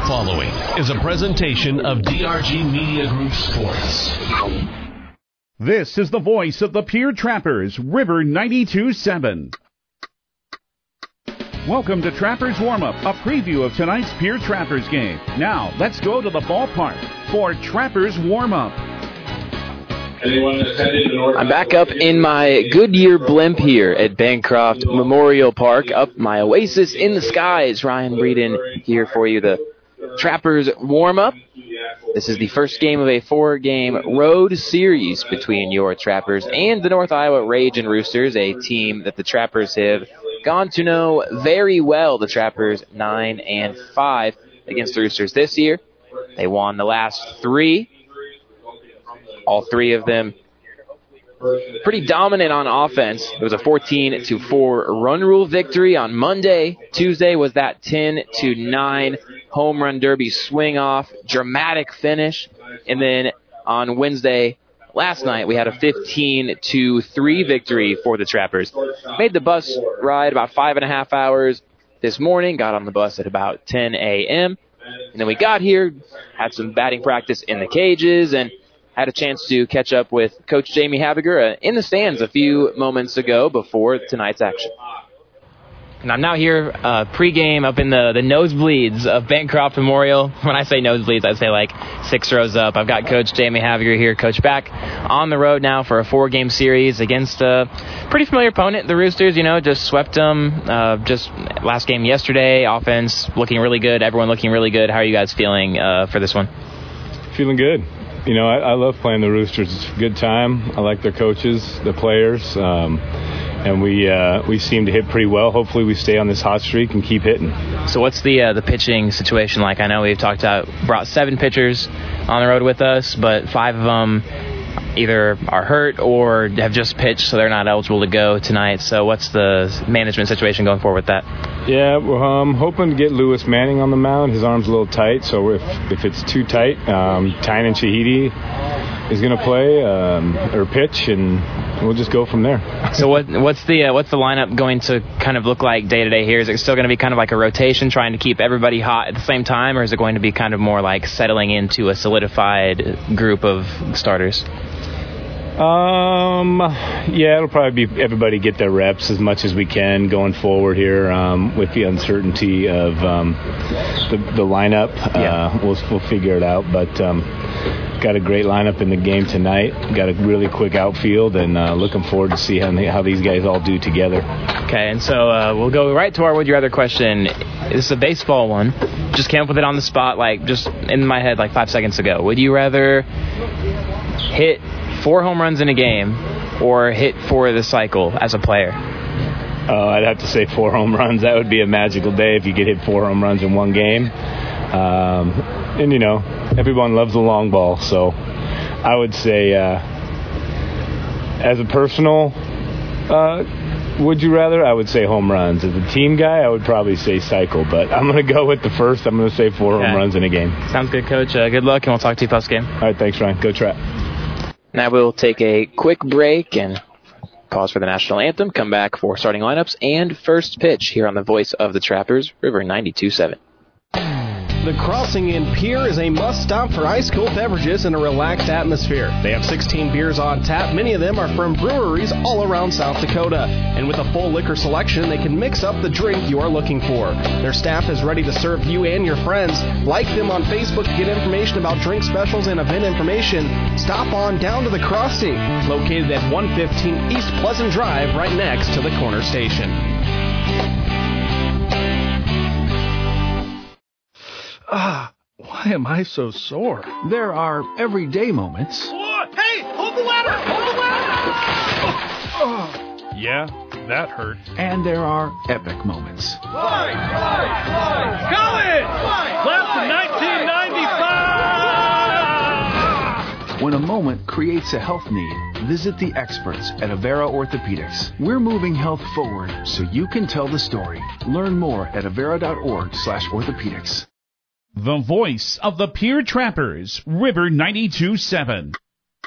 following is a presentation of DRG Media Group Sports. This is the voice of the Pier Trappers, River 92.7. Welcome to Trappers Warm-Up, a preview of tonight's Pier Trappers game. Now, let's go to the ballpark for Trappers Warm-Up. I'm back up in my Goodyear blimp here at Bancroft Memorial Park, up my oasis in the skies. Ryan Breeden here for you, the Trappers Warm-Up. This is the first game of a 4-game road series between your Trappers and the North Iowa Ragin' Roosters, a team that the Trappers have gone to know very well. The Trappers 9-5 against the Roosters this year. They won the last 3. All 3 of them pretty dominant on offense. It was a 14-4 run rule victory on Monday. Tuesday was that 10-9 home run derby swing off, dramatic finish. And then on Wednesday, last night, we had a 15-3 victory for the Trappers. Made the bus ride about 5.5 hours this morning, got on the bus at about 10 a.m. And then we got here, had some batting practice in the cages, and had a chance to catch up with Coach Jamie Habiger in the stands a few moments ago before tonight's action. And I'm now here pregame up in the nosebleeds of Bancroft Memorial. When I say nosebleeds, I say like 6 rows up. I've got Coach Jamie Habiger here. Coach, back on the road now for a 4-game series against a pretty familiar opponent, the Roosters. You know, just swept them just last game yesterday. Offense looking really good. Everyone looking really good. How are you guys feeling for this one? Feeling good. You know, I love playing the Roosters. It's a good time. I like their coaches, the players, and we seem to hit pretty well. Hopefully we stay on this hot streak and keep hitting. So what's the pitching situation like? I know we've brought 7 pitchers on the road with us, but 5 of them either are hurt or have just pitched, so they're not eligible to go tonight. So what's the management situation going forward with that? Yeah, I'm hoping to get Lewis Manning on the mound. His arm's a little tight, so if it's too tight, Tynan Shahidi is going to play or pitch, and we'll just go from there. So what's the lineup going to kind of look like day to day here? Is it still going to be kind of like a rotation, trying to keep everybody hot at the same time, or is it going to be kind of more like settling into a solidified group of starters? Yeah, it'll probably be everybody get their reps as much as we can going forward here with the uncertainty of the lineup. Yeah. We'll figure it out, but got a great lineup in the game tonight. Got a really quick outfield, and looking forward to see how these guys all do together. Okay, and so we'll go right to our Would You Rather question. This is a baseball one. Just came up with it on the spot, like just in my head like 5 seconds ago. Would you rather hit 4 home runs in a game or hit 4 of the cycle as a player? I'd have to say 4 home runs. That would be a magical day if you could hit 4 home runs in one game. And, you know, everyone loves the long ball. So I would say as a personal would you rather, I would say home runs. As a team guy, I would probably say cycle. But I'm going to go with the first. I'm going to say 4 home runs in a game. Sounds good, Coach. Good luck, and we'll talk to you post-game. All right, thanks, Ryan. Go Trap. Now we'll take a quick break and pause for the national anthem, come back for starting lineups and first pitch here on the voice of the Trappers, River 92.7. The Crossing Inn Pier is a must-stop for ice-cold beverages and a relaxed atmosphere. They have 16 beers on tap. Many of them are from breweries all around South Dakota. And with a full liquor selection, they can mix up the drink you are looking for. Their staff is ready to serve you and your friends. Like them on Facebook to get information about drink specials and event information. Stop on down to The Crossing, located at 115 East Pleasant Drive, right next to the corner station. Why am I so sore? There are everyday moments. Oh, hey, hold the ladder! Hold the ladder! Yeah, that hurt. And there are epic moments. Fly! Going! Class of 1995! When a moment creates a health need, visit the experts at Avera Orthopedics. We're moving health forward so you can tell the story. Learn more at avera.org/orthopedics. The voice of the Pier Trappers, River 92.7.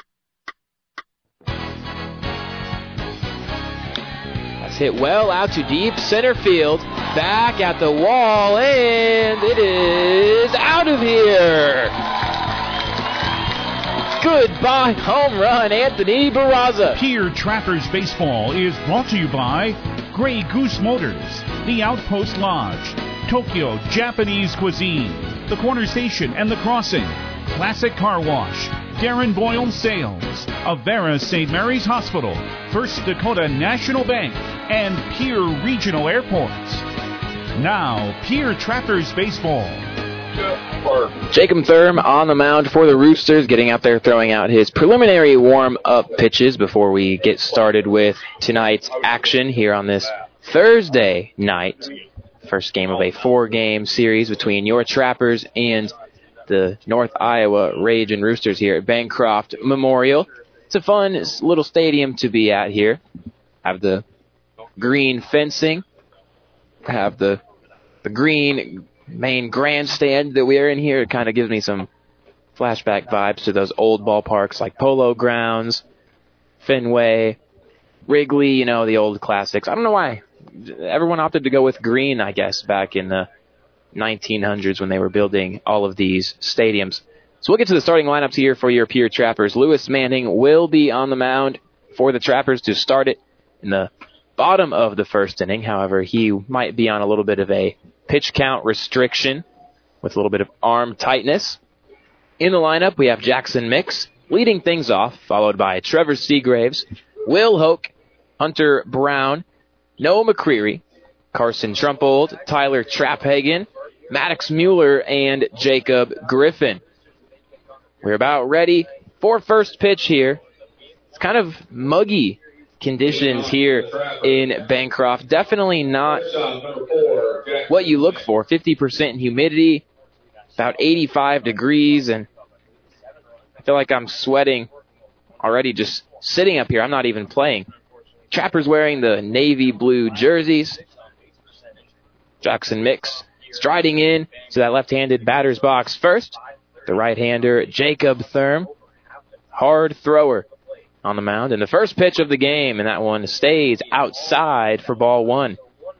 That's hit well out to deep center field. Back at the wall, and it is out. out of here. Goodbye home run, Anthony Barraza. Pier Trappers Baseball is brought to you by Grey Goose Motors, The Outpost Lodge, Tokyo Japanese Cuisine, The Corner Station and The Crossing, Classic Car Wash, Darren Boyle Sales, Avera St. Mary's Hospital, First Dakota National Bank, and Pier Regional Airports. Now, Pier Trappers Baseball. Jacob Thurm on the mound for the Roosters, getting out there, throwing out his preliminary warm-up pitches before we get started with tonight's action here on this Thursday night. First game of a 4-game series between your Trappers and the North Iowa Ragin' Roosters here at Bancroft Memorial. It's a fun little stadium to be at here. Have the green fencing, have the green main grandstand that we are in here. It kind of gives me some flashback vibes to those old ballparks like Polo Grounds, Fenway, Wrigley, the old classics. I don't know why everyone opted to go with green, I guess, back in the 1900s when they were building all of these stadiums. So we'll get to the starting lineups here for your Pier Trappers. Lewis Manning will be on the mound for the Trappers to start it in the bottom of the first inning. However, he might be on a little bit of a pitch count restriction with a little bit of arm tightness. In the lineup, we have Jackson Mix leading things off, followed by Trevor Seagraves, Will Hoke, Hunter Brown, Noah McCreary, Carson Trumpold, Tyler Traphagen, Maddox Mueller, and Jacob Griffin. We're about ready for first pitch here. It's kind of muggy conditions here in Bancroft. Definitely not what you look for. 50% humidity, about 85 degrees, and I feel like I'm sweating already just sitting up here. I'm not even playing. Trappers wearing the navy blue jerseys. Jackson Mix striding in to that left-handed batter's box first. The right-hander, Jacob Thurm, hard thrower on the mound. And the first pitch of the game, and that one stays outside for ball one.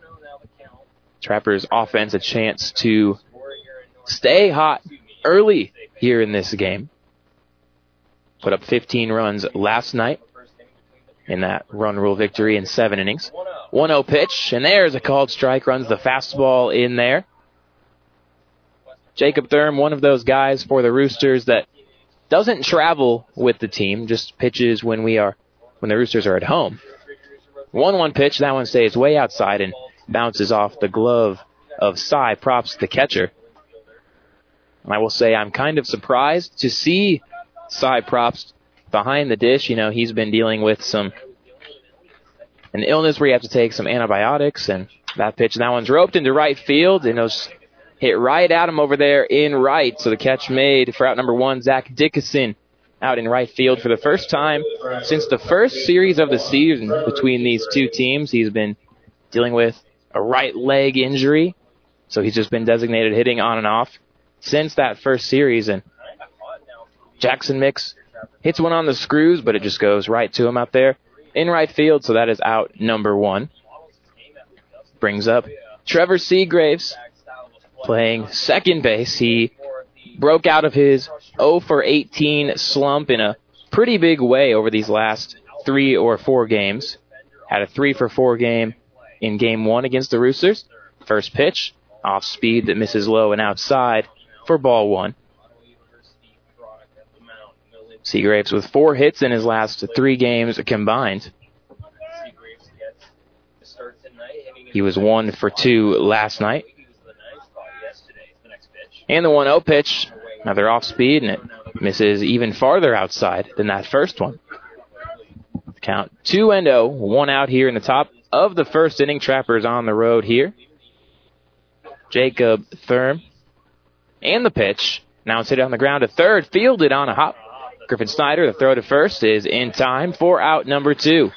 Trappers offense a chance to stay hot early here in this game. Put up 15 runs last night in that run rule victory in 7 innings. 1-0 pitch, and there's a called strike. Runs the fastball in there. Jacob Thurm, one of those guys for the Roosters that doesn't travel with the team, just pitches when the Roosters are at home. 1-1 pitch, that one stays way outside and bounces off the glove of Cy Props, the catcher. I will say I'm kind of surprised to see Cy Props behind the dish. He's been dealing with an illness where you have to take some antibiotics, and that one's roped into right field, and it was hit right at him over there in right. So the catch made for out number 1, Zach Dickinson, out in right field for the first time since the first series of the season between these two teams. He's been dealing with a right leg injury, so he's just been designated hitting on and off since that first series. And Jackson Mix hits one on the screws, but it just goes right to him out there in right field, so that is out number 1. Brings up Trevor Seagraves playing second base. He broke out of his 0 for 18 slump in a pretty big way over these last 3 or 4 games. Had a 3 for 4 game in game 1 against the Roosters. First pitch, off speed that misses low and outside for ball 1. Seagraves with 4 hits in his last 3 games combined. He was 1 for 2 last night. And the 1-0 pitch, another off speed, and it misses even farther outside than that first one. Count 2-0, 1 out here in the top of the first inning. Trappers on the road here. Jacob Thurm. And the pitch. Now it's hit on the ground to third, fielded on a hop. Griffin Snyder, the throw to first, is in time for out number 2.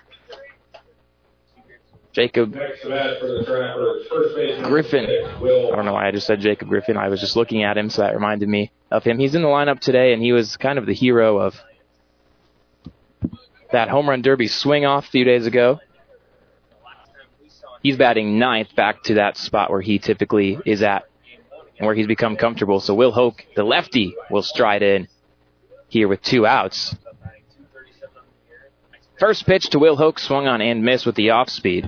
Jacob Griffin. I don't know why I just said Jacob Griffin. I was just looking at him, so that reminded me of him. He's in the lineup today, and he was kind of the hero of that home run derby swing-off a few days ago. He's batting 9th, back to that spot where he typically is at and where he's become comfortable. So Will Hoke, the lefty, will stride in here with 2 outs. First pitch to Will Hoke, swung on and missed with the off-speed.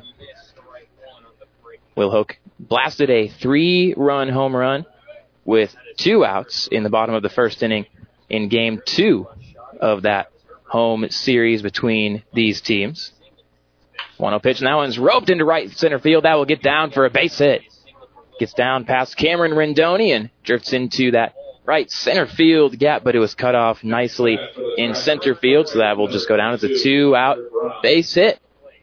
Will Hoke blasted a 3-run home run with 2 outs in the bottom of the first inning in Game 2 of that home series between these teams. 1-0 pitch, and that one's roped into right center field. That will get down for a base hit. Gets down past Cameron Rendoni and drifts into that right center field gap, but it was cut off nicely in center field, so that will just go down as a 2-out base hit.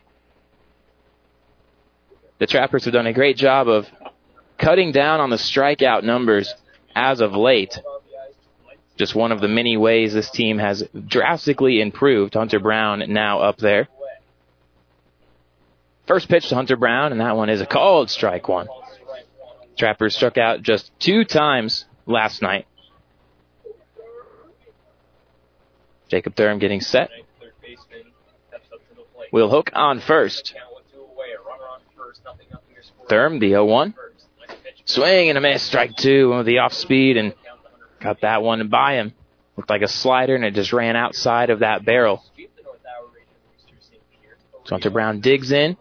The Trappers have done a great job of cutting down on the strikeout numbers as of late. Just one of the many ways this team has drastically improved. Hunter Brown now up there. First pitch to Hunter Brown, and that one is a called strike one. Trappers struck out just 2 times last night. Jacob Thurm getting set. Will Hoke on first. Thurm, the 0-1. Swing and a miss, strike 2 with the off-speed, and got that one by him. Looked like a slider, and it just ran outside of that barrel. So Hunter Brown digs in.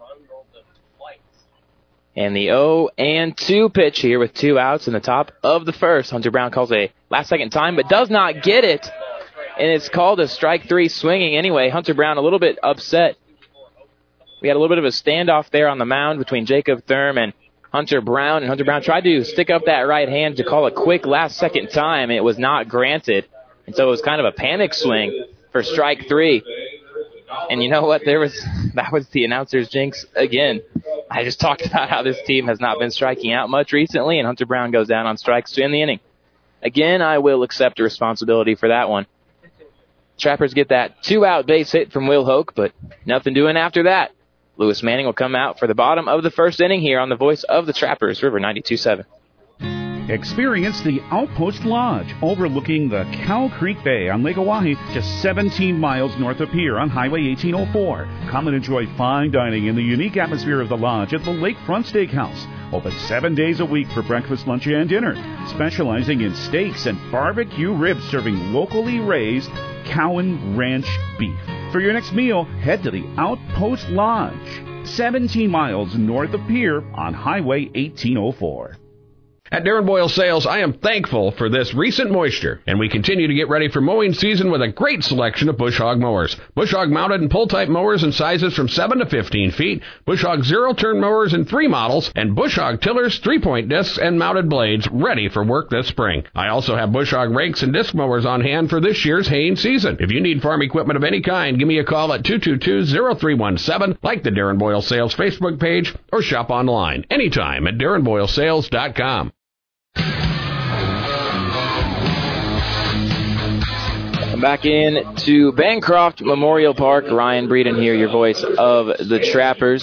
And the 0-2 pitch here with 2 outs in the top of the first. Hunter Brown calls a last-second time, but does not get it. And it's called a strike 3 swinging anyway. Hunter Brown a little bit upset. We had a little bit of a standoff there on the mound between Jacob Thurm and Hunter Brown. And Hunter Brown tried to stick up that right hand to call a quick last-second time. It was not granted. And so it was kind of a panic swing for strike 3. And you know what? That was the announcer's jinx again. I just talked about how this team has not been striking out much recently, and Hunter Brown goes down on strikes to end the inning. Again, I will accept responsibility for that one. Trappers get that 2-out base hit from Will Hoke, but nothing doing after that. Lewis Manning will come out for the bottom of the first inning here on the voice of the Trappers, River 92.7. Experience the Outpost Lodge overlooking the Cow Creek Bay on Lake Oahe, just 17 miles north of Pierre on Highway 1804. Come and enjoy fine dining in the unique atmosphere of the lodge at the Lakefront Steakhouse. Open 7 days a week for breakfast, lunch, and dinner. Specializing in steaks and barbecue ribs, serving locally raised Cowan Ranch beef. For your next meal, head to the Outpost Lodge, 17 miles north of Pierre on Highway 1804. At Darren Boyle Sales, I am thankful for this recent moisture, and we continue to get ready for mowing season with a great selection of Bush Hog mowers. Bush Hog mounted and pull-type mowers in sizes from 7 to 15 feet, Bush Hog zero-turn mowers in 3 models, and Bush Hog tillers, 3-point discs, and mounted blades ready for work this spring. I also have Bush Hog rakes and disc mowers on hand for this year's haying season. If you need farm equipment of any kind, give me a call at 222-0317, like the Darren Boyle Sales Facebook page, or shop online anytime at DarrenBoyleSales.com. Back in to Bancroft Memorial Park. Ryan Breeden here, your voice of the Trappers.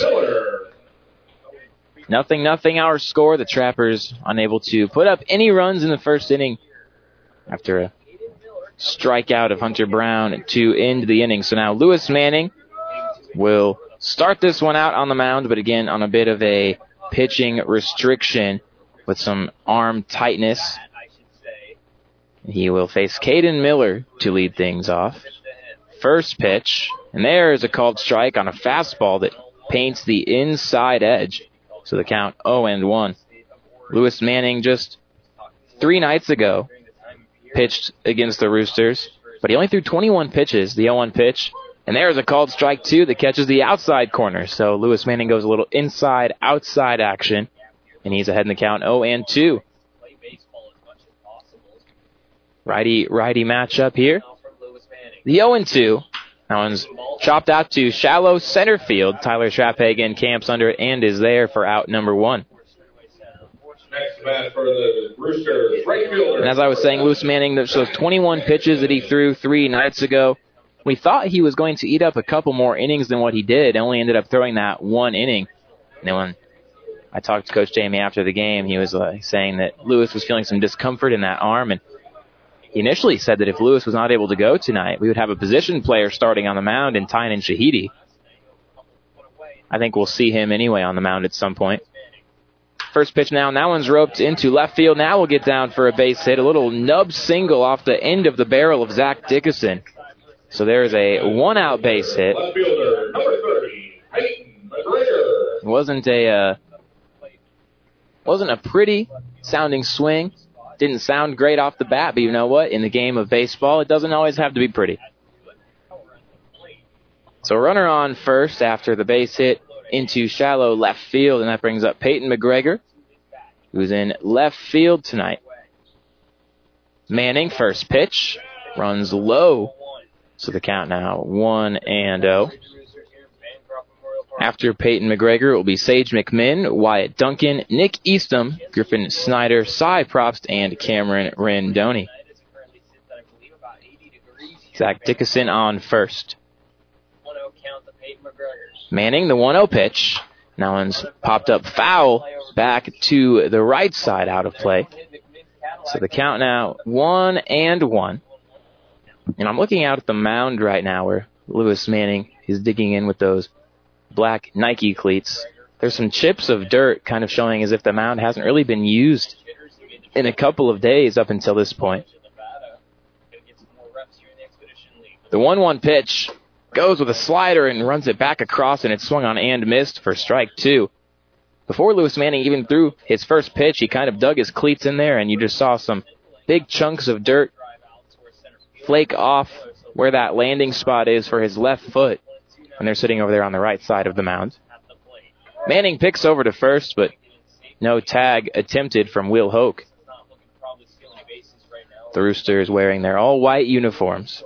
0-0 our score. The Trappers unable to put up any runs in the first inning after a strikeout of Hunter Brown to end the inning. So now Lewis Manning will start this one out on the mound, but again on a bit of a pitching restriction with some arm tightness. He will face Caden Miller to lead things off. First pitch, and there is a called strike on a fastball that paints the inside edge. So the count 0-1. Lewis Manning just 3 nights ago pitched against the Roosters, but he only threw 21 pitches, the 0-1 pitch. And there is a called strike, too, that catches the outside corner. So Lewis Manning goes a little inside-outside action, and he's ahead in the count 0-2. Righty matchup here. The 0-2. That one's chopped out to shallow center field. Tyler Schrapphagen camps under it and is there for out number 1. Next bat for the Roosters, right fielder. And as I was saying, Lewis Manning, those 21 pitches that he threw 3 nights ago, we thought he was going to eat up a couple more innings than what he did. Only ended up throwing that 1 inning. And then when I talked to Coach Jamie after the game, he was saying that Lewis was feeling some discomfort in that arm, and he initially said that if Lewis was not able to go tonight, we would have a position player starting on the mound in Tynan Shahidi. I think we'll see him anyway on the mound at some point. first pitch now, and that one's roped into left field. Now we'll get down for a base hit. A little nub single off the end of the barrel of Zach Dickinson. So there's a 1-out base hit. Left fielder, number 30, Peyton McGregor. It wasn't a pretty sounding swing. Didn't sound great off the bat, but you know what? In the game of baseball, it doesn't always have to be pretty. So runner on first after the base hit into shallow left field, and that brings up Peyton McGregor, who's in left field tonight. Manning, first pitch, runs low. So the count now 1-0. After Peyton McGregor, it will be Sage McMinn, Wyatt Duncan, Nick Eastham, Griffin Snyder, Cy Probst, and Cameron Rendoni. Zach Dickinson on first. Manning, the 1-0 pitch. That one's popped up foul back to the right side, out of play. So the count now 1-1. And I'm looking out at the mound right now where Lewis Manning is digging in with those black Nike cleats. There's some chips of dirt kind of showing as if the mound hasn't really been used in a couple of days up until this point. The 1-1 pitch goes with a slider and runs it back across, and it's swung on and missed for strike 2. Before Lewis Manning even threw his first pitch, he kind of dug his cleats in there, and you just saw some big chunks of dirt flake off where that landing spot is for his left foot. And they're sitting over there on the right side of the mound. Manning picks over to first, but no tag attempted from Will Hoke. The Roosters wearing their all-white uniforms.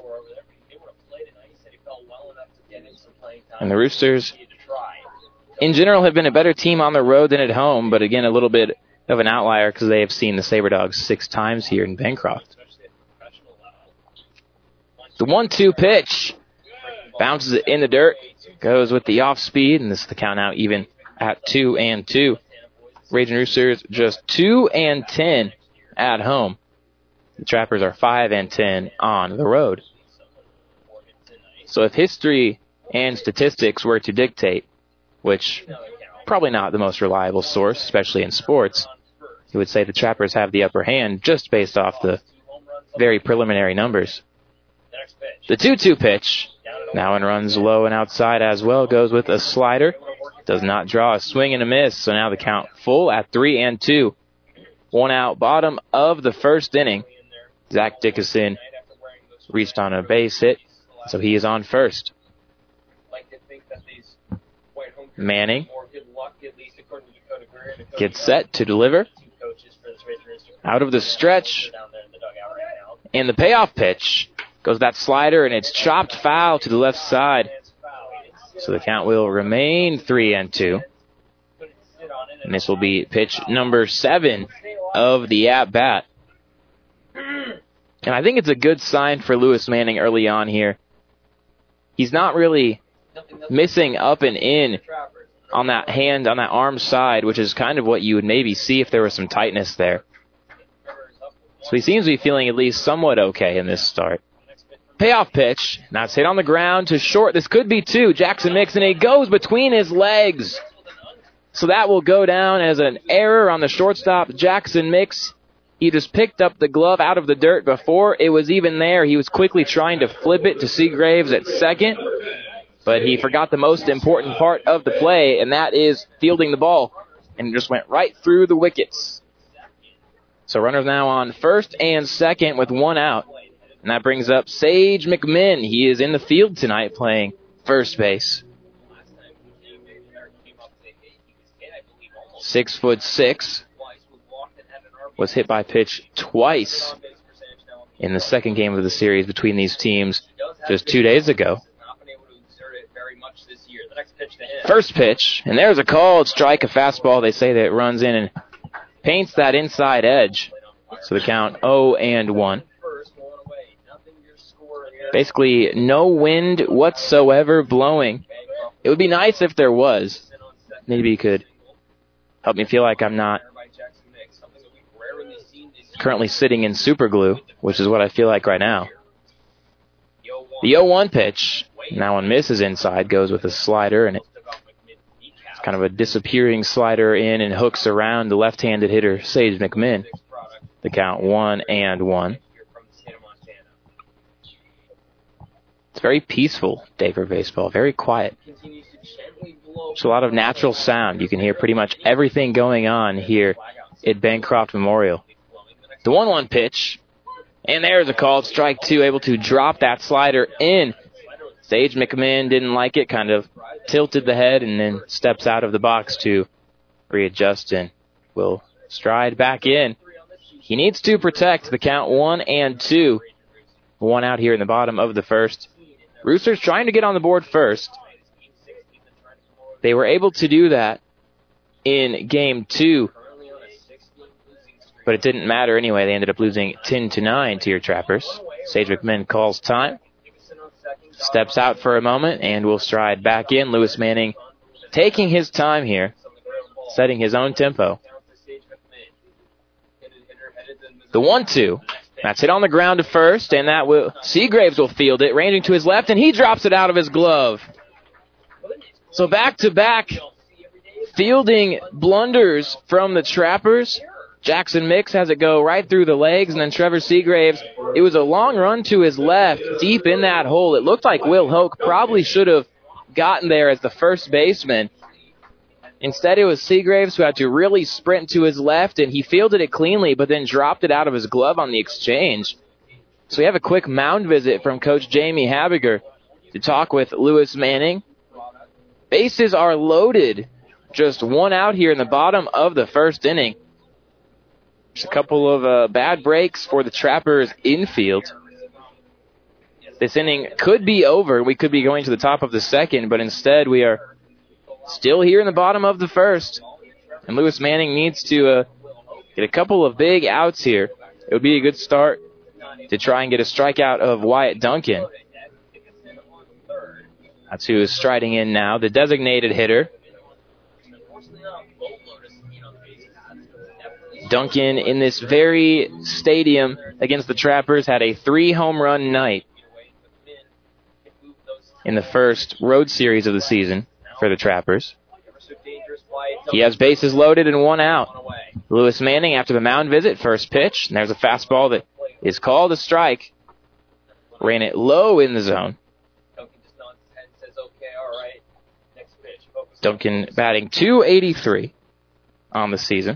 And the Roosters, in general, have been a better team on the road than at home, but again, a little bit of an outlier because they have seen the SaberDogs 6 times here in Bancroft. The 1-2 pitch. Bounces it in the dirt, goes with the off-speed, and this is the count out even at 2-2. Raging Roosters just 2-10 at home. The Trappers are 5-10 on the road. So if history and statistics were to dictate, which probably not the most reliable source, especially in sports, you would say the Trappers have the upper hand just based off the very preliminary numbers. The 2-2 pitch. Now one runs low and outside as well. Goes with a slider. Does not draw a swing and a miss. So now the count full at 3-2. 1 out, bottom of the first inning. Zach Dickinson reached on a base hit, so he is on first. Manning gets set to deliver. Out of the stretch. And the payoff pitch. Goes that slider, and it's chopped foul to the left side. So the count will remain 3-2. And this will be pitch number 7 of the at-bat. And I think it's a good sign for Lewis Manning early on here. He's not really missing up and in on that hand, on that arm side, which is kind of what you would maybe see if there was some tightness there. So he seems to be feeling at least somewhat okay in this start. Payoff pitch. Now it's hit on the ground to short. This could be 2. Jackson Mix, and it goes between his legs. So that will go down as an error on the shortstop, Jackson Mix. He just picked up the glove out of the dirt before it was even there. He was quickly trying to flip it to Seagraves at second, but he forgot the most important part of the play, and that is fielding the ball, and it just went right through the wickets. So runners now on first and second with 1 out. And that brings up Sage McMinn. He is in the field tonight playing first base. 6'6", was hit by pitch twice in the second game of the series between these teams just 2 days ago. First pitch, and there's a called strike, a fastball. They say that it runs in and paints that inside edge. So the count 0-1. Basically, no wind whatsoever blowing. It would be nice if there was. Maybe you could help me feel like I'm not currently sitting in super glue, which is what I feel like right now. The 0-1 pitch. Now one misses inside, goes with a slider, and it Kind of a disappearing slider in and hooks around the left-handed hitter, Sage McMinn. The count 1-1. It's very peaceful day for baseball, very quiet. There's a lot of natural sound. You can hear pretty much everything going on here at Bancroft Memorial. The 1-1 pitch, and there's a called strike 2, able to drop that slider in. Sage McMinn didn't like it, kind of tilted the head and then steps out of the box to readjust and will stride back in. He needs to protect the count 1-2. 1 out here in the bottom of the first. Roosters trying to get on the board first. They were able to do that in game 2, but it didn't matter anyway. They ended up losing 10-9 to your Trappers. Sage McMinn calls time, steps out for a moment, and will stride back in. Lewis Manning taking his time here, setting his own tempo. The 1-2. That's hit on the ground to first, and that will Seagraves will field it, ranging to his left, and he drops it out of his glove. So back-to-back fielding blunders from the Trappers. Jackson Mix has it go right through the legs, and then Trevor Seagraves, it was a long run to his left, deep in that hole. It looked like Will Hoke probably should have gotten there as the first baseman. Instead, it was Seagraves who had to really sprint to his left, and he fielded it cleanly, but then dropped it out of his glove on the exchange. So we have a quick mound visit from Coach Jamie Habiger to talk with Lewis Manning. Bases are loaded. Just 1 out here in the bottom of the first inning. Just a couple of bad breaks for the Trappers infield. This inning could be over. We could be going to the top of the second, but instead we are still here in the bottom of the first. And Lewis Manning needs to get a couple of big outs here. It would be a good start to try and get a strikeout of Wyatt Duncan. That's who is striding in now, the designated hitter. Duncan, in this very stadium against the Trappers, had a 3-home run night in the first road series of the season for the Trappers. He has bases loaded and 1 out. Lewis Manning after the mound visit, first pitch, and there's a fastball that is called a strike. Ran it low in the zone. Duncan batting .283 on the season.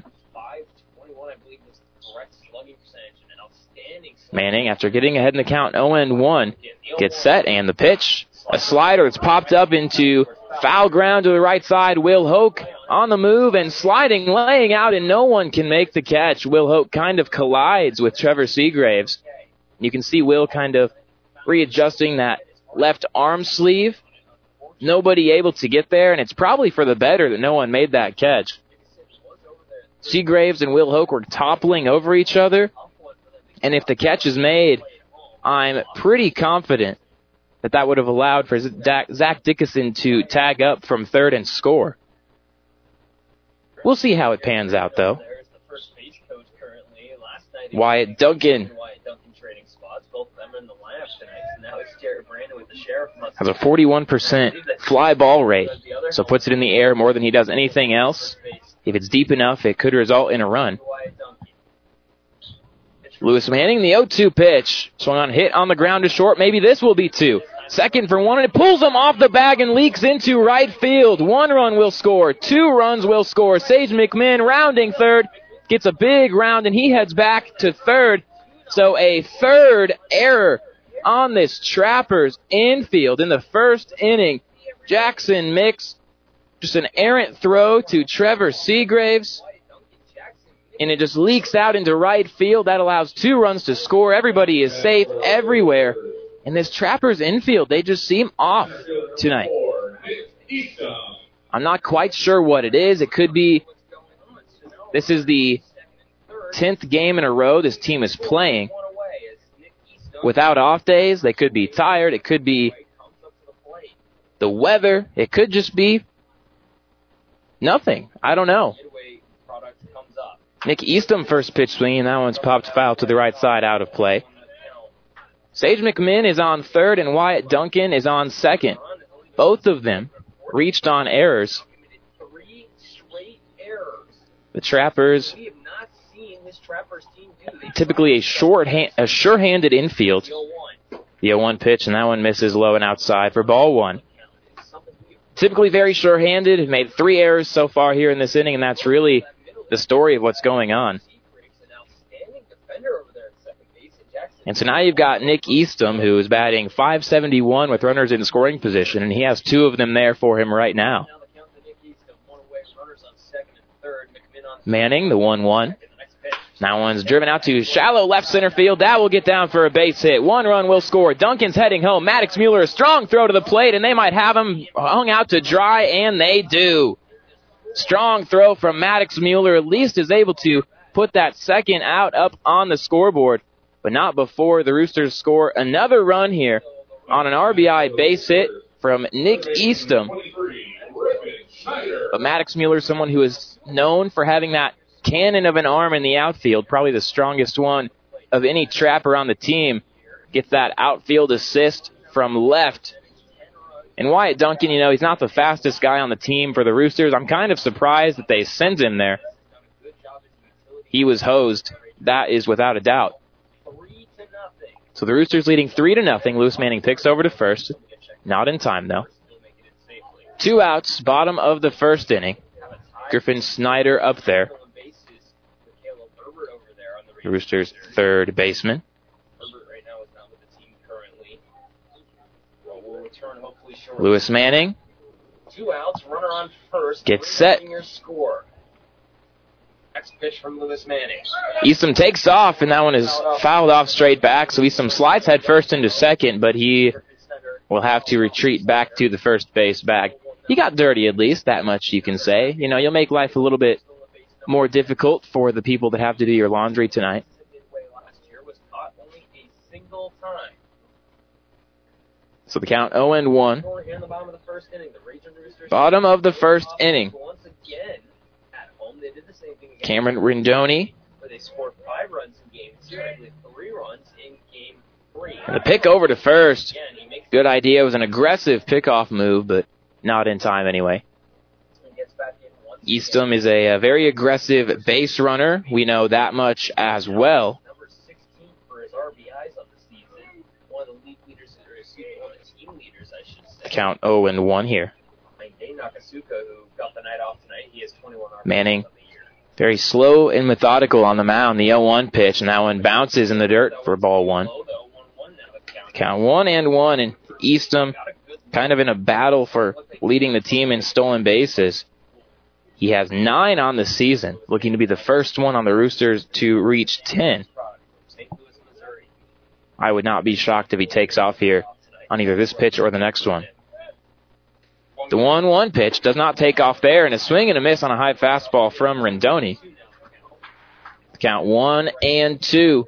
Manning, after getting ahead in the count 0-1, gets set, and the pitch, a slider. It's popped up into foul ground to the right side. Will Hoke on the move and sliding, laying out, and no one can make the catch. Will Hoke kind of collides with Trevor Seagraves. You can see Will kind of readjusting that left arm sleeve. Nobody able to get there, and it's probably for the better that no one made that catch. Seagraves and Will Hoke were toppling over each other, and if the catch is made, I'm pretty confident that would have allowed for Zach Dickinson to tag up from third and score. We'll see how it pans out, though. Wyatt Duncan has a 41% fly ball rate, so puts it in the air more than he does anything else. If it's deep enough, it could result in a run. Lewis Manning, the 0-2 pitch. Swung on, hit on the ground to short. Maybe this will be 2. Second for 1, and it pulls him off the bag and leaks into right field. 1 run will score. 2 runs will score. Sage McMinn rounding third. Gets a big round, and he heads back to third. So a third error on this Trappers infield in the first inning. Jackson Mix, just an errant throw to Trevor Seagraves, and it just leaks out into right field. That allows 2 runs to score. Everybody is safe everywhere. And this Trappers infield, they just seem off tonight. I'm not quite sure what it is. It could be this is the 10th game in a row this team is playing without off days. They could be tired. It could be the weather. It could just be nothing. I don't know. Nick Eastham first pitch swing, and that one's popped foul to the right side, out of play. Sage McMinn is on third, and Wyatt Duncan is on second. Both of them reached on errors. the Trappers, typically a sure-handed infield. The 0-1 pitch, and that one misses low and outside for ball one. Typically very sure-handed, made 3 errors so far here in this inning, and that's really the story of what's going on. And so now you've got Nick Eastham, who is batting .571 with runners in scoring position, and he has 2 of them there for him right now. Manning, the 1-1. Now one's driven out to shallow left center field. That will get down for a base hit. 1 run will score. Duncan's heading home. Maddox Mueller, a strong throw to the plate, and they might have him hung out to dry, and they do. Strong throw from Maddox Mueller. At least is able to put that second out up on the scoreboard, but not before the Roosters score another run here on an RBI base hit from Nick Eastham. But Maddox Mueller, someone who is known for having that cannon of an arm in the outfield, probably the strongest one of any Trapper on the team, gets that outfield assist from left. And Wyatt Duncan, he's not the fastest guy on the team for the Roosters. I'm kind of surprised that they sent him there. He was hosed. That is without a doubt. So the Roosters leading 3-0. Lewis Manning picks over to first. Not in time, though. 2 outs, bottom of the first inning. Griffin Snyder up there. The Roosters' third baseman. Lewis Manning 2 outs, runner on first. Gets set. Next pitch from Lewis Manning. Eastham takes off, and that one is fouled off straight back. So Eastham slides head first into second, but he will have to retreat back to the first base bag. He got dirty, at least, that much you can say. You'll make life a little bit more difficult for the people that have to do your laundry tonight. So the count 0-1. Bottom of the first inning. Cameron Rindoni. And the pick over to first. Good idea. It was an aggressive pickoff move, but not in time anyway. Eastham is a very aggressive base runner. We know that much as well. Count 0-1 here. Manning, very slow and methodical on the mound. The 0-1 pitch, and that one bounces in the dirt for ball one. Count 1-1, and Eastham kind of in a battle for leading the team in stolen bases. He has 9 on the season, looking to be the first one on the Roosters to reach 10. I would not be shocked if he takes off here on either this pitch or the next one. The 1-1 pitch does not take off there, and a swing and a miss on a high fastball from Rindoni. Count 1-2.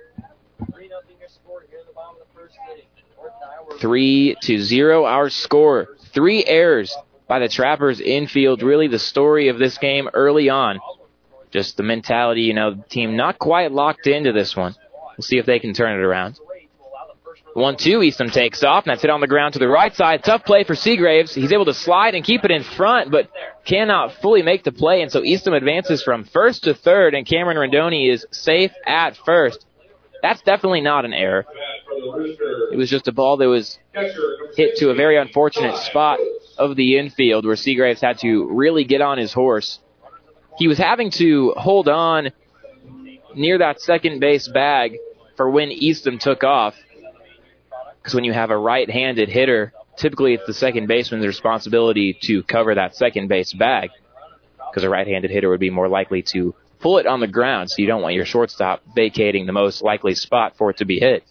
3-0 our score. 3 errors by the Trappers infield. Really the story of this game early on. Just the mentality, the team not quite locked into this one. We'll see if they can turn it around. 1-2, Eastham takes off, and that's hit on the ground to the right side. Tough play for Seagraves. He's able to slide and keep it in front, but cannot fully make the play, and so Eastham advances from first to third, and Cameron Rindoni is safe at first. That's definitely not an error. It was just a ball that was hit to a very unfortunate spot of the infield where Seagraves had to really get on his horse. He was having to hold on near that second base bag for when Eastham took off. Because when you have a right-handed hitter, typically it's the second baseman's responsibility to cover that second base bag. Because a right-handed hitter would be more likely to pull it on the ground, so you don't want your shortstop vacating the most likely spot for it to be hit.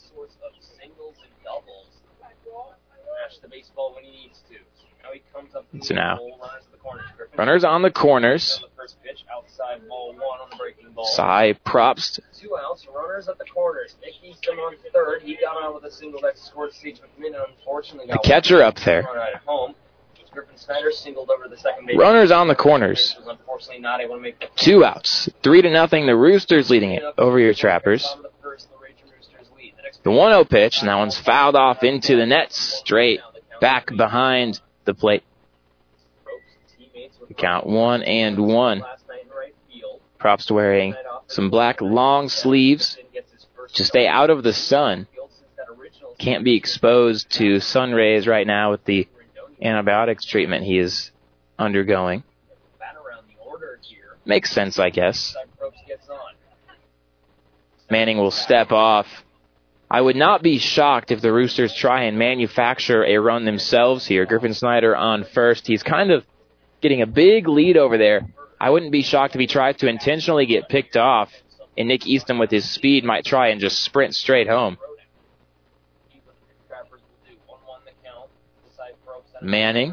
So now, runners on the corners. Cy Probst. 2 outs, runners at the corners. Nick Eastham on third. He got on with a single that scored Steve McMinn, unfortunately. The catcher up there. At home. Griffin Snyder singled over the second base. Runners on the corners. Unfortunately not able to make the 2 outs. 3-0. The Roosters leading it over your Trappers. The 1-0 pitch, and that one's fouled off into the net, straight back behind the plate. The count 1-1. Props wearing some black long sleeves to stay out of the sun. Can't be exposed to sun rays right now with the antibiotics treatment he is undergoing. Makes sense, I guess. Manning will step off. I would not be shocked if the Roosters try and manufacture a run themselves here. Griffin Snyder on first. He's kind of getting a big lead over there. I wouldn't be shocked if he tried to intentionally get picked off, and Nick Easton with his speed might try and just sprint straight home. Manning.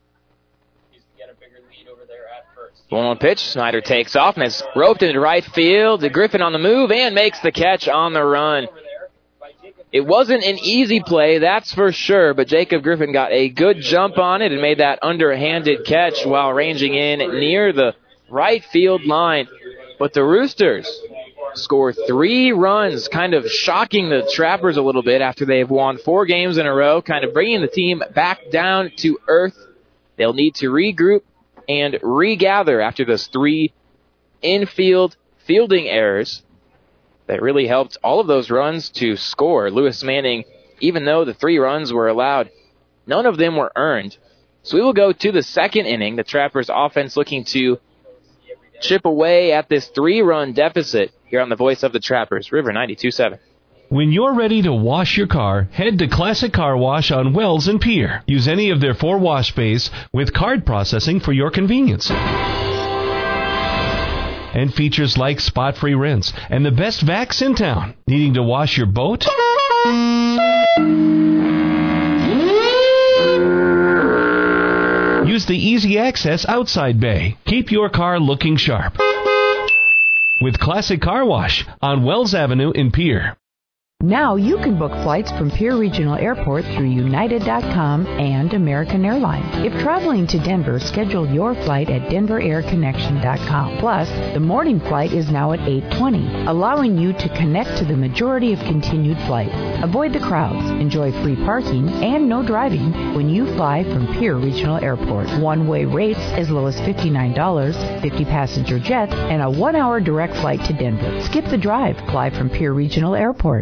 1-1 pitch. Snyder takes off and is roped into right field. Griffin on the move and makes the catch on the run. It wasn't an easy play, that's for sure, but Jacob Griffin got a good jump on it and made that underhanded catch while ranging in near the right field line. But the Roosters score 3 runs, kind of shocking the Trappers a little bit after they've won 4 games in a row, kind of bringing the team back down to earth. They'll need to regroup and regather after those 3 infield fielding errors that really helped all of those runs to score. Lewis Manning, even though the 3 runs were allowed, none of them were earned. So we will go to the second inning. The Trappers offense looking to chip away at this 3-run deficit here on the voice of the Trappers, River 92.7. When you're ready to wash your car, head to Classic Car Wash on Wells and Pier. Use any of their 4 wash bays with card processing for your convenience. And features like spot-free rinse and the best vacs in town. Needing to wash your boat? Use the easy access outside bay. Keep your car looking sharp with Classic Car Wash on Wells Avenue in Pier. Now you can book flights from Pier Regional Airport through United.com and American Airlines. If traveling to Denver, schedule your flight at DenverAirConnection.com. Plus, the morning flight is now at 8:20, allowing you to connect to the majority of continued flights. Avoid the crowds, enjoy free parking, and no driving when you fly from Pier Regional Airport. One-way rates as low as $59, 50-passenger jets, and a 1-hour direct flight to Denver. Skip the drive. Fly from Pier Regional Airport.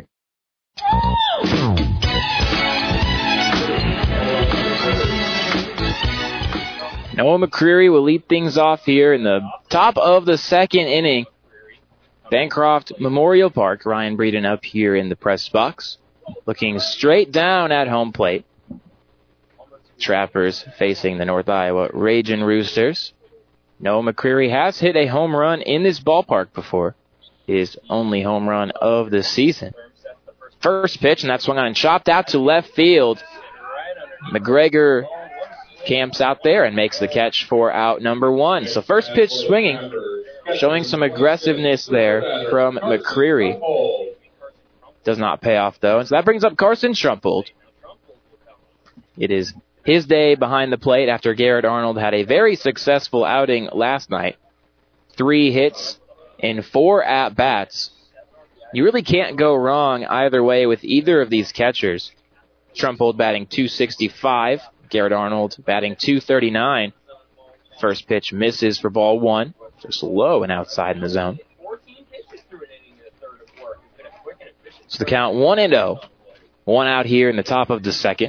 Noah McCreary will lead things off here in the top of the second inning. Bancroft Memorial Park. Ryan Breeden up here in the press box, looking straight down at home plate. Trappers facing the North Iowa Ragin' Roosters. Noah McCreary has hit a home run in this ballpark before. His only home run of the season. First pitch, and that swung on and chopped out to left field. McGregor camps out there and makes the catch for out number 1. So first pitch swinging, showing some aggressiveness there from McCreary. Does not pay off, though. And so that brings up Carson Trumpold. It is his day behind the plate after Garrett Arnold had a very successful outing last night. 3 hits in 4 at-bats. You really can't go wrong either way with either of these catchers. Trumpold batting .265, Garrett Arnold batting .239. First pitch misses for ball 1, just low and outside in the zone. So the count 1-0. 1 out here in the top of the second.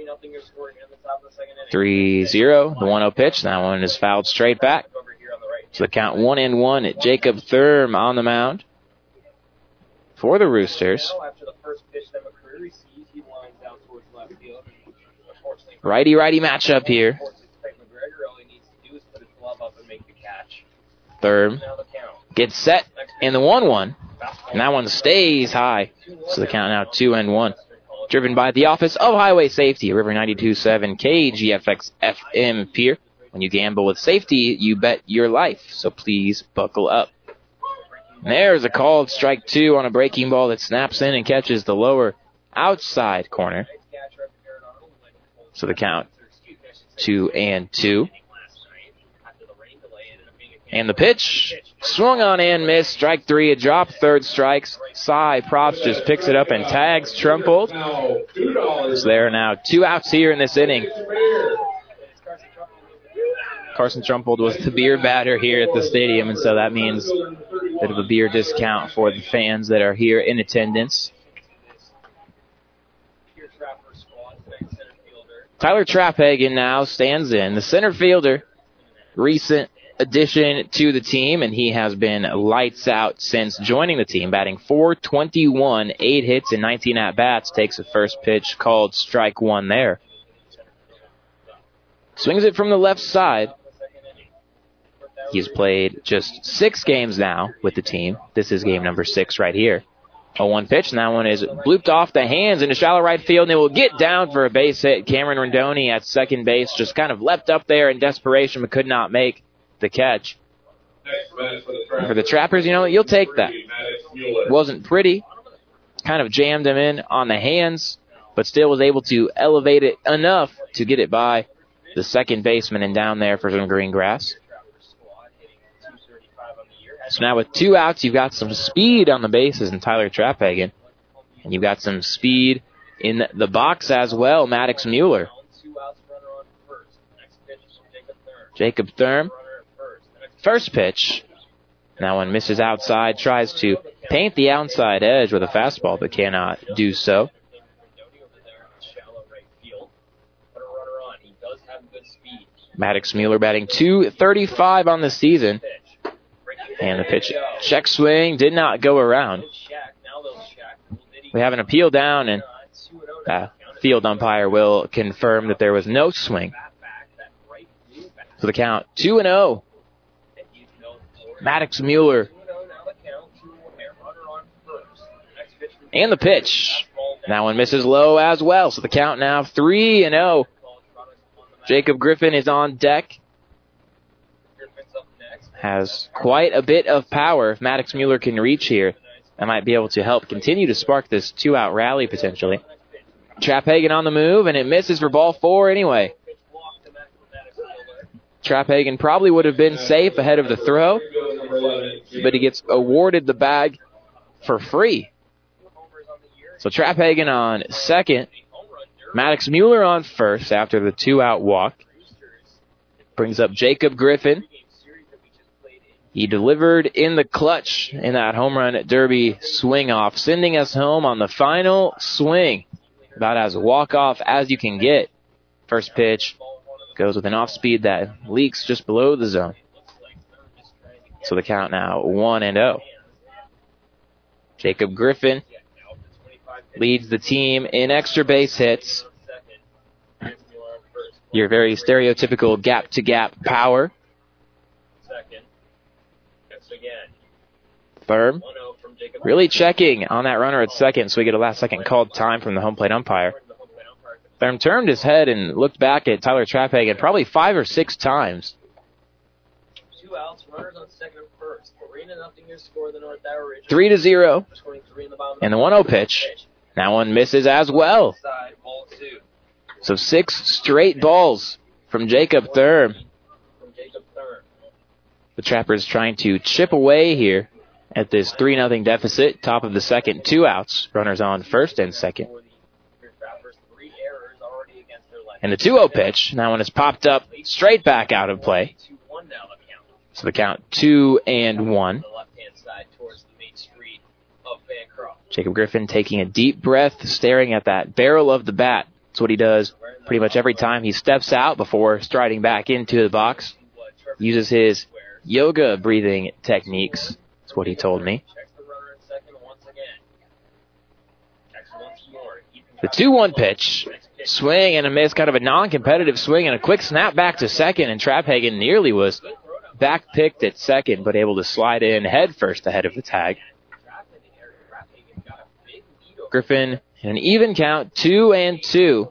3-0, the 1-0 pitch. That one is fouled straight back. So the count 1-1 at Jacob Thurm on the mound for the Roosters. Righty-righty matchup here. Thurm gets set in the 1-1, and that one stays high. So the count now 2-1. Driven by the Office of Highway Safety, River 92.7 KGFX FM Pier. When you gamble with safety, you bet your life, so please buckle up. And there's a called strike 2 on a breaking ball that snaps in and catches the lower outside corner. So the count 2-2. And the pitch swung on and missed. Strike 3, a drop, 3rd strikes. Cy Props just picks it up and tags Trumpold. So there are now 2 outs here in this inning. Carson Trumpold was the beer batter here at the stadium, and so that means Bit of a beer discount for the fans that are here in attendance. Tyler Traphagen now stands in. The center fielder, recent addition to the team, and he has been lights out since joining the team, batting .421, 8 hits and 19 at-bats. Takes the first pitch, called strike one there. Swings it from the left side. He's played just 6 games now with the team. This is game number 6 right here. 0-1 pitch, and that one is blooped off the hands into shallow right field, and they will get down for a base hit. Cameron Rondoni at second base just kind of leapt up there in desperation but could not make the catch. For the Trappers, you'll take that. Wasn't pretty. Kind of jammed him in on the hands, but still was able to elevate it enough to get it by the second baseman and down there for some green grass. So now with 2 outs, you've got some speed on the bases in Tyler Traphagen. And you've got some speed in the box as well, Maddox Mueller. Jacob Thurm. First pitch. That one misses outside, tries to paint the outside edge with a fastball, but cannot do so. Maddox Mueller batting .235 on the season. And the pitch, check swing, did not go around. We have an appeal down, and field umpire will confirm that there was no swing. So the count, 2-0. Maddox Mueller. And the pitch. That one misses low as well. So the count now 3-0. Jacob Griffin is on deck. Has quite a bit of power. If Maddox Mueller can reach here, that might be able to help continue to spark this 2-out rally potentially. Traphagen on the move, and it misses for ball 4 anyway. Traphagen probably would have been safe ahead of the throw, but he gets awarded the bag for free. So Traphagen on second. Maddox Mueller on first after the 2-out walk. Brings up Jacob Griffin. He delivered in the clutch in that home run derby swing-off, sending us home on the final swing. About as walk-off as you can get. First pitch goes with an off-speed that leaks just below the zone. So the count now 1-0. Jacob Griffin leads the team in extra base hits. Your very stereotypical gap-to-gap power. Thurm really checking on that runner at second, so we get a last-second called time from the home plate umpire. Thurm turned his head and looked back at Tyler Traphagen probably 5 or 6 times. 2 outs, runners on second and first. 3-0 your score, the North Iowa Ridge. 3-0. And the 1-0 pitch. That one misses as well. So 6 straight balls from Jacob Thurm. The Trappers trying to chip away here at this 3-0 deficit. Top of the second, 2 outs. Runners on first and second. And the 2-0 pitch. That one is popped up straight back out of play. So the count 2-1. Jacob Griffin taking a deep breath, staring at that barrel of the bat. That's what he does pretty much every time he steps out before striding back into the box. Uses his yoga breathing techniques. That's what he told me. The 2-1 pitch. Swing and a miss, kind of a non-competitive swing, and a quick snap back to second, and Traphagen nearly was back-picked at second, but able to slide in head first ahead of the tag. Griffin in an even count, 2-2.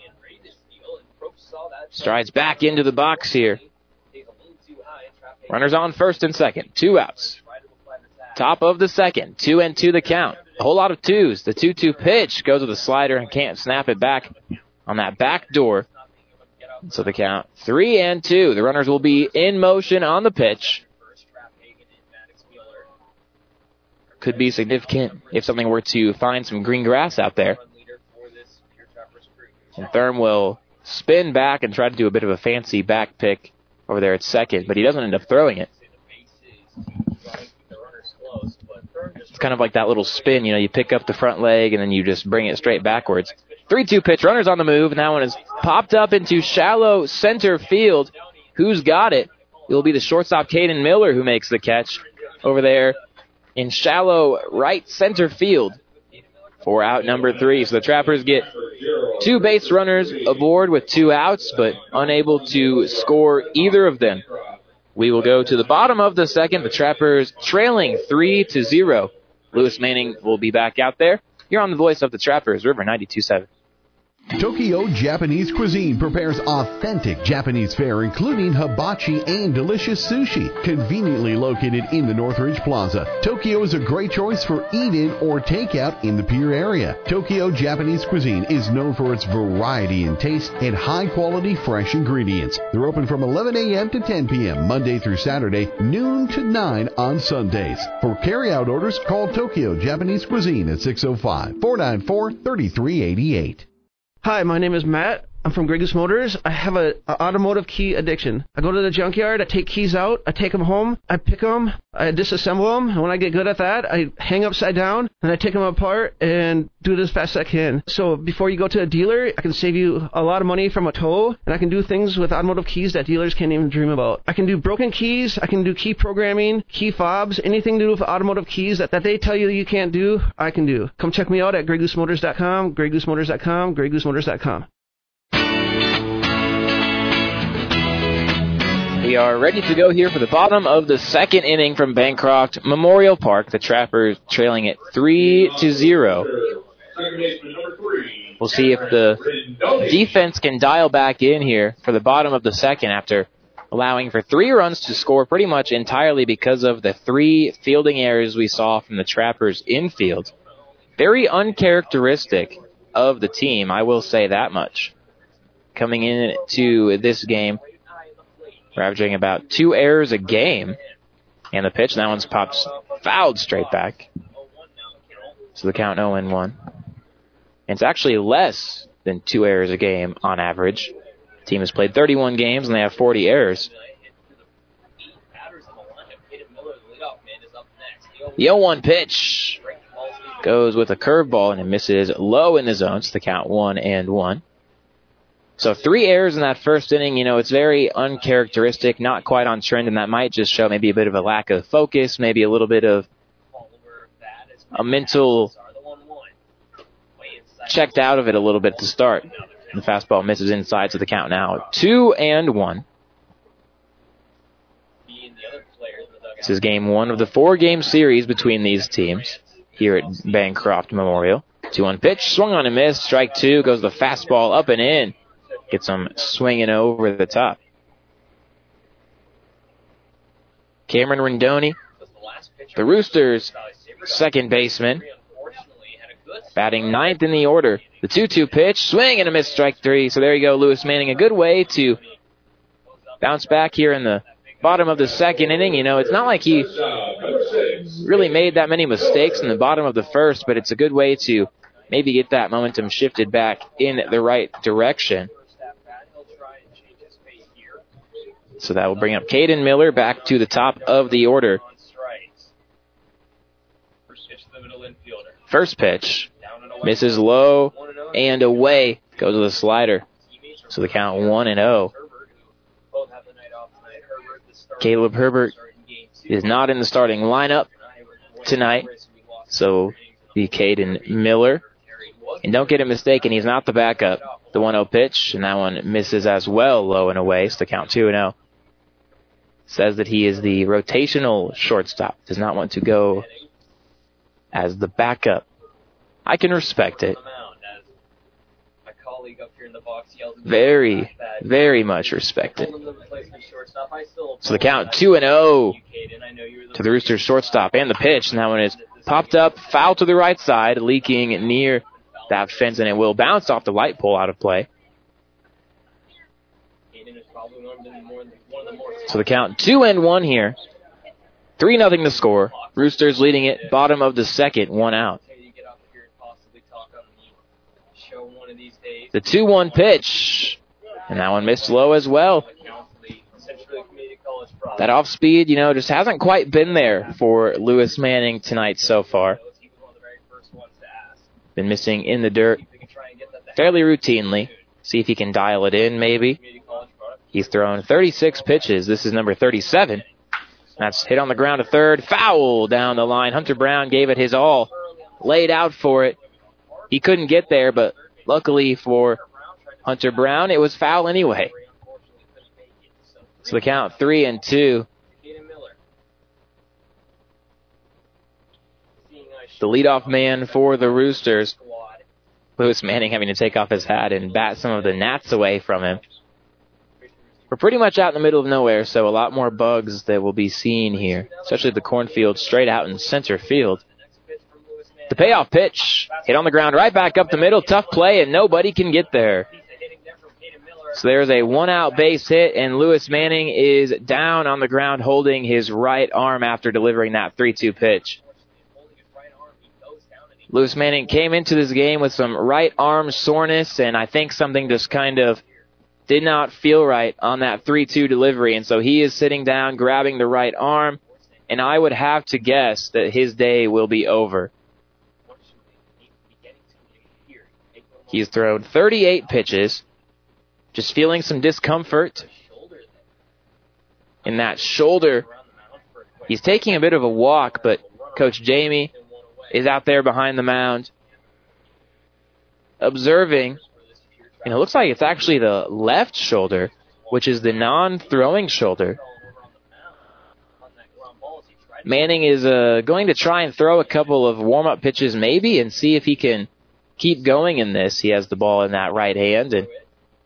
Strides back into the box here. Runners on first and second, 2 outs. Top of the second, 2-2 the count. A whole lot of 2s. The 2-2 pitch goes with a slider and can't snap it back on that back door. So the count 3-2. The runners will be in motion on the pitch. Could be significant if something were to find some green grass out there. And Thurm will spin back and try to do a bit of a fancy back pick over there at second, but he doesn't end up throwing it. It's kind of like that little spin. You pick up the front leg and then you just bring it straight backwards. 3-2 pitch. Runners on the move, and that one is popped up into shallow center field. Who's got it? It will be the shortstop, Caden Miller, who makes the catch over there in shallow right center field for out number 3. So the Trappers get 2 base runners aboard with 2 outs, but unable to score either of them. We will go to the bottom of the second. The Trappers trailing 3-0. Lewis Manning will be back out there. You're on the voice of the Trappers, River 92.7. Tokyo Japanese Cuisine prepares authentic Japanese fare, including hibachi and delicious sushi. Conveniently located in the Northridge Plaza, Tokyo is a great choice for eat-in or takeout in the Pier area. Tokyo Japanese Cuisine is known for its variety in taste and high-quality fresh ingredients. They're open from 11 a.m. to 10 p.m. Monday through Saturday, noon to 9 on Sundays. For carry-out orders, call Tokyo Japanese Cuisine at 605-494-3388. Hi, my name is Matt. I'm from Grey Goose Motors. I have an automotive key addiction. I go to the junkyard, I take keys out, I take them home, I pick them, I disassemble them, and when I get good at that, I hang upside down, and I take them apart and do it as fast as I can. So before you go to a dealer, I can save you a lot of money from a tow, and I can do things with automotive keys that dealers can't even dream about. I can do broken keys, I can do key programming, key fobs, anything to do with automotive keys that they tell you you can't do, I can do. Come check me out at GreyGooseMotors.com, GreyGooseMotors.com, GreyGooseMotors.com. We are ready to go here for the bottom of the second inning from Bancroft Memorial Park. The Trappers trailing at 3-0. We'll see if the defense can dial back in here for the bottom of the second after allowing for 3 runs to score pretty much entirely because of the 3 fielding errors we saw from the Trappers infield. Very uncharacteristic of the team, I will say that much. Coming into this game, we're averaging about 2 errors a game. And the pitch, and that one's popped fouled straight back. So the count 0-1. And it's actually less than 2 errors a game on average. The team has played 31 games and they have 40 errors. The 0-1 pitch goes with a curveball and it misses low in the zone. So the count 1-1. So 3 errors in that first inning, it's very uncharacteristic, not quite on trend, and that might just show maybe a bit of a lack of focus, maybe a little bit of a mental checked out of it a little bit to start. And the fastball misses inside, so the count now 2-1. This is game 1 of the 4-game series between these teams here at Bancroft Memorial. 2-1 pitch, swung on and missed, strike 2, goes the fastball up and in. Gets them swinging over the top. Cameron Rendoni, the Roosters' second baseman, batting 9th in the order. The 2-2 pitch, swing and a miss, strike 3. So there you go, Lewis Manning. A good way to bounce back here in the bottom of the second inning. It's not like he really made that many mistakes in the bottom of the first, but it's a good way to maybe get that momentum shifted back in the right direction. So that will bring up Caden Miller back to the top of the order. First pitch misses low and away. Goes with a slider. So the count 1-0. Caleb Herbert is not in the starting lineup tonight. So the Caden Miller. And don't get it mistaken, he's not the backup. The 1-0 pitch, and that one misses as well, low and away. So the count 2-0. Says that he is the rotational shortstop. Does not want to go as the backup. I can respect it. Very, very much respect it. So the count 2-0 to the Roosters shortstop and the pitch. And that one is popped up, foul to the right side, leaking near that fence, and it will bounce off the light pole out of play. So the count 2-1 here. 3-0 the score. Roosters leading it. Bottom of the second, 1 out. The 2-1 pitch. And that one missed low as well. That off speed, just hasn't quite been there for Lewis Manning tonight so far. Been missing in the dirt fairly routinely. See if he can dial it in, maybe. He's thrown 36 pitches. This is number 37. That's hit on the ground to third. Foul down the line. Hunter Brown gave it his all. Laid out for it. He couldn't get there, but luckily for Hunter Brown, it was foul anyway. So the count 3-2. The leadoff man for the Roosters, Lewis Manning, having to take off his hat and bat some of the gnats away from him. We're pretty much out in the middle of nowhere, so a lot more bugs that will be seen here, especially the cornfield straight out in center field. The payoff pitch, hit on the ground right back up the middle, tough play, and nobody can get there. So there's a one-out base hit, and Lewis Manning is down on the ground holding his right arm after delivering that 3-2 pitch. Lewis Manning came into this game with some right arm soreness, and I think something just kind of did not feel right on that 3-2 delivery, and so he is sitting down, grabbing the right arm, and I would have to guess that his day will be over. He's thrown 38 pitches, just feeling some discomfort in that shoulder. He's taking a bit of a walk, but Coach Jamie is out there behind the mound observing. And it looks like it's actually the left shoulder, which is the non-throwing shoulder. Manning is going to try and throw a couple of warm-up pitches maybe and see if he can keep going in this. He has the ball in that right hand, and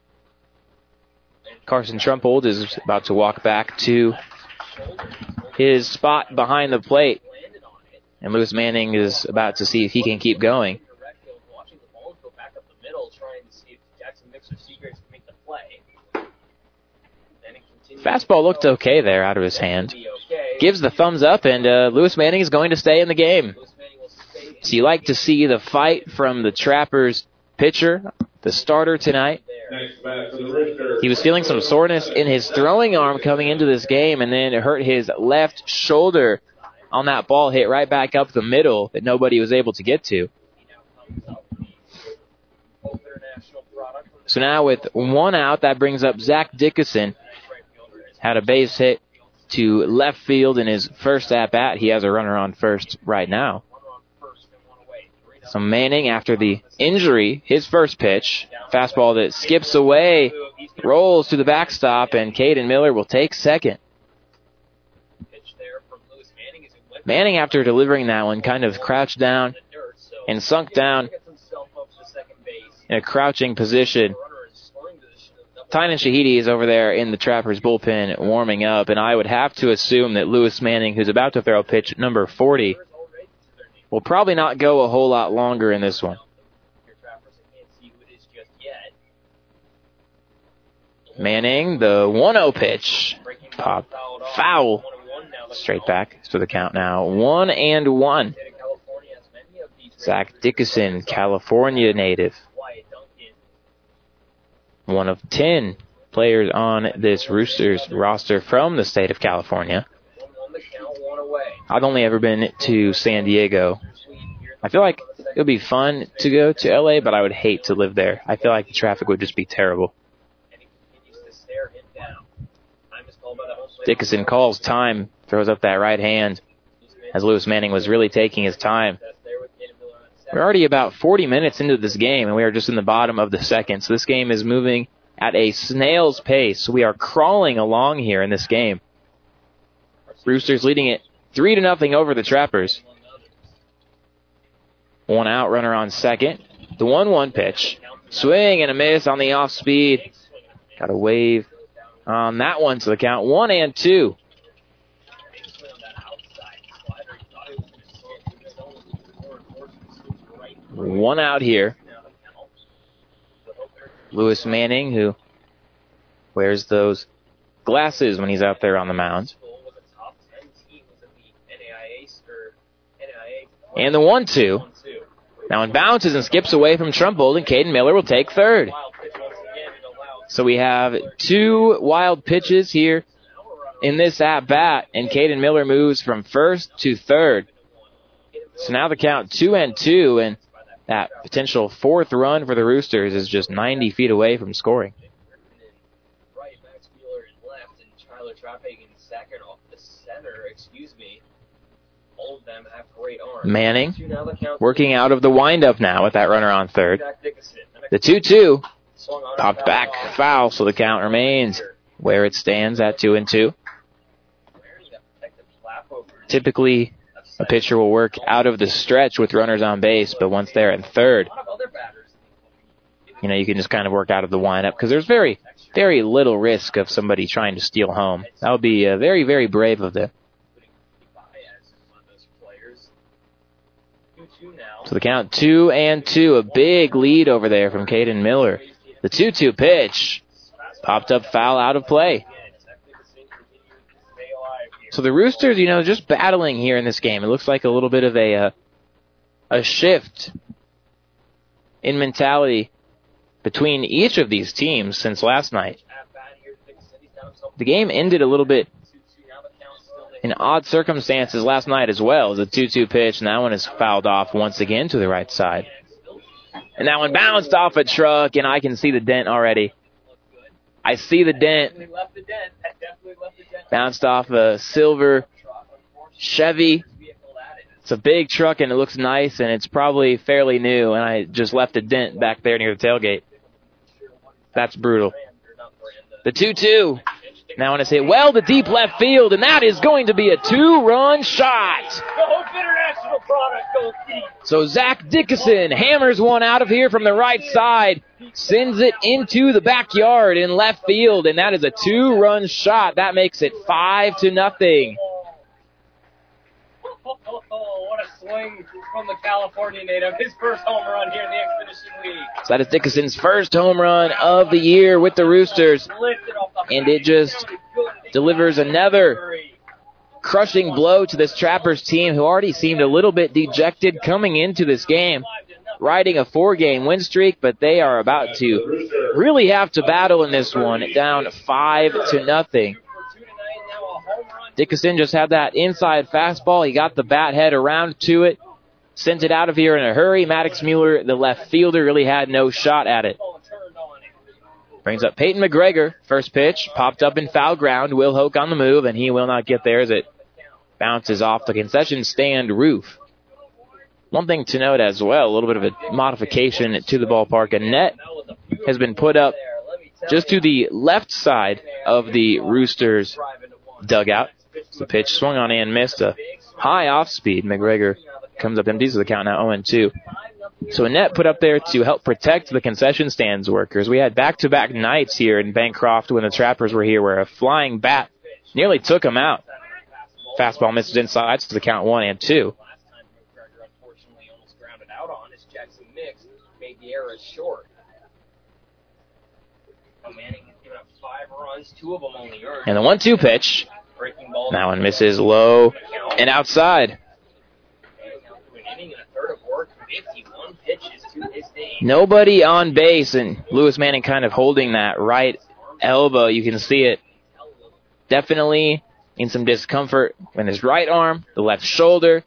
Carson Trumpold is about to walk back to his spot behind the plate. And Lewis Manning is about to see if he can keep going. Fastball looked okay there out of his hand. Gives the thumbs up, and Lewis Manning is going to stay in the game. So you like to see the fight from the Trappers pitcher, the starter tonight. He was feeling some soreness in his throwing arm coming into this game, and then it hurt his left shoulder on that ball hit right back up the middle that nobody was able to get to. So now with one out, that brings up Zach Dickinson. Had a base hit to left field in his first at-bat. He has a runner on first right now. So Manning, after the injury, his first pitch, fastball that skips away, rolls to the backstop, and Caden Miller will take second. Manning, after delivering that one, kind of crouched down and sunk down in a crouching position. Tynan Shahidi is over there in the Trappers bullpen warming up, and I would have to assume that Lewis Manning, who's about to throw pitch number 40, will probably not go a whole lot longer in this one. Manning, the 1-0 pitch. Pop. Foul. Straight back to the count now. 1-1. Zach Dickinson, California native. One of 10 players on this Roosters roster from the state of California. I've only ever been to San Diego. I feel like it would be fun to go to LA, but I would hate to live there. I feel like the traffic would just be terrible. Dickinson calls time, throws up that right hand as Lewis Manning was really taking his time. We're already about 40 minutes into this game, and we are just in the bottom of the second. So this game is moving at a snail's pace. We are crawling along here in this game. Roosters leading it 3-0 over the Trappers. One out, runner on second. The 1-1 pitch. Swing and a miss on the off speed. Got a wave on that one, so the count 1-2. One out here. Lewis Manning, who wears those glasses when he's out there on the mound. And the 1-2. Now it bounces and skips away from Trumpold, and Caden Miller will take third. So we have two wild pitches here in this at-bat, and Caden Miller moves from first to third. So now the count 2-2, and that potential fourth run for the Roosters is just 90 feet away from scoring. Right, Max Wheeler in left, and Tyler Trouthagen second off the center, All of them have great arms. Manning working out of the windup now with that runner on third. The 2-2 popped back foul, so the count remains where it stands at 2-2. Typically, a pitcher will work out of the stretch with runners on base, but once they're at third, you can just kind of work out of the windup because there's very, very little risk of somebody trying to steal home. That would be very, very brave of them. So the count 2-2, a big lead over there from Caden Miller. The 2-2 pitch popped up foul out of play. So the Roosters, just battling here in this game. It looks like a little bit of a shift in mentality between each of these teams since last night. The game ended a little bit in odd circumstances last night as well. It was a 2-2 pitch, and that one is fouled off once again to the right side. And that one bounced off a truck, and I can see the dent already. I see the dent. Bounced off a silver Chevy. It's a big truck, and it looks nice, and it's probably fairly new, and I just left a dent back there near the tailgate. That's brutal. The 2-2. Now when it's hit well to deep left field, and that is going to be a 2-run shot. So Zach Dickinson hammers one out of here from the right side, sends it into the backyard in left field, and that is a 2-run shot. That makes it 5-0. What a swing from the California native. His first home run here in the Expedition League. So that is Dickinson's first home run of the year with the Roosters. And it just delivers another crushing blow to this Trappers team, who already seemed a little bit dejected coming into this game, riding a 4-game win streak, but they are about to really have to battle in this one, down 5-0. Dickinson just had that inside fastball. He got the bat head around to it, sent it out of here in a hurry. Maddox Mueller, the left fielder, really had no shot at it. Brings up Peyton McGregor. First pitch popped up in foul ground. Will Hoke on the move, and he will not get there as it bounces off the concession stand roof. One thing to note as well, a little bit of a modification to the ballpark. A net has been put up just to the left side of the Roosters dugout. The pitch swung on and missed. A high off speed. McGregor comes up empty, so the count now 0-2. So a net put up there to help protect the concession stands workers. We had back-to-back nights here in Bancroft when the Trappers were here where a flying bat nearly took them out. Fastball misses inside, so the count 1-2. And the 1-2 pitch. That one misses low and outside. Nobody on base, and Lewis Manning kind of holding that right elbow. You can see it definitely in some discomfort in his right arm, the left shoulder.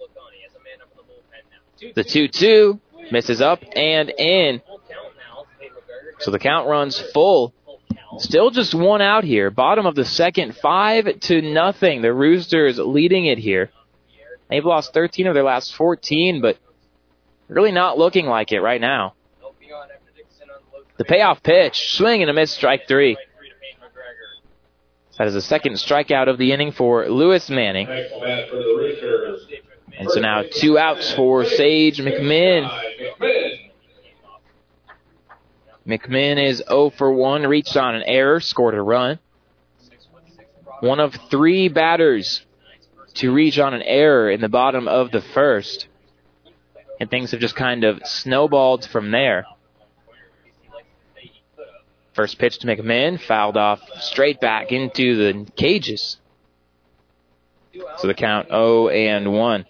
The 2-2 misses up and in. So the count runs full. Still just one out here. Bottom of the second, 5-0. The Roosters leading it here. They've lost 13 of their last 14, but really not looking like it right now. The payoff pitch, swing and a miss, strike 3. That is the second strikeout of the inning for Lewis Manning. And so now 2 outs for Sage McMinn. McMinn is 0 for 1, reached on an error, scored a run. One of 3 batters to reach on an error in the bottom of the first. And things have just kind of snowballed from there. First pitch to McMinn, fouled off straight back into the cages. So the count 0-1.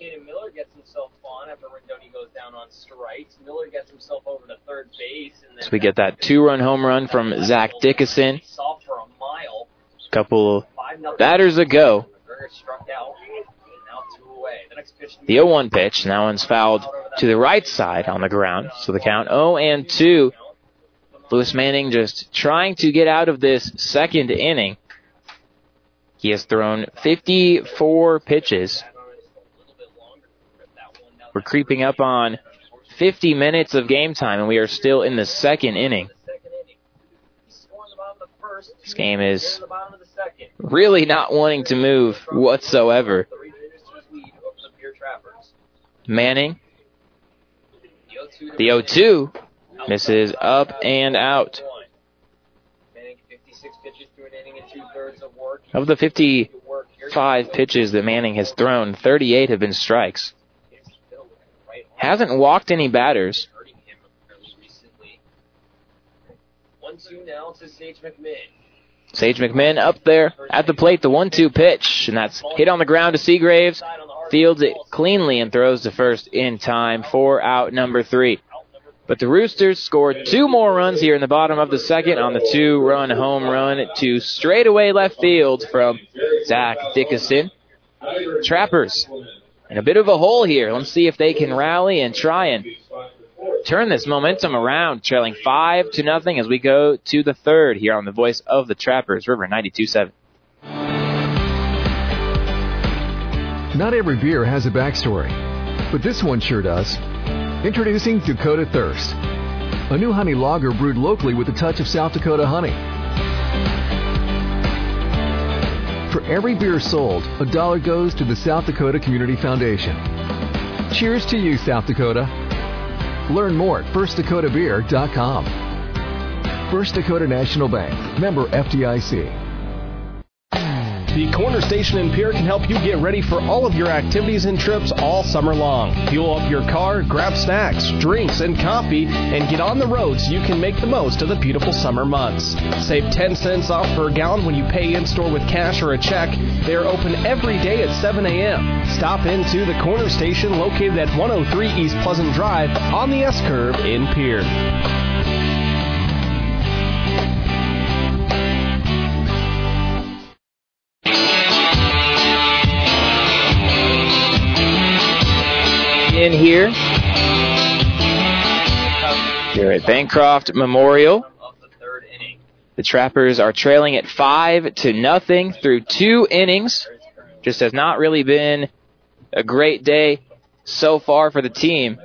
Miller gets himself over to third base. And so we get that 2-run home run from Zach Dickinson. Couple batters a go. Berger struck out. Now 2 away. The next pitch. The 0-1 pitch. That one's fouled to the right side on the ground. So the count 0-2. Lewis Manning just trying to get out of this second inning. He has thrown 54 pitches. We're creeping up on 50 minutes of game time, and we are still in the second inning. This game is really not wanting to move whatsoever. Manning, the 0-2, misses up and out. Of the 55 pitches that Manning has thrown, 38 have been strikes. Hasn't walked any batters. 1-2 now to Sage McMinn. Sage McMinn up there at the plate, the 1-2 pitch, and that's hit on the ground to Seagraves. Fields it cleanly and throws to first in time for out number 3. But the Roosters scored 2 more runs here in the bottom of the second on the 2-run home run to straightaway left field from Zach Dickinson. Trappers in a bit of a hole here. Let's see if they can rally and try and turn this momentum around, trailing 5-0 as we go to the third here on the voice of the Trappers, River 92.7. Not every beer has a backstory, but this one sure does. Introducing Dakota Thirst, a new honey lager brewed locally with a touch of South Dakota honey. For every beer sold, $1 goes to the South Dakota Community Foundation. Cheers to you, South Dakota. Learn more at firstdakotabeer.com. First Dakota National Bank, member FDIC. The Corner Station in Pierre can help you get ready for all of your activities and trips all summer long. Fuel up your car, grab snacks, drinks, and coffee, and get on the road so you can make the most of the beautiful summer months. Save 10 cents off per gallon when you pay in-store with cash or a check. They are open every day at 7 a.m. Stop into the Corner Station located at 103 East Pleasant Drive on the S-Curve in Pierre. In here at Bancroft Memorial. The Trappers are trailing at 5-0 through 2 innings. Just has not really been a great day so far for the team.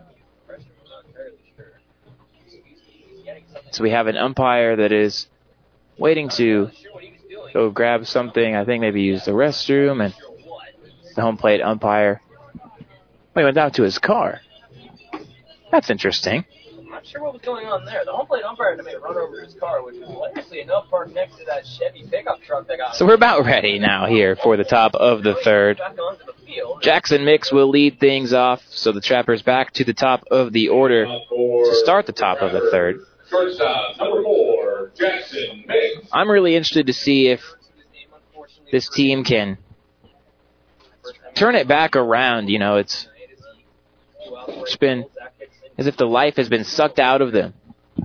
So we have an umpire that is waiting to go grab something. I think maybe use the restroom, and the home plate umpire he went out to his car. That's interesting. I'm not sure what was going on there. The home plate umpire made a run over his car, which was likely enough parked next to that Chevy pickup truck that got... So we're about ready now here for the top of the third. Jackson Mix will lead things off, so the Trappers back to the top of the order to start the top of the third. Shortstop, number 4, Jackson Mix. I'm really interested to see if this team can turn it back around. You know, it's been as if the life has been sucked out of them.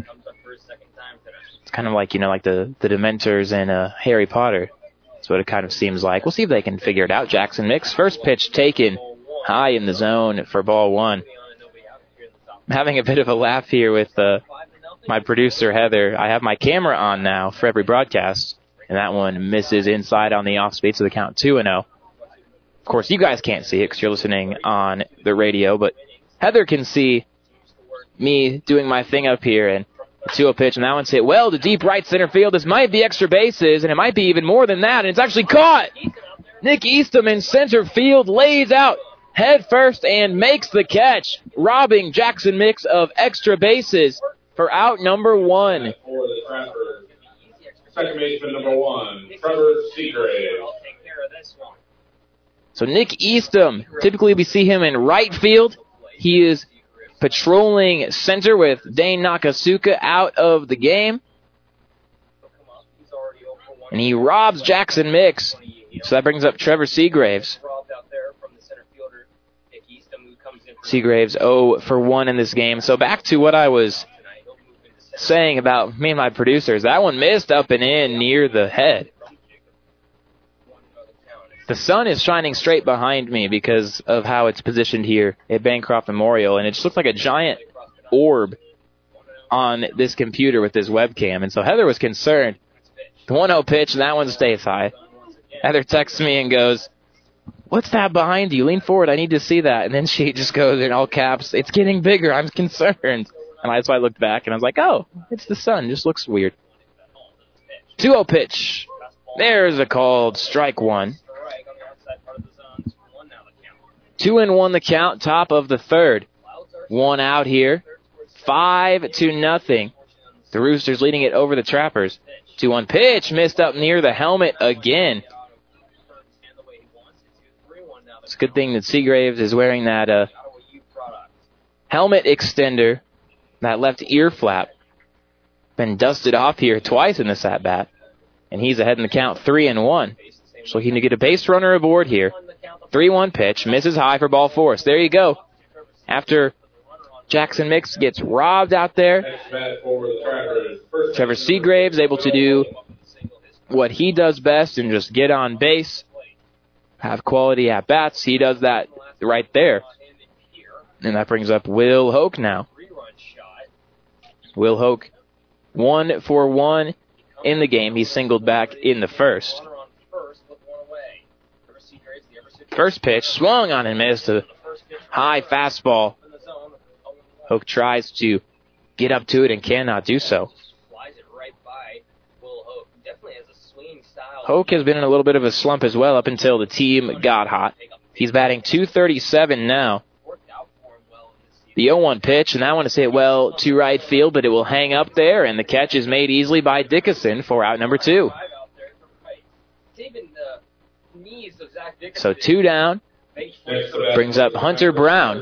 It's kind of like, you know, like the Dementors in Harry Potter. That's what it kind of seems like. We'll see if they can figure it out. Jackson Mix, first pitch taken high in the zone for ball 1. I'm having a bit of a laugh here with my producer, Heather. I have my camera on now for every broadcast, and that one misses inside on the off speed, so the count 2-0. Of course, you guys can't see it because you're listening on the radio, but Heather can see me doing my thing up here, and the 2-0 pitch, and that one's hit well to deep right center field. This might be extra bases, and it might be even more than that, and it's actually caught. Nick Eastham in center field lays out head first and makes the catch, robbing Jackson Mix of extra bases for out number 1. For the Trappers, second baseman number 1, Trevor Seagrave. So Nick Eastham, typically we see him in right field. He is patrolling center with Dane Nakasuka out of the game. And he robs Jackson Mix. So that brings up Trevor Seagraves. Seagraves 0 for 1 in this game. So back to what I was saying about me and my producers. That one missed up and in near the head. The sun is shining straight behind me because of how it's positioned here at Bancroft Memorial, and it just looks like a giant orb on this computer with this webcam. And so Heather was concerned. The 1-0 pitch, and that one stays high. Heather texts me and goes, "What's that behind you? Lean forward, I need to see that." And then she just goes in all caps, "It's getting bigger, I'm concerned." And that's why I looked back, and I was like, oh, it's the sun. It just looks weird. 2-0 pitch. There's a called strike one. 2-1 the count, top of the third. One out here. 5-0. The Roosters leading it over the Trappers. 2-1 pitch, missed up near the helmet again. It's a good thing that Seagraves is wearing that helmet extender, that left ear flap. Been dusted off here twice in this at-bat. And he's ahead in the count, 3-1. Just looking to get a base runner aboard here. 3-1 pitch, misses high for ball four. So there you go. After Jackson Mix gets robbed out there, Trevor Seagraves able to do what he does best and just get on base, have quality at-bats. He does that right there. And that brings up Will Hoke now. Will Hoke, 1 for 1 in the game. He singled back in the first. First pitch, swung on and missed. A high fastball. Hoke tries to get up to it and cannot do so. Hoke has been in a little bit of a slump as well up until the team got hot. He's batting .237 now. The 0-1 pitch, and that one is hit well to right field, but it will hang up there, and the catch is made easily by Dickinson for out number 2. So 2 down. Brings up Hunter Brown.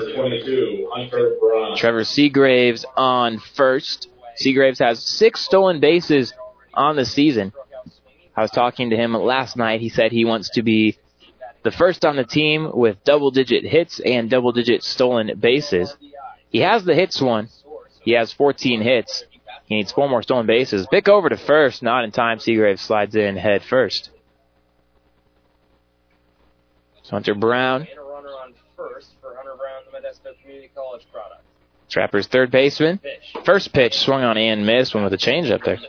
Trevor Seagraves on first. Seagraves has 6 stolen bases on the season. I was talking to him last night. He said he wants to be the first on the team with double-digit hits and double-digit stolen bases. He has the hits one. He has 14 hits. He needs 4 more stolen bases. Pick over to first. Not in time. Seagraves slides in head first. Hunter Brown. Trappers third baseman. First pitch swung on and missed. One with a changeup there.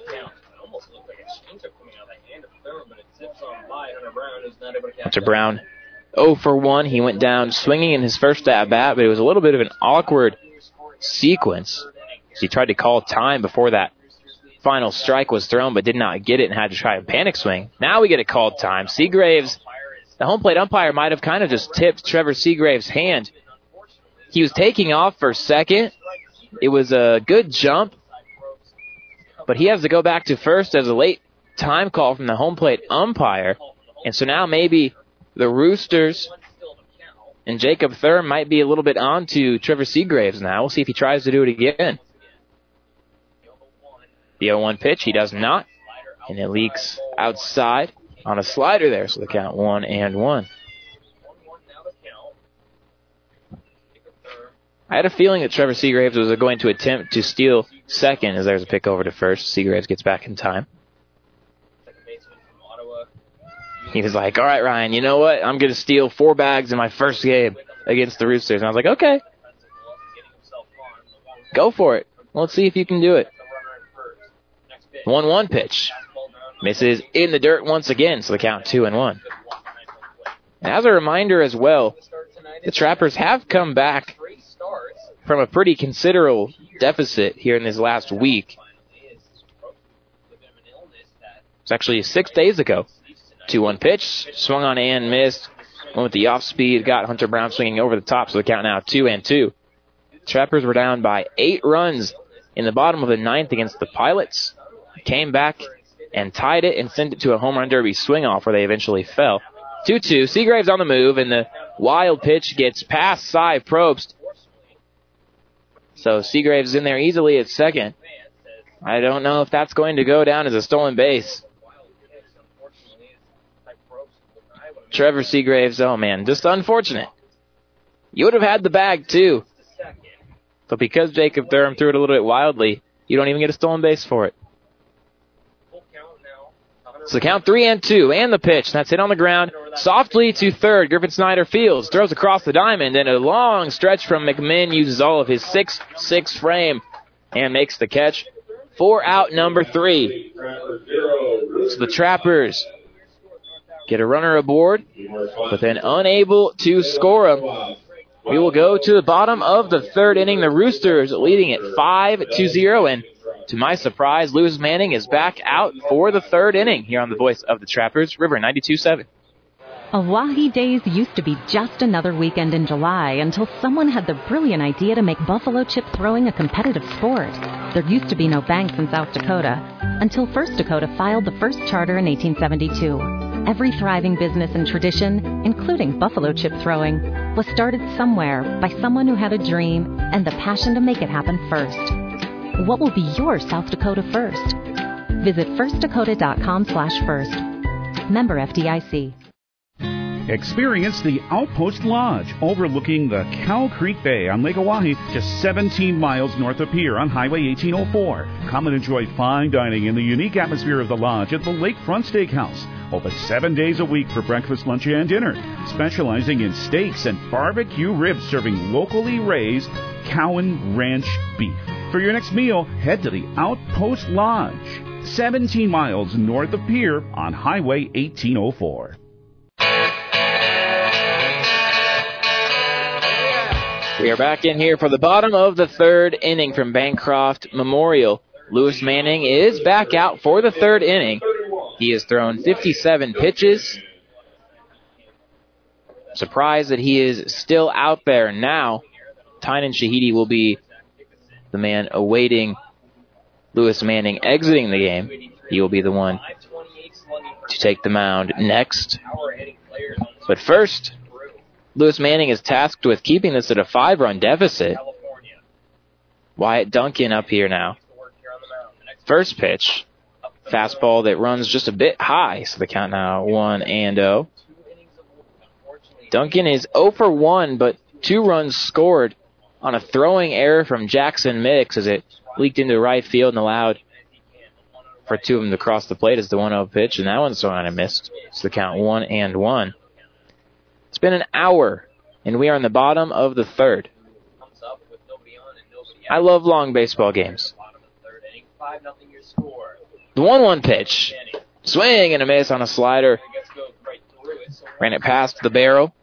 Hunter Brown 0 for 1. He went down swinging in his first at-bat, but it was a little bit of an awkward sequence. He tried to call time before that final strike was thrown, but did not get it and had to try a panic swing. Now we get a called time. Seagraves, the home plate umpire might have kind of just tipped Trevor Seagraves' hand. He was taking off for second. It was a good jump, but he has to go back to first as a late time call from the home plate umpire. And so now maybe the Roosters and Jacob Thurm might be a little bit on to Trevor Seagraves now. We'll see if he tries to do it again. The 0-1 pitch, he does not. And it leaks outside on a slider there. So the count 1-1. I had a feeling that Trevor Seagraves was going to attempt to steal second as there's a pick over to first. Seagraves gets back in time. He was like, all right, Ryan, you know what? I'm going to steal 4 bags in my first game against the Roosters. And I was like, okay. Go for it. Let's see if you can do it. 1-1 pitch. Misses in the dirt once again, so the count 2-1. As a reminder as well, the Trappers have come back from a pretty considerable deficit here in this last week. It's actually 6 days ago. 2-1 pitch, swung on and missed. Went with the off speed, got Hunter Brown swinging over the top, so the count now 2-2. Trappers were down by 8 runs in the bottom of the 9th against the Pilots. Came back and tied it and sent it to a home run derby swing-off where they eventually fell. 2-2, Seagraves on the move, and the wild pitch gets past Cy Probst. So Seagraves is in there easily at second. I don't know if that's going to go down as a stolen base. Trevor Seagraves, oh man, just unfortunate. You would have had the bag too. But because Jacob Thurm threw it a little bit wildly, you don't even get a stolen base for it. So count 3-2, and the pitch. That's hit on the ground softly to third. Griffin Snyder fields, throws across the diamond, and a long stretch from McMinn uses all of his 6'6" frame and makes the catch for out number 3. So the Trappers get a runner aboard, but then unable to score him. We will go to the bottom of the third inning. The Roosters leading it 5-0, and to my surprise, Lewis Manning is back out for the third inning here on the voice of the Trappers, River 92.7. Oahe Days used to be just another weekend in July until someone had the brilliant idea to make buffalo chip throwing a competitive sport. There used to be no banks in South Dakota until First Dakota filed the first charter in 1872. Every thriving business and tradition, including buffalo chip throwing, was started somewhere by someone who had a dream and the passion to make it happen first. What will be your South Dakota first? Visit firstdakota.com/first. Member FDIC. Experience the Outpost Lodge overlooking the Cow Creek Bay on Lake Oahe, just 17 miles north of Pierre on Highway 1804. Come and enjoy fine dining in the unique atmosphere of the lodge at the Lakefront Steakhouse. Open 7 days a week for breakfast, lunch, and dinner. Specializing in steaks and barbecue ribs, serving locally raised Cowan Ranch beef. For your next meal, head to the Outpost Lodge, 17 miles north of Pierre on Highway 1804. We are back in here for the bottom of the third inning from Bancroft Memorial. Lewis Manning is back out for the third inning. He has thrown 57 pitches. Surprised that he is still out there now. Tynan Shahidi will be the man awaiting Lewis Manning exiting the game. He will be the one to take the mound next. But first, Lewis Manning is tasked with keeping this at a 5-run deficit. Wyatt Duncan up here now. First pitch, fastball that runs just a bit high, so the count now 1-0. Duncan is 0 for 1, but 2 runs scored on a throwing error from Jackson Mix as it leaked into right field and allowed for 2 of them to cross the plate as the 1-0 pitch, and that one's thrown out and missed. So the count 1-1. It's been an hour, and we are in the bottom of the third. I love long baseball games. The 1-1 pitch. Swing and a miss on a slider. Ran it past the barrel.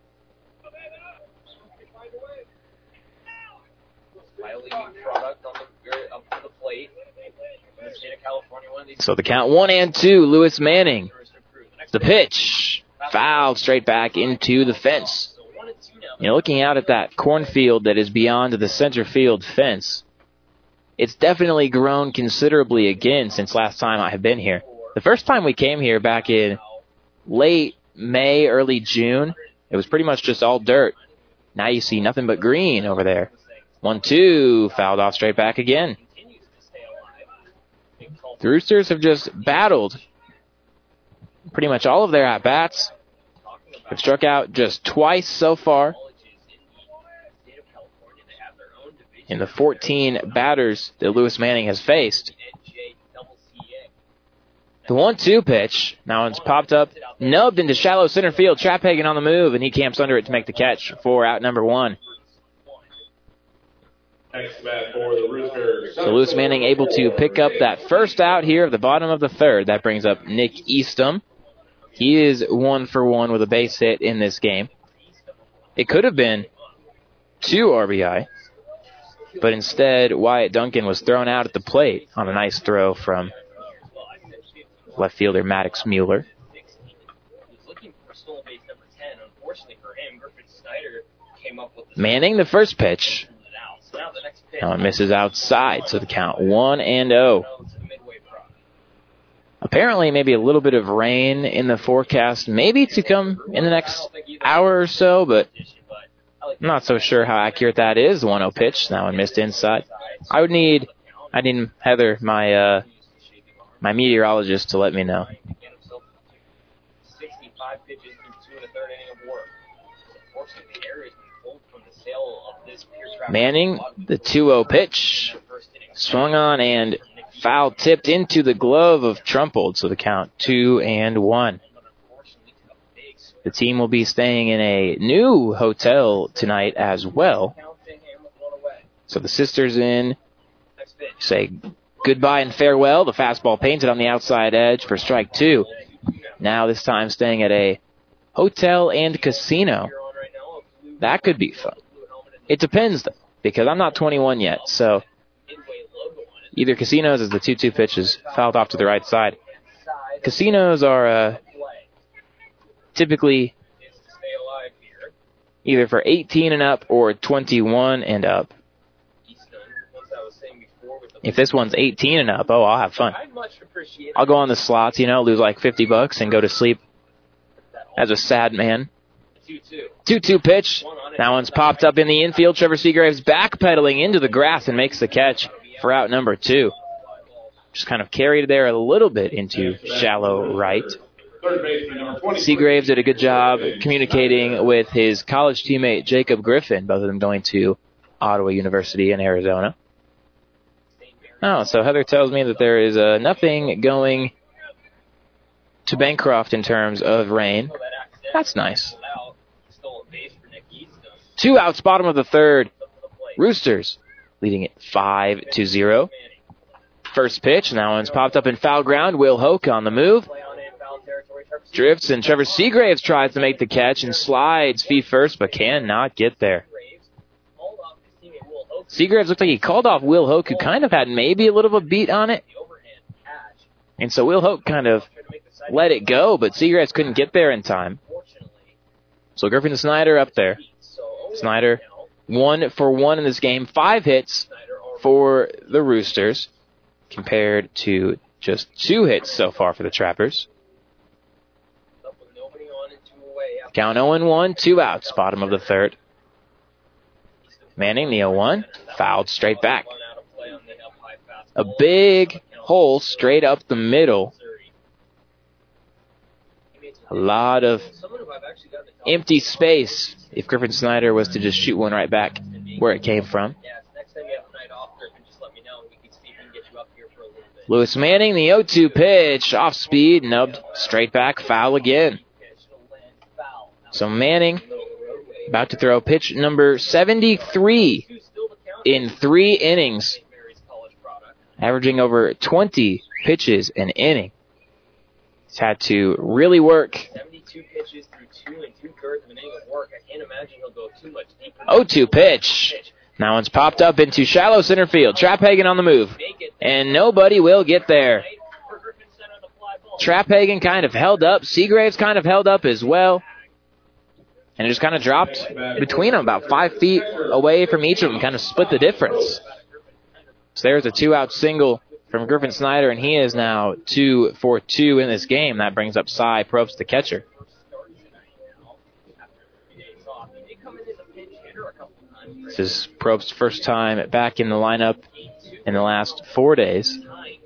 So the count 1-2. Lewis Manning. The pitch. Fouled straight back into the fence. You know, looking out at that cornfield that is beyond the center field fence, it's definitely grown considerably again since last time I have been here. The first time we came here back in late May, early June, it was pretty much just all dirt. Now you see nothing but green over there. 1-2, fouled off straight back again. The Roosters have just battled pretty much all of their at-bats. Have struck out just twice so far. In the 14 batters that Lewis Manning has faced. The 1-2 pitch. Now it's popped up, nubbed into shallow center field. Traphagen on the move, and he camps under it to make the catch for out number 1. Next bat for the Roosters. So Lewis Manning able to pick up that first out here at the bottom of the third. That brings up Nick Eastham. He is 1 for 1 with a base hit in this game. It could have been 2 RBI, but instead Wyatt Duncan was thrown out at the plate on a nice throw from left fielder Maddox Mueller. Manning, the first pitch. Now it misses outside, so the count 1-0. Apparently, maybe a little bit of rain in the forecast, maybe to come in the next hour or so, but I'm not so sure how accurate that is. The 1-0 pitch, that one missed inside. I need Heather, my meteorologist, to let me know. Manning, the 2-0 pitch, swung on and Foul tipped into the glove of Trumpold, so the count 2-1. The team will be staying in a new hotel tonight as well. So the sisters in say goodbye and farewell. The fastball painted on the outside edge for strike 2. Now this time staying at a hotel and casino. That could be fun. It depends, though, because I'm not 21 yet. So either casinos as the 2-2 pitch is fouled off to the right side. Casinos are typically either for 18 and up or 21 and up. If this one's 18 and up, I'll have fun. I'll go on the slots, lose like $50 and go to sleep as a sad man. 2-2 pitch. That one's popped up in the infield. Trevor Seagraves backpedaling into the grass and makes the catch for out number 2. Just kind of carried there a little bit into shallow right. Seagraves did a good job communicating with his college teammate Jacob Griffin, both of them going to Ottawa University in Arizona. Oh, so Heather tells me that there is nothing going to Bancroft in terms of rain. That's nice. 2 outs, bottom of the third. Roosters leading it 5-0. First pitch, and that one's popped up in foul ground. Will Hoke on the move. Drifts, and Trevor Seagraves tries to make the catch and slides feet first, but cannot get there. Seagraves looked like he called off Will Hoke, who kind of had maybe a little of a beat on it. And so Will Hoke kind of let it go, but Seagraves couldn't get there in time. So Griffin and Snyder up there. Snyder 1 for 1 in this game. 5 hits for the Roosters compared to just 2 hits so far for the Trappers. Count 0-1, 2 outs, bottom of the third. Manning, the 0-1, fouled straight back. A big hole straight up the middle. A lot of empty space if Griffin Snyder was to just shoot one right back where it came from. Lewis Manning, the 0-2 pitch, off speed, nubbed straight back, foul again. So Manning about to throw pitch number 73 in 3 innings, averaging over 20 pitches an inning. He's had to really work. 72 pitches through 2 2/3 of an inning of work. I can't imagine he'll go too much deeper. 0-2 pitch. Now one's popped up into shallow center field. Traphagen on the move, and nobody will get there. Traphagen kind of held up. Seagraves kind of held up as well. And it just kind of dropped between them, about 5 feet away from each of them, kind of split the difference. So there's a 2-out single from Griffin Snyder, and he is now 2 for 2 in this game. That brings up Cy Probst, the catcher. This is Probst's first time back in the lineup in the last 4 days.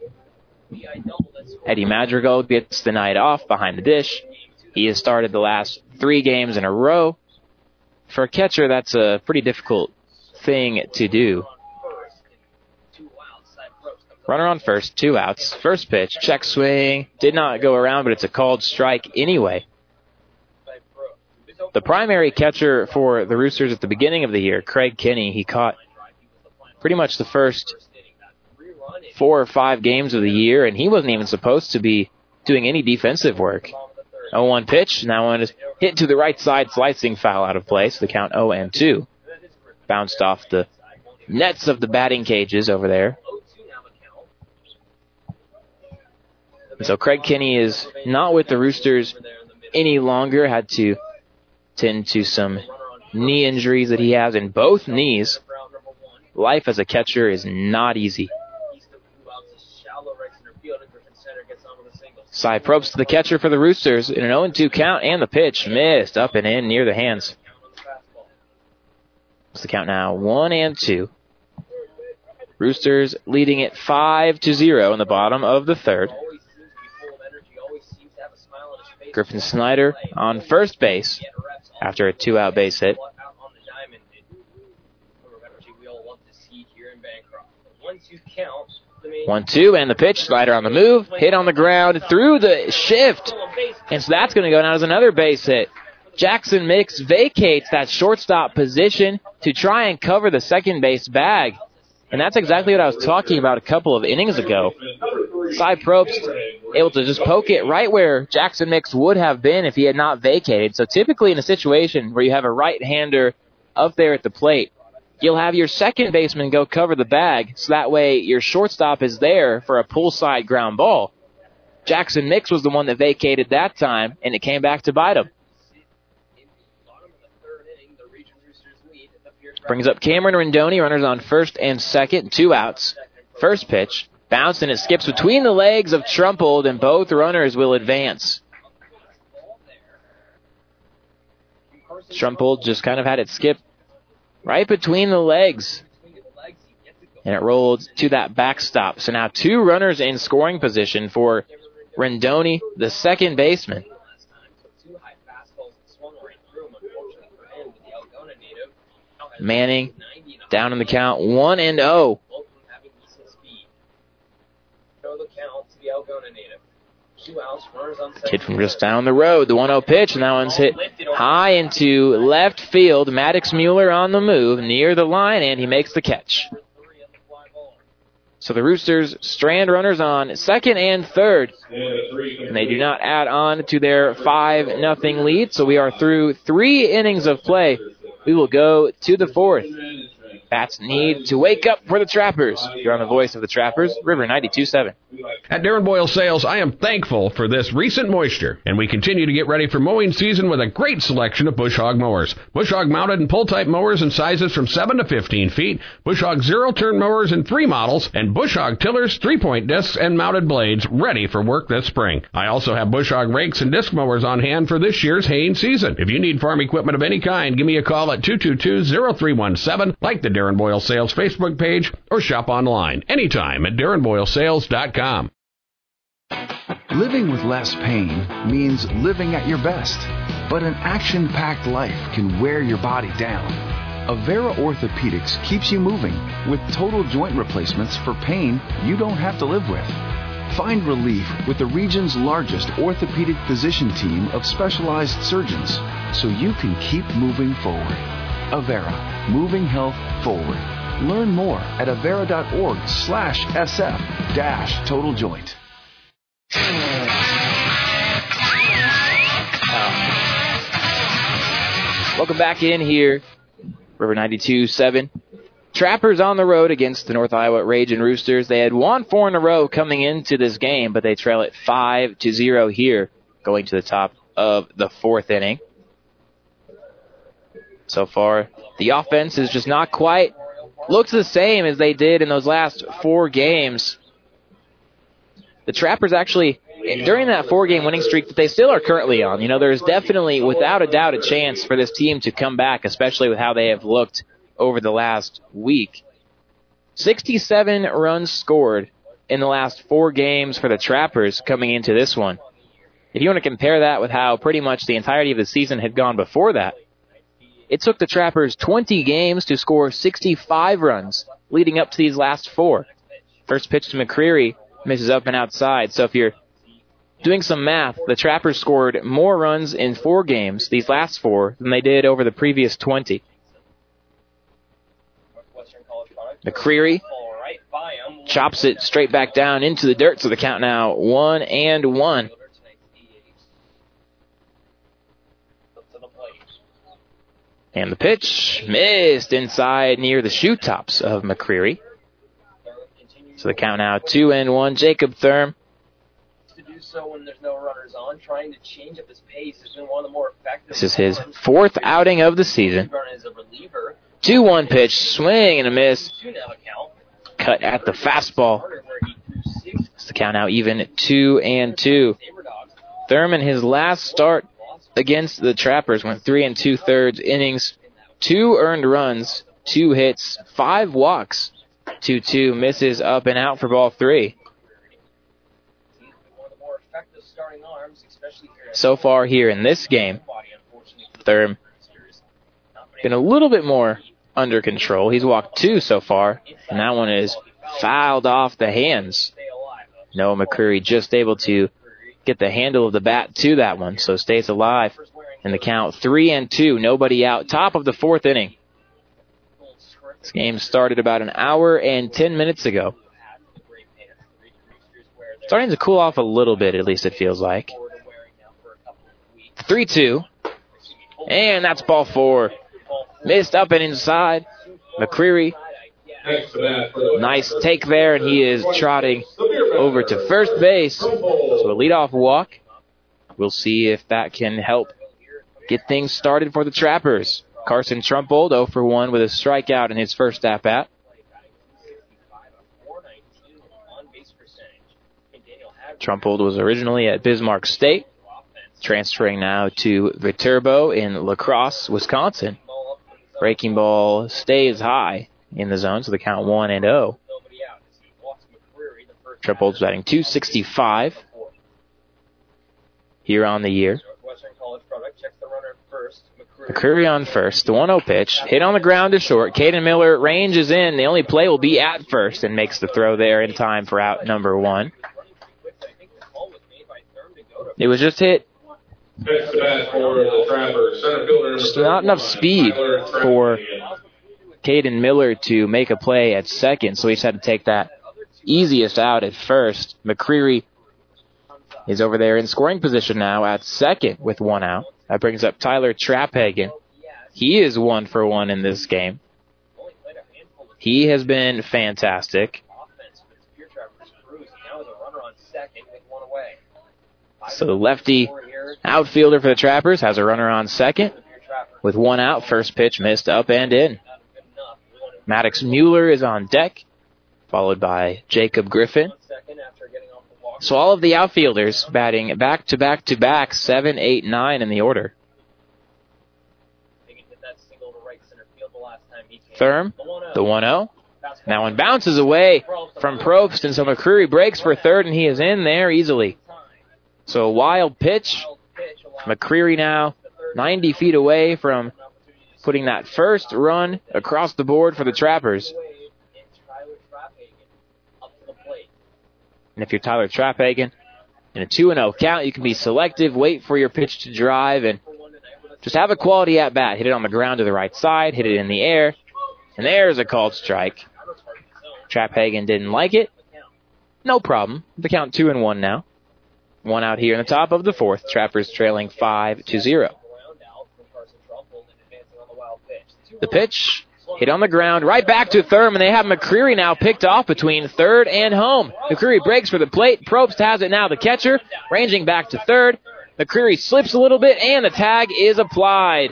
Eddie Madrigal gets the night off behind the dish. He has started the last 3 games in a row. For a catcher, that's a pretty difficult thing to do. Runner on first, 2 outs. First pitch, check swing. Did not go around, but it's a called strike anyway. The primary catcher for the Roosters at the beginning of the year, Craig Kinney, he caught pretty much the first 4 or 5 games of the year, and he wasn't even supposed to be doing any defensive work. 0-1 pitch. Now one is hit to the right side, slicing foul out of place. The count 0-2. Bounced off the nets of the batting cages over there. So Craig Kinney is not with the Roosters any longer. Had to tend to some knee injuries that he has in both knees. Life as a catcher is not easy. Cy Probst, the catcher for the Roosters, in an 0-2 count, and the pitch missed up and in near the hands. It's the count now 1-2. Roosters leading it 5-0 in the bottom of the third. Griffin Snyder on first base after a 2-out base hit. 1-2 count. 1-2, and the pitch. Slider on the move. Hit on the ground through the shift. And so that's going to go down as another base hit. Jackson Mix vacates that shortstop position to try and cover the second base bag. And that's exactly what I was talking about a couple of innings ago. Cy Probst able to just poke it right where Jackson Mix would have been if he had not vacated. So typically in a situation where you have a right-hander up there at the plate, you'll have your second baseman go cover the bag, so that way your shortstop is there for a pull-side ground ball. Jackson Mix was the one that vacated that time, and it came back to bite him. Brings up Cameron Rendoni, runners on first and second, 2 outs. First pitch, bounced and it skips between the legs of Trumpold, and both runners will advance. Trumpold just kind of had it skip right between the legs, and it rolled to that backstop. So now 2 runners in scoring position for Rendoni, the second baseman. Manning down in the count, 1-0. Kid from just down the road, the 1-0 pitch, and that one's hit high into left field. Maddox Mueller on the move near the line, and he makes the catch. So the Roosters strand runners on second and third, and they do not add on to their 5-0 lead. So we are through 3 innings of play. We will go to the 4th. Bats need to wake up for the Trappers. You're on the voice of the Trappers, River 92.7. At Darren Boyle Sales, I am thankful for this recent moisture, and we continue to get ready for mowing season with a great selection of Bush Hog mowers. Bush Hog mounted and pull-type mowers in sizes from 7 to 15 feet, Bush Hog zero-turn mowers in 3 models, and Bush Hog tillers, 3-point discs, and mounted blades ready for work this spring. I also have Bush Hog rakes and disc mowers on hand for this year's haying season. If you need farm equipment of any kind, give me a call at 222-0317, like the Darren Boyle Sales Facebook page, or shop online anytime at DarrenBoyleSales.com. Living with less pain means living at your best, but an action-packed life can wear your body down. Avera Orthopedics keeps you moving with total joint replacements for pain you don't have to live with. Find relief with the region's largest orthopedic physician team of specialized surgeons so you can keep moving forward. Avera, moving health forward. Learn more at avera.org/SF-total joint. Welcome back in here, River 92.7. Trappers on the road against the North Iowa Ragin' Roosters. They had won 4 in a row coming into this game, but they trail it 5-0 here, going to the top of the 4th inning. So far, the offense is just not quite looks the same as they did in those last 4 games. The Trappers actually, during that 4-game winning streak that they still are currently on, there's definitely, without a doubt, a chance for this team to come back, especially with how they have looked over the last week. 67 runs scored in the last 4 games for the Trappers coming into this one. If you want to compare that with how pretty much the entirety of the season had gone before that, it took the Trappers 20 games to score 65 runs leading up to these last 4. First pitch to McCreary, misses up and outside. So if you're doing some math, the Trappers scored more runs in 4 games, these last 4, than they did over the previous 20. McCreary chops it straight back down into the dirt, so the count now 1-1. And the pitch missed inside near the shoe tops of McCreary. So the count now 2-1. Jacob Thurm. To do so when there's no runners on, trying to change up his pace has been one of the more effective. This is his 4th outing of the season. 2-1 pitch, swing and a miss. Cut at the fastball. So the count now even 2-2. Thurman, his last start against the Trappers, went 3 2/3 innings, 2 earned runs, 2 hits, 5 walks, 2-2, misses up and out for ball 3. So far here in this game, Thurm been a little bit more under control. He's walked 2 so far, and that one is fouled off the hands. Noah McCreary just able to get the handle of the bat to that one, so stays alive in the count 3-2. Nobody out. Top of the fourth inning. This game started about an hour and 10 minutes ago. Starting to cool off a little bit, at least it feels like. 3-2. And that's ball 4. Missed up and inside. McCreary. Nice take there, and he is trotting over to first base. So a leadoff walk. We'll see if that can help get things started for the Trappers. Carson Trumpold 0 for 1 with a strikeout in his first at-bat. Trumpold was originally at Bismarck State, transferring now to Viterbo in La Crosse, Wisconsin. Breaking ball stays high in the zone, so the count 1-0. Trumpold's batting .265 here on the year. McCreary on first. The 1-0 pitch. Hit on the ground to short. Caden Miller ranges in. The only play will be at first and makes the throw there in time for out number 1. It was just hit. Just not enough speed for Caden Miller to make a play at second, so he just had to take that easiest out at first. McCreary is over there in scoring position now at second with 1 out. That brings up Tyler Traphagen. He is 1 for 1 in this game. He has been fantastic. So the lefty outfielder for the Trappers has a runner on second with 1 out. First pitch missed up and in. Maddox Mueller is on deck, followed by Jacob Griffin. So all of the outfielders batting back-to-back-to-back, 7, 8, 9 in the order. Thurm, the 1-0. Now one bounces away from Probst, and so McCreary breaks for third, and he is in there easily. So a wild pitch. McCreary now 90 feet away from putting that first run across the board for the Trappers. And if you're Tyler Traphagen, in a 2-0 count, you can be selective, wait for your pitch to drive, and just have a quality at-bat. Hit it on the ground to the right side, hit it in the air, and there's a called strike. Traphagen didn't like it. No problem. The count 2-1 now. 1 out here in the top of the fourth. Trappers trailing 5-0. The pitch hit on the ground, right back to Thurm, and they have McCreary now picked off between third and home. McCreary breaks for the plate. Probst has it now, the catcher, ranging back to third. McCreary slips a little bit, and the tag is applied.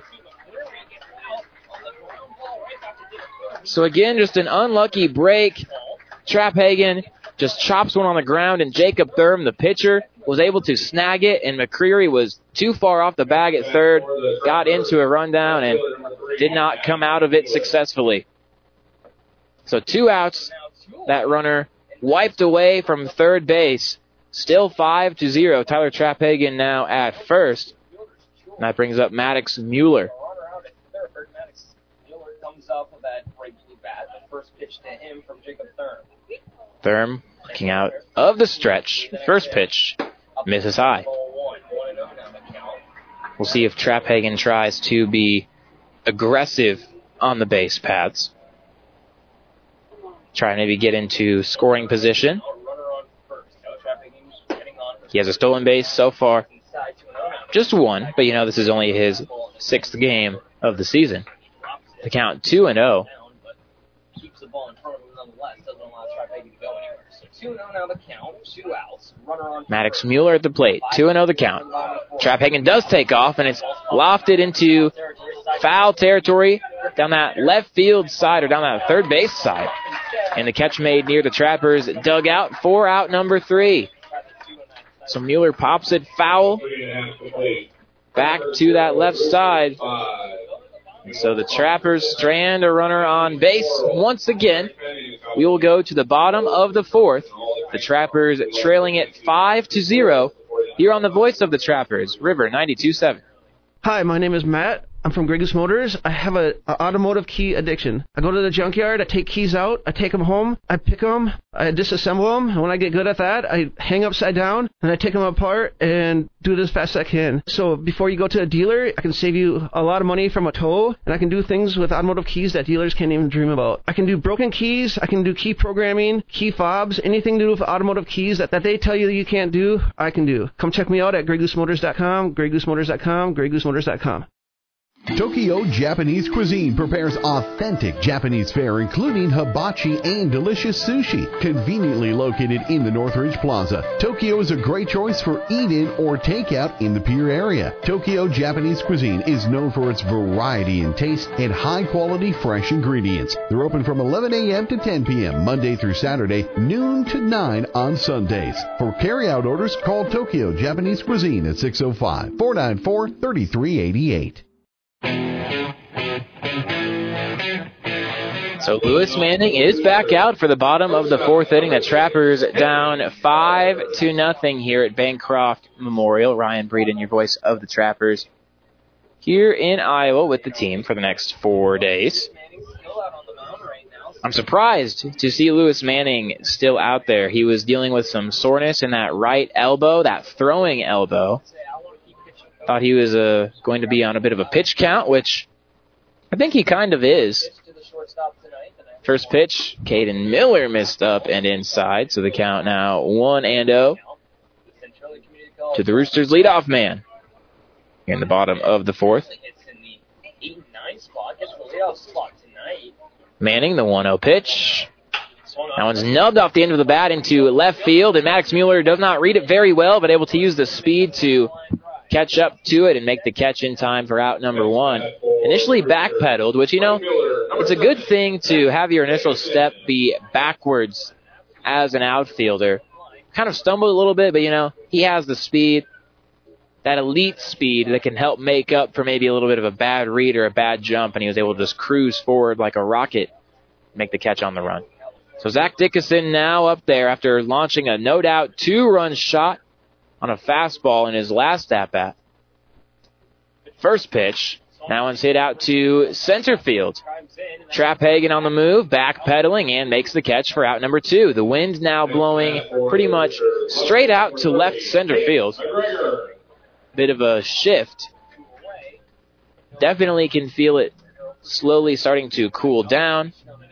So again, just an unlucky break. Traphagen just chops one on the ground, and Jacob Thurm, the pitcher, was able to snag it, and McCreary was too far off the bag at third, got into a rundown, and did not come out of it successfully. So 2 outs. That runner wiped away from third base. Still 5-0. Tyler Traphagen now at first. And that brings up Maddox Mueller. Thurm looking out of the stretch. First pitch misses high. We'll see if Traphagen tries to be aggressive on the base paths. Try to maybe get into scoring position. He has a stolen base so far. Just 1, but this is only his 6th game of the season. The count 2-0. Keeps the ball in front of him nonetheless. Doesn't allow Traphagen to go anywhere. So 2-0 now the count. 2 outs. Runner on Maddox Mueller at the plate. 2-0 the count. Traphagen does take off, and it's lofted into foul territory down that left field side, or down that third base side. And the catch made near the Trappers' dugout for out number 3. So Mueller pops it foul back to that left side. And so the Trappers strand a runner on base once again. We will go to the bottom of the fourth. The Trappers trailing it 5-0 here on the voice of the Trappers, River 92.7. Hi, my name is Matt. I'm from Grey Goose Motors. I have a automotive key addiction. I go to the junkyard, I take keys out, I take them home, I pick them, I disassemble them, and when I get good at that, I hang upside down, and I take them apart and do it as fast as I can. So before you go to a dealer, I can save you a lot of money from a tow, and I can do things with automotive keys that dealers can't even dream about. I can do broken keys, I can do key programming, key fobs, anything to do with automotive keys that they tell you you can't do, I can do. Come check me out at GreyGooseMotors.com, GreyGooseMotors.com, GreyGooseMotors.com. Tokyo Japanese Cuisine prepares authentic Japanese fare, including hibachi and delicious sushi. Conveniently located in the Northridge Plaza, Tokyo is a great choice for eat-in or takeout in the Pier area. Tokyo Japanese Cuisine is known for its variety in taste and high-quality fresh ingredients. They're open from 11 a.m. to 10 p.m. Monday through Saturday, noon to 9 on Sundays. For carry-out orders, call Tokyo Japanese Cuisine at 605-494-3388. So Lewis Manning is back out for the bottom of the fourth inning. The Trappers down 5-0 here at Bancroft Memorial. Ryan Breeden, your voice of the Trappers, here in Iowa with the team for the next 4 days. I'm surprised to see Lewis Manning still out there. He was dealing with some soreness in that right elbow, that throwing elbow. Thought he was going to be on a bit of a pitch count, which I think he kind of is. First pitch, Caden Miller missed up and inside, so the count now 1-0 to the Roosters' leadoff man here in the bottom of the fourth. Manning, the 1-0 pitch. That one's nubbed off the end of the bat into left field, and Maddox Mueller does not read it very well, but able to use the speed to catch up to it and make the catch in time for out number one. Initially backpedaled, which, it's a good thing to have your initial step be backwards as an outfielder. Kind of stumbled a little bit, but, he has the speed, that elite speed that can help make up for maybe a little bit of a bad read or a bad jump, and he was able to just cruise forward like a rocket, make the catch on the run. So Zach Dickinson now up there after launching a no-doubt 2-run shot on a fastball in his last at-bat. First pitch, now one's hit out to center field. Trap Hagen on the move, backpedaling, and makes the catch for out number two. The wind now blowing pretty much straight out to left center field. Bit of a shift. Definitely can feel it slowly starting to cool down.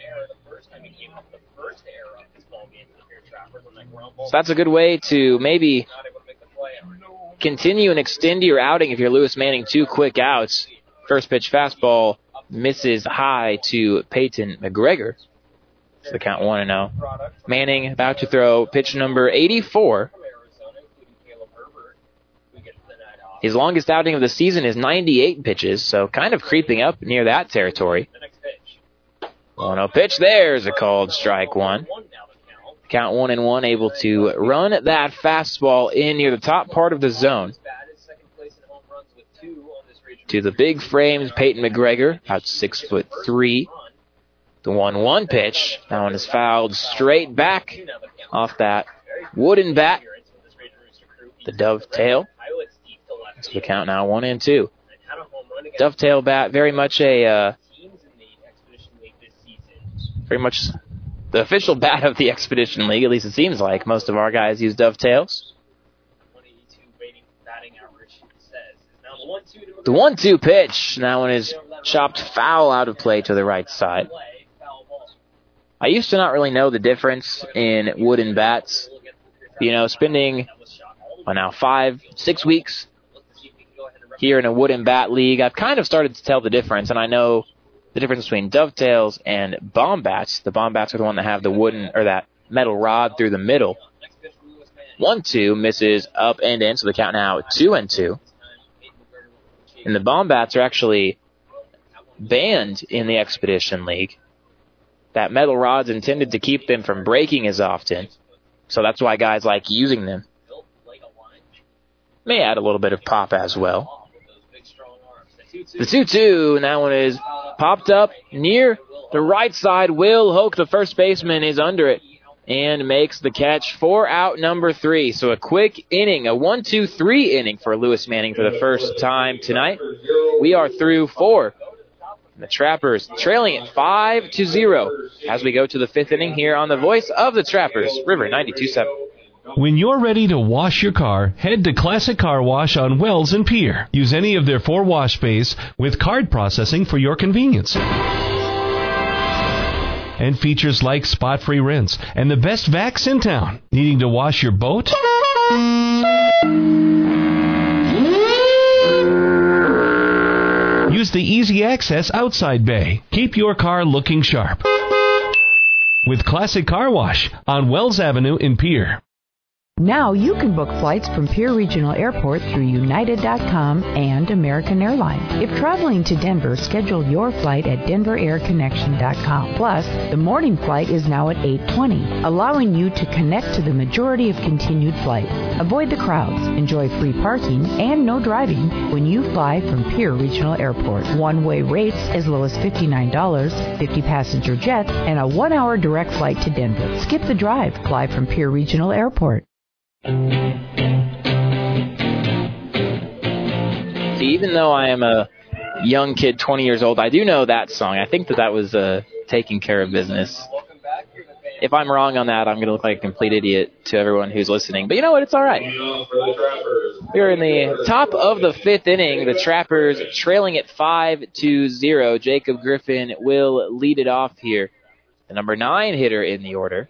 So that's a good way to maybe continue and extend your outing if you're Lewis Manning. 2 quick outs. First pitch fastball misses high to Peyton McGregor. So the count 1-0. Manning about to throw pitch number 84. His longest outing of the season is 98 pitches, so kind of creeping up near that territory. 1-0 pitch. There's a called strike one. Count 1-1, able to run that fastball in near the top part of the zone. To the big frames, Peyton McGregor, about 6'3". The 1-1 pitch. That one is fouled straight back off that wooden bat. The dovetail. So the count now 1-2. Dovetail bat, very much the official bat of the Expedition League, at least it seems like. Most of our guys use dovetails. The 1-2 pitch. That one is chopped foul out of play to the right side. I used to not really know the difference in wooden bats. Spending now 5-6 weeks here in a wooden bat league, I've kind of started to tell the difference, and I know the difference between dovetails and bomb bats. The bomb bats are the one that have the wooden or that metal rod through the middle. 1-2 misses up and in, so the count now 2-2. And the bomb bats are actually banned in the Expedition League. That metal rod's intended to keep them from breaking as often, so that's why guys like using them. May add a little bit of pop as well. The 2-2, and that one is popped up near the right side. Will Hoke, the first baseman, is under it. and makes the catch for out number 3. So a quick inning, a 1-2-3 inning for Lewis Manning for the first time tonight. We are through 4. The Trappers trailing it 5-0 as we go to the 5th inning here on the voice of the Trappers, River 92.7. When you're ready to wash your car, head to Classic Car Wash on Wells and Pier. Use any of their 4 wash bays with card processing for your convenience. And features like spot-free rinse and the best vacs in town. Needing to wash your boat? Use the easy access outside bay. Keep your car looking sharp with Classic Car Wash on Wells Avenue in Pier. Now you can book flights from Pier Regional Airport through United.com and American Airlines. If traveling to Denver, schedule your flight at DenverAirConnection.com. Plus, the morning flight is now at 8:20, allowing you to connect to the majority of continued flights. Avoid the crowds, enjoy free parking, and no driving when you fly from Pier Regional Airport. One-way rates as low as $59, 50-passenger jets, and a 1-hour direct flight to Denver. Skip the drive. Fly from Pier Regional Airport. See, even though I am a young kid, 20 years old, I do know that song. I think that was taking care of business. If I'm wrong on that, I'm going to look like a complete idiot to everyone who's listening. But you know what? It's all right. We're in the top of the 5th inning. The Trappers trailing at 5-0. Jacob Griffin will lead it off here. The number 9 hitter in the order.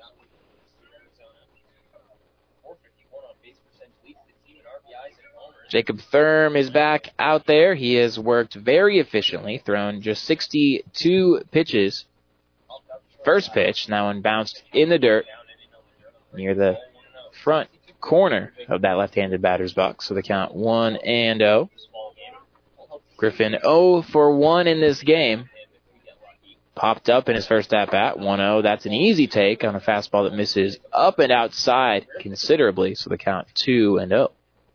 Jacob Thurm is back out there. He has worked very efficiently, thrown just 62 pitches. First pitch, now one bounced in the dirt near the front corner of that left-handed batter's box. So the count 1-0. Griffin 0 for 1 in this game. Popped up in his first at-bat, 1-0. That's an easy take on a fastball that misses up and outside considerably. So the count 2-0.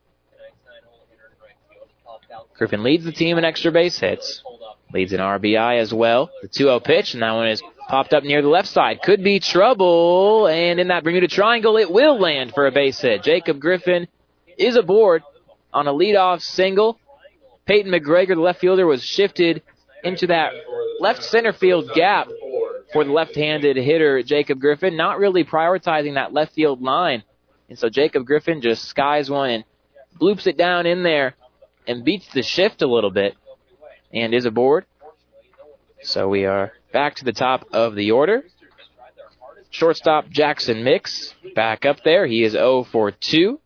Griffin leads the team in extra base hits. Leads in RBI as well. The 2-0 pitch, and that one is popped up near the left side. Could be trouble, and in that Bermuda Triangle, it will land for a base hit. Jacob Griffin is aboard on a leadoff single. Peyton McGregor, the left fielder, was shifted into that left center field gap for the left-handed hitter, Jacob Griffin, not really prioritizing that left field line. And so Jacob Griffin just skies one and bloops it down in there and beats the shift a little bit and is aboard. So we are back to the top of the order. Shortstop Jackson Mix back up there. He is 0 for 2.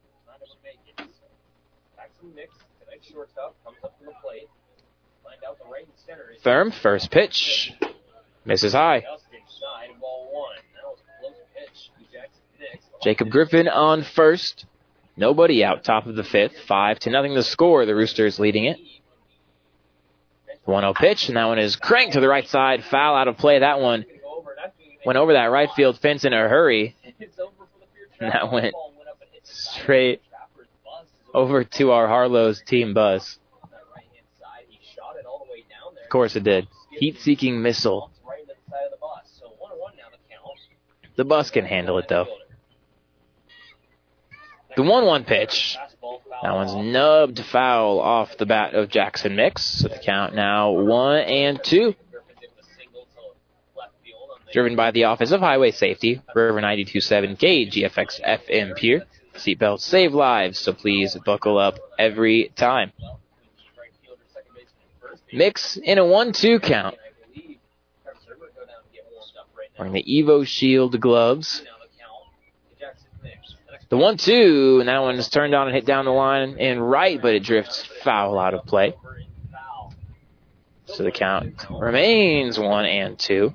Thurm, first pitch. Misses high. Jacob Griffin on first. Nobody out, top of the 5th. 5-0 the score. The Roosters leading it. 1-0 pitch, and that one is cranked to the right side. Foul out of play. That one went over that right field fence in a hurry. And that went straight over to our Harlow's team bus. Of course it did. Heat-seeking missile. The bus can handle it, though. The 1-1 pitch. That one's nubbed foul off the bat of Jackson Mix. So the count now 1-2. Driven by the Office of Highway Safety, River 92.7 KGFX FM Pier. Seatbelts save lives, so please buckle up every time. Mix in a 1-2 count. Wearing the Evo Shield gloves. The 1-2, and that one's turned on and hit down the line and right, but it drifts foul out of play. So the count remains 1-2.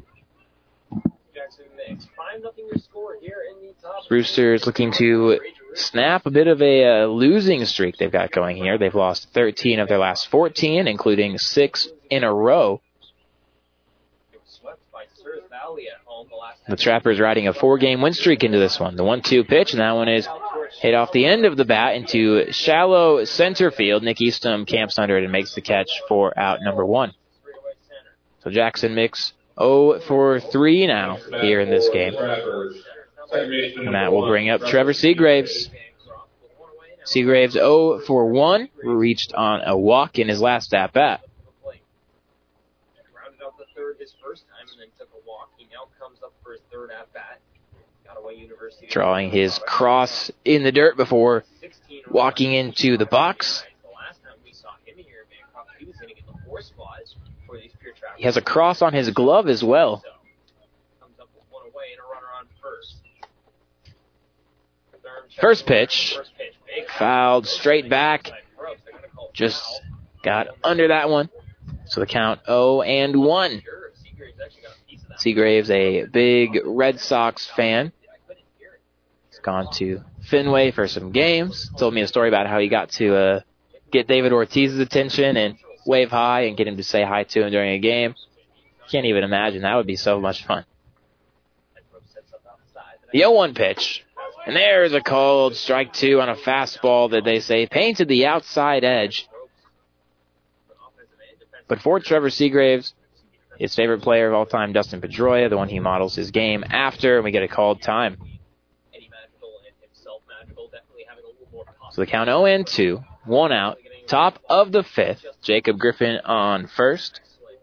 Roosters looking to snap a bit of a losing streak they've got going here. They've lost 13 of their last 14, including 6 in a row. The Trappers riding a 4-game win streak into this one. The 1-2 pitch, and that one is hit off the end of the bat into shallow center field. Nick Eastham camps under it and makes the catch for out number 1. So Jackson Mix 0 for 3 now here in this game. And that will bring up Trevor Seagraves. Seagraves 0 for 1, reached on a walk in his last at-bat. Rounded out the third his first time and then took a walk. He now comes up for his third at-bat. Drawing his cross in the dirt before walking into the box. He has a cross on his glove as well. First pitch, fouled straight back. Just got under that one. So the count 0-1. Seagraves, a big Red Sox fan. He's gone to Fenway for some games. Told me a story about how he got to get David Ortiz's attention and wave hi and get him to say hi to him during a game. Can't even imagine. That would be so much fun. The 0-1 pitch. And there's a called strike 2 on a fastball that they say painted the outside edge. But for Trevor Seagraves, his favorite player of all time, Dustin Pedroia, the one he models his game after, and we get a called time. So the count 0-2, 1 out. Top of the 5th, Jacob Griffin on first.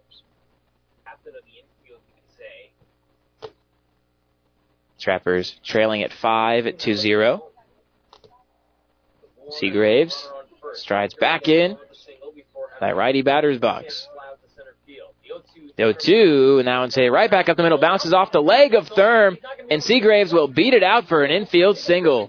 Trappers trailing at 5-0. Seagraves strides back in that righty batter's box. The 0-2, now into right back up the middle, bounces off the leg of Thurm, and Seagraves will beat it out for an infield single.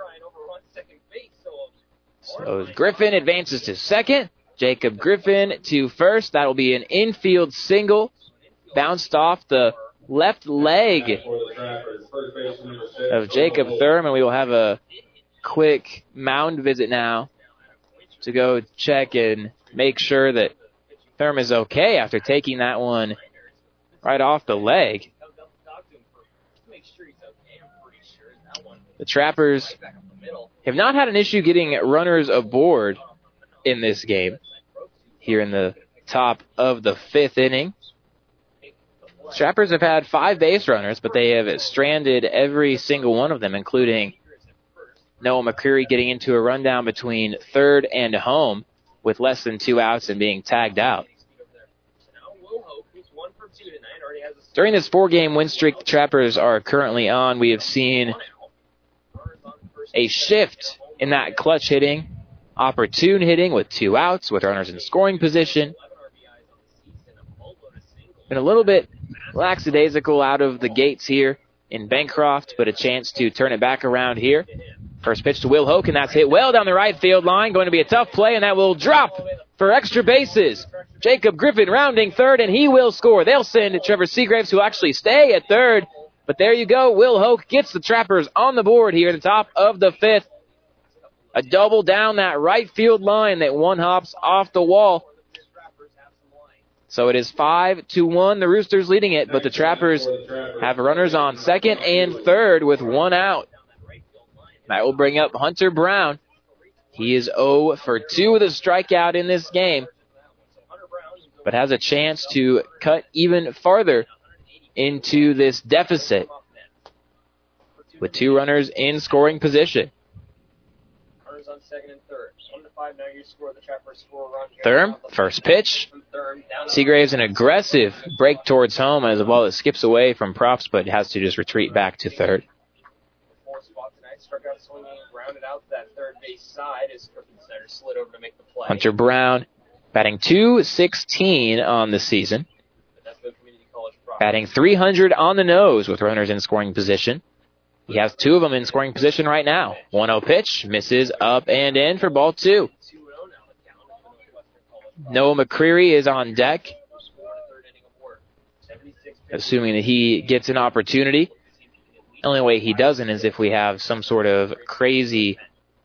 So Griffin advances to second. Jacob Griffin to first. That'll be an infield single. Bounced off the left leg of Jacob Thurm, and we will have a quick mound visit now to go check and make sure that Thurm is okay after taking that one right off the leg. The Trappers have not had an issue getting runners aboard in this game here in the top of the 5th inning. Trappers have had 5 base runners, but they have stranded every single one of them, including Noah McCreary getting into a rundown between third and home with less than 2 outs and being tagged out. During this 4-game win streak the Trappers are currently on, we have seen a shift in that clutch hitting, opportune hitting with 2 outs, with runners in scoring position. Been a little bit lackadaisical out of the gates here in Bancroft, but a chance to turn it back around here. First pitch to Will Hoke, and that's hit well down the right field line. Going to be a tough play, and that will drop for extra bases. Jacob Griffin rounding third, and he will score. They'll send Trevor Seagraves, who actually stay at third. But there you go. Will Hoke gets the Trappers on the board here at the top of the 5th. A double down that right field line that one hops off the wall. So it is 5-1. The Roosters leading it, but the Trappers have runners on second and third with 1 out. That will bring up Hunter Brown. He is 0 for 2 with a strikeout in this game, but has a chance to cut even farther into this deficit with 2 runners in scoring position. Thurm, first pitch. Seagraves an aggressive break towards home as the ball that skips away from props, but has to just retreat back to third. Hunter Brown batting .216 on the season. Batting .300 on the nose with runners in scoring position. He has 2 of them in scoring position right now. 1-0 pitch, misses up and in for ball 2. Noah McCreary is on deck, assuming that he gets an opportunity. The only way he doesn't is if we have some sort of crazy,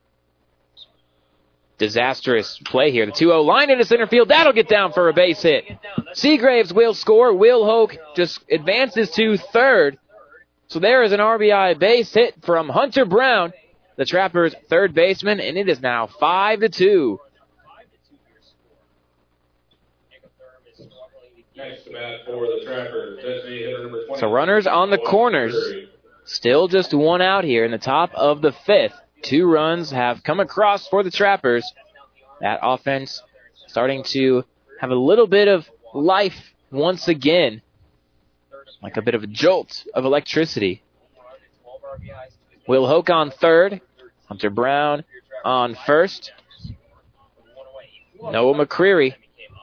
disastrous play here. The 2-0 line into center field. That'll get down for a base hit. Seagraves will score. Will Hoke just advances to third. So there is an RBI base hit from Hunter Brown, the Trappers' third baseman, and it is now 5-2. Next to bat for the Trappers, designated hitter number 20. So runners on the corners. Still just one out here in the top of the fifth. 2 runs have come across for the Trappers. That offense starting to have a little bit of life once again. Like a bit of a jolt of electricity. Will Hoke on third. Hunter Brown on first. Noah McCreary.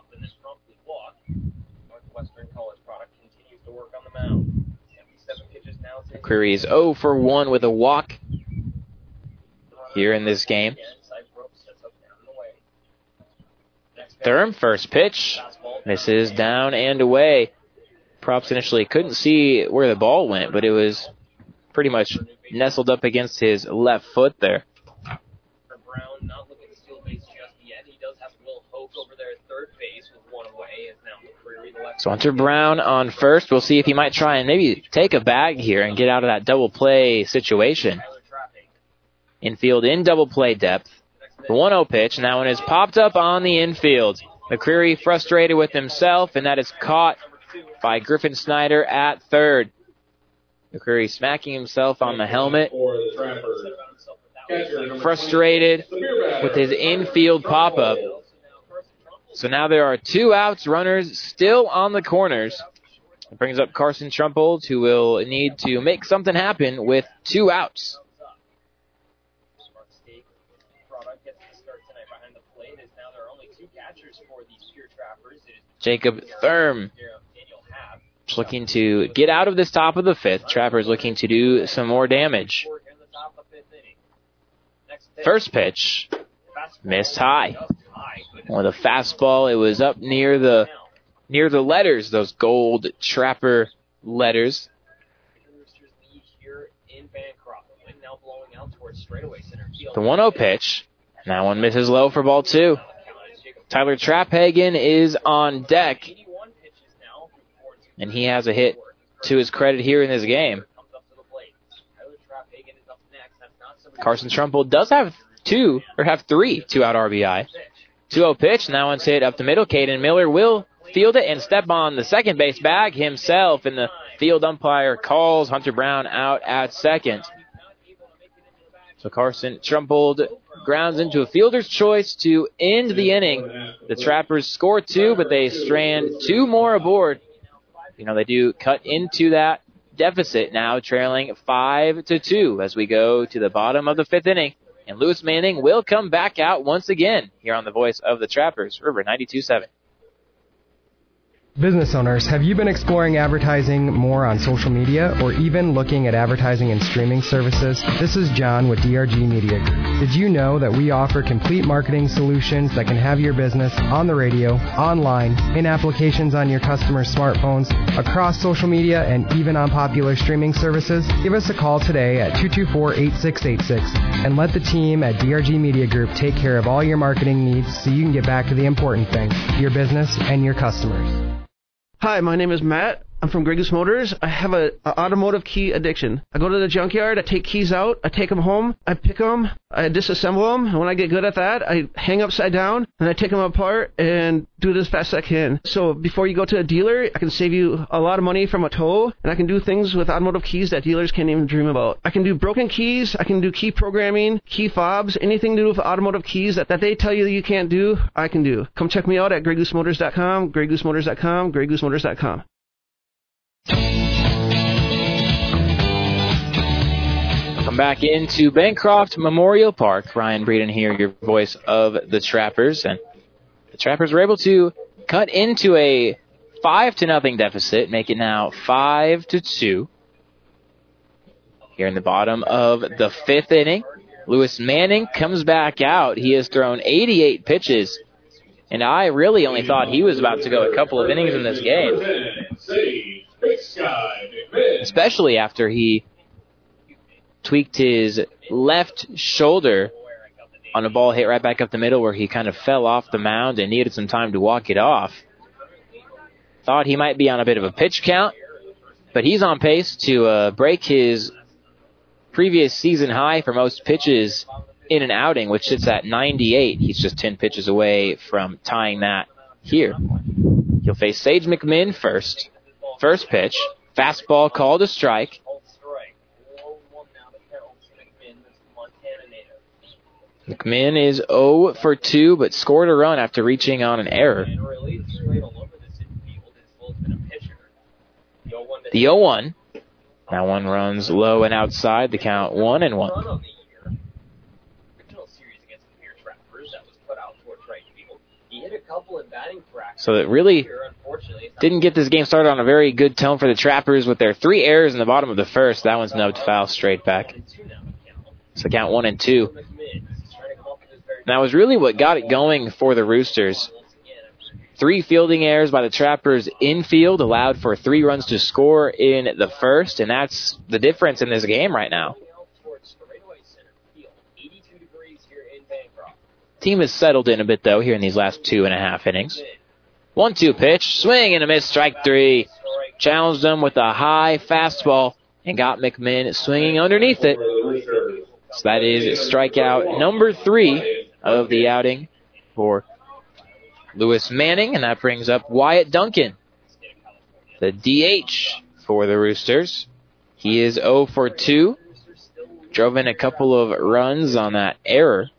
McCreary is 0 for 1 with a walk here in this game. Thurm, first pitch. Misses down and away. Props initially couldn't see where the ball went, but it was pretty much nestled up against his left foot there. So Hunter Brown on first. We'll see if he might try and maybe take a bag here and get out of that double play situation. Infield in double play depth. The 1-0 pitch, and that one is popped up on the infield. McCreary frustrated with himself, and that is caught by Griffin Snyder at third. McCreary smacking himself on the helmet. Frustrated with his infield pop-up. So now there are 2 outs, runners still on the corners. It brings up Carson Trumpold, who will need to make something happen with 2 outs. Jacob Thurm looking to get out of this top of the fifth. Trappers looking to do some more damage. First pitch, missed high. With a fastball, it was up near the letters, those gold Trapper letters. The 1-0 pitch, and that one misses low for ball 2. Tyler Traphagen is on deck, and he has a hit to his credit here in this game. Carson Trumpold does have 3 2-out RBI. 2-0 pitch, and that one's hit up the middle. Caden Miller will field it and step on the second base bag himself, and the field umpire calls Hunter Brown out at second. So Carson Trumpold grounds into a fielder's choice to end the inning. The Trappers score 2, but they strand 2 more aboard. They do cut into that deficit now, trailing 5-2 as we go to the bottom of the 5th inning. And Lewis Manning will come back out once again here on the voice of the Trappers, River 92.7. Business owners, have you been exploring advertising more on social media or even looking at advertising and streaming services? This is John with DRG Media Group. Did you know that we offer complete marketing solutions that can have your business on the radio, online, in applications on your customers' smartphones, across social media, and even on popular streaming services? Give us a call today at 224-8686 and let the team at DRG Media Group take care of all your marketing needs so you can get back to the important things, your business and your customers. Hi, my name is Matt. I'm from Grey Goose Motors. I have an automotive key addiction. I go to the junkyard, I take keys out, I take them home, I pick them, I disassemble them, and when I get good at that, I hang upside down, and I take them apart and do it as fast as I can. So before you go to a dealer, I can save you a lot of money from a tow, and I can do things with automotive keys that dealers can't even dream about. I can do broken keys, I can do key programming, key fobs, anything to do with automotive keys that they tell you can't do, I can do. Come check me out at GreyGooseMotors.com, GreyGooseMotors.com, GreyGooseMotors.com. Welcome back into Bancroft Memorial Park. Ryan Breeden here, your voice of the Trappers. And the Trappers were able to cut into a 5-0 deficit, make it now 5-2. Here in the bottom of the 5th inning, Lewis Manning comes back out. He has thrown 88 pitches, and I really only thought he was about to go a couple of innings in this game. Especially after he tweaked his left shoulder on a ball hit right back up the middle where he kind of fell off the mound and needed some time to walk it off. Thought he might be on a bit of a pitch count, but he's on pace to break his previous season high for most pitches in an outing, which sits at 98. He's just 10 pitches away from tying that here. He'll face Sage McMinn first. First pitch. Fastball called a strike. McMinn is 0 for 2, but scored a run after reaching on an error. The 0-1. That one runs low and outside. The count 1-1. So it really didn't get this game started on a very good tone for the Trappers with their 3 errors in the bottom of the first. That one's nubbed foul straight back. So count 1-2. And that was really what got it going for the Roosters. 3 fielding errors by the Trappers infield allowed for 3 runs to score in the first, and that's the difference in this game right now. Team has settled in a bit, though, here in these last 2.5 innings. 1-2 pitch, swing and a miss, strike 3. Challenged them with a high fastball and got McMinn swinging underneath it. So that is strikeout number 3 of the outing for Lewis Manning, and that brings up Wyatt Duncan, the DH for the Roosters. He is 0 for 2. Drove in a couple of runs on that error.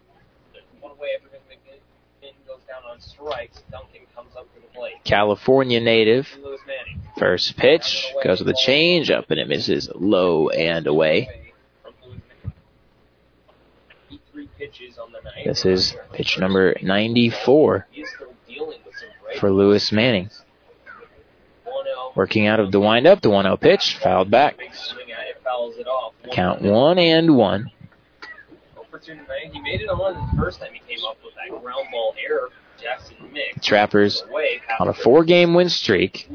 California native. First pitch goes with a change up, and it misses low and away. This is pitch number 94 for Lewis Manning. Working out of the windup, the 1-0 pitch, fouled back. Count 1-1. He made it on the first time he came up with that ground ball error. Trappers on a 4-game win streak,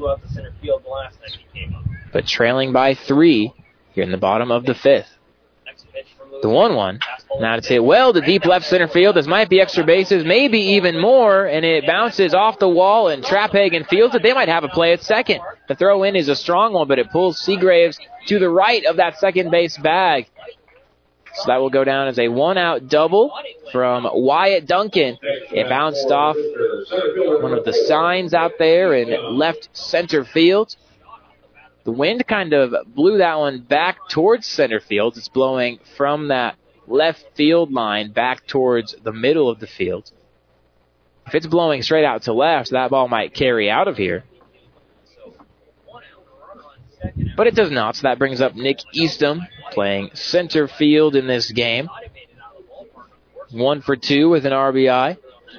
but trailing by 3 here in the bottom of the 5th. The 1-1. Now to hit well to deep left center field. This might be extra bases, maybe even more, and it bounces off the wall, and Trapphagen fields it. They might have a play at second. The throw in is a strong one, but it pulls Seagraves to the right of that second base bag. So that will go down as a 1-out double from Wyatt Duncan. It bounced off one of the signs out there in left center field. The wind kind of blew that one back towards center field. It's blowing from that left field line back towards the middle of the field. If it's blowing straight out to left, that ball might carry out of here. But it does not, so that brings up Nick Eastham playing center field in this game. 1 for 2 with an RBI.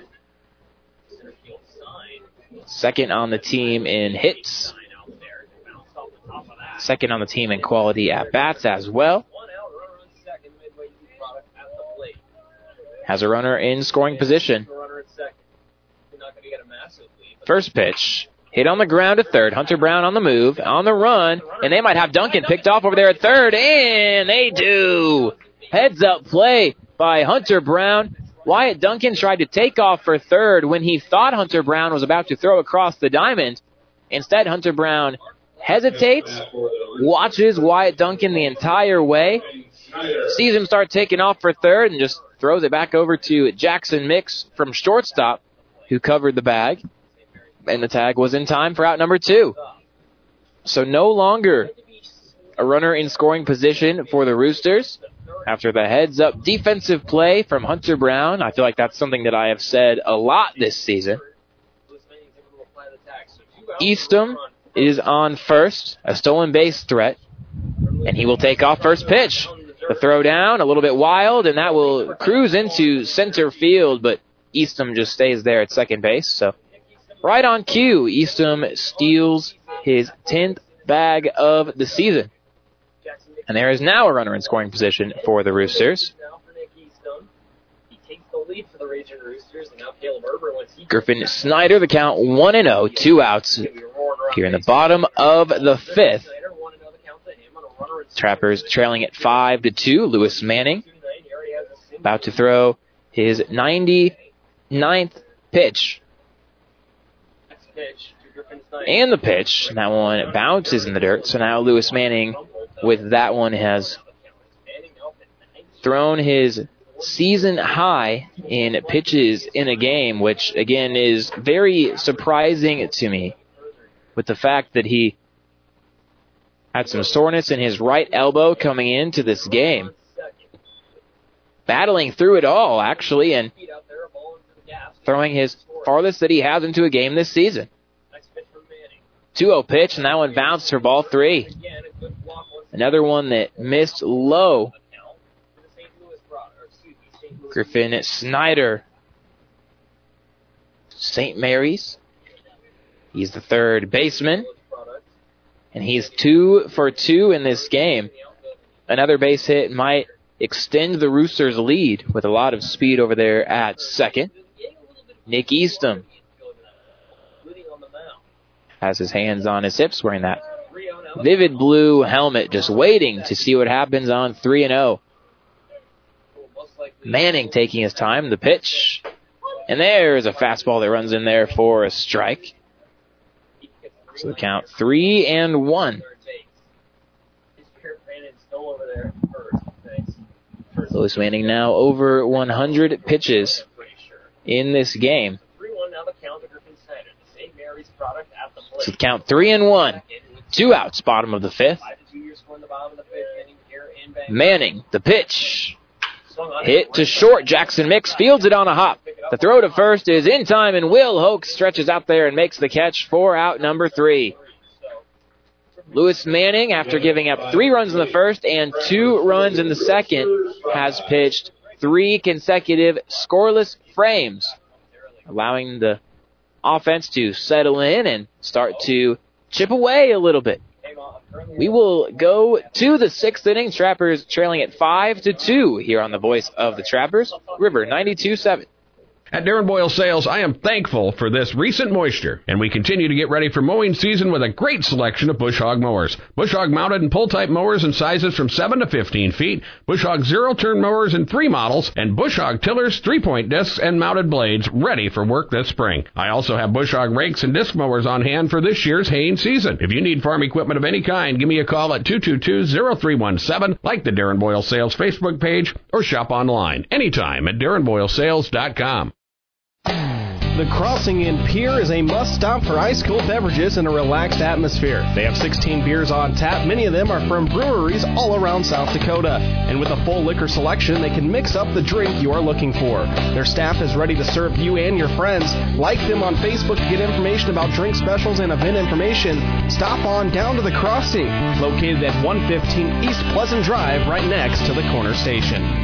Second on the team in hits. Second on the team in quality at-bats as well. Has a runner in scoring position. First pitch. Hit on the ground at third. Hunter Brown on the move, on the run, and they might have Duncan picked off over there at third, and they do. Heads up play by Hunter Brown. Wyatt Duncan tried to take off for third when he thought Hunter Brown was about to throw across the diamond. Instead, Hunter Brown hesitates, watches Wyatt Duncan the entire way, sees him start taking off for third, and just throws it back over to Jackson Mix from shortstop, who covered the bag. And the tag was in time for out number 2. So no longer a runner in scoring position for the Roosters. After the heads-up defensive play from Hunter Brown, I feel like that's something that I have said a lot this season. Eastham is on first, a stolen base threat, and he will take off first pitch. The throw down, a little bit wild, and that will cruise into center field, but Eastham just stays there at second base, so right on cue, Eastham steals his 10th bag of the season. And there is now a runner in scoring position for the Roosters. Griffin Snyder, the count 1-0, 2 outs here in the bottom of the 5th. Trappers trailing at 5-2. Lewis Manning about to throw his 99th pitch. And the pitch, that one bounces in the dirt. So now Lewis Manning, with that one, has thrown his season high in pitches in a game, which, again, is very surprising to me. with the fact that he had some soreness in his right elbow coming into this game. Battling through it all, actually, and throwing his farthest that he has into a game this season. 2-0 pitch, and that one bounced for ball 3. Another one that missed low. Griffin Snyder, St. Mary's. He's the third baseman, and he's 2 for 2 in this game. Another base hit might extend the Roosters' lead with a lot of speed over there at second. Nick Eastham has his hands on his hips, wearing that vivid blue helmet, just waiting to see what happens on 3-0. Manning taking his time, the pitch. And there's a fastball that runs in there for a strike. So the count 3-1. Lewis Manning now over 100 pitches in this game. So the count 3-1. 2 outs, bottom of the 5th. Manning, the pitch. Hit to short. Jackson Mix fields it on a hop. The throw to first is in time, and Will Hoke stretches out there and makes the catch for out number 3. Lewis Manning, after giving up 3 runs in the first and 2 runs in the second, has pitched 3 consecutive scoreless frames, allowing the offense to settle in and start to chip away a little bit. We will go to the 6th inning. Trappers trailing at 5-2 here on the voice of the Trappers, River 92.7. At Darren Boyle Sales, I am thankful for this recent moisture, and we continue to get ready for mowing season with a great selection of Bush Hog mowers. Bush Hog mounted and pull-type mowers in sizes from 7 to 15 feet, Bush Hog zero-turn mowers in 3 models, and Bush Hog tillers, 3-point discs, and mounted blades ready for work this spring. I also have Bush Hog rakes and disc mowers on hand for this year's haying season. If you need farm equipment of any kind, give me a call at 222-0317, like the Darren Boyle Sales Facebook page, or shop online anytime at DarrenBoyleSales.com. The Crossing Inn Pier is a must-stop for ice-cold beverages in a relaxed atmosphere. They have 16 beers on tap. Many of them are from breweries all around South Dakota. And with a full liquor selection, they can mix up the drink you are looking for. Their staff is ready to serve you and your friends. Like them on Facebook to get information about drink specials and event information. Stop on down to The Crossing, located at 115 East Pleasant Drive, right next to the corner station.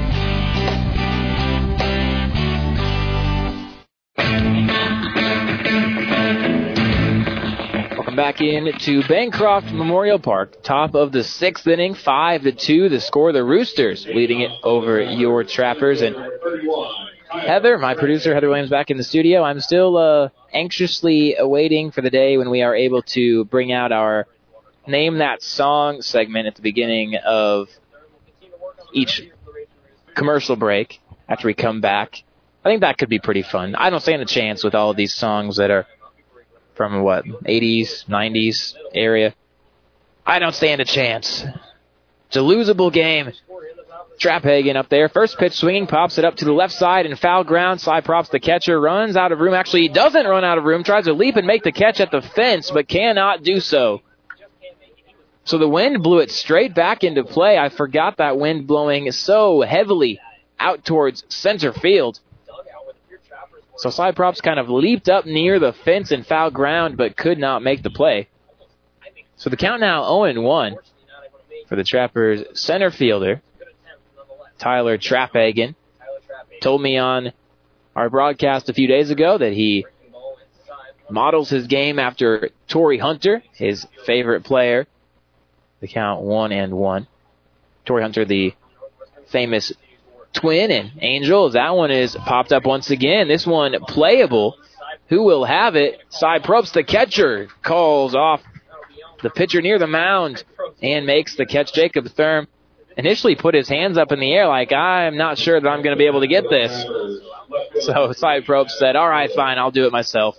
Welcome back in to Bancroft Memorial Park. Top of the 6th inning, 5-2. The score, the Roosters leading it over your Trappers. And Heather, my producer, Heather Williams, back in the studio. I'm still anxiously awaiting for the day when we are able to bring out our Name That Song segment at the beginning of each commercial break after we come back. I think that could be pretty fun. I don't stand a chance with all of these songs that are from, 80s, 90s area. I don't stand a chance. It's a losable game. Traphagen up there. First pitch swinging, pops it up to the left side and foul ground. Cy Props, the catcher, runs out of room. Actually, he doesn't run out of room. Tries to leap and make the catch at the fence, but cannot do so. So the wind blew it straight back into play. I forgot that wind blowing so heavily out towards center field. So Cy Props kind of leaped up near the fence and foul ground, but could not make the play. So the count now 0-1 for the Trappers center fielder, Tyler Traphagen. Told me on our broadcast a few days ago that he models his game after Torrey Hunter, his favorite player. The count 1-1. Torrey Hunter, the famous Twin and Angel, as that one is popped up once again. This one playable. Who will have it? Cy Probst, the catcher, calls off the pitcher near the mound and makes the catch. Jacob Thurm initially put his hands up in the air like, I'm not sure that I'm going to be able to get this. So Cy Probst said, all right, fine, I'll do it myself.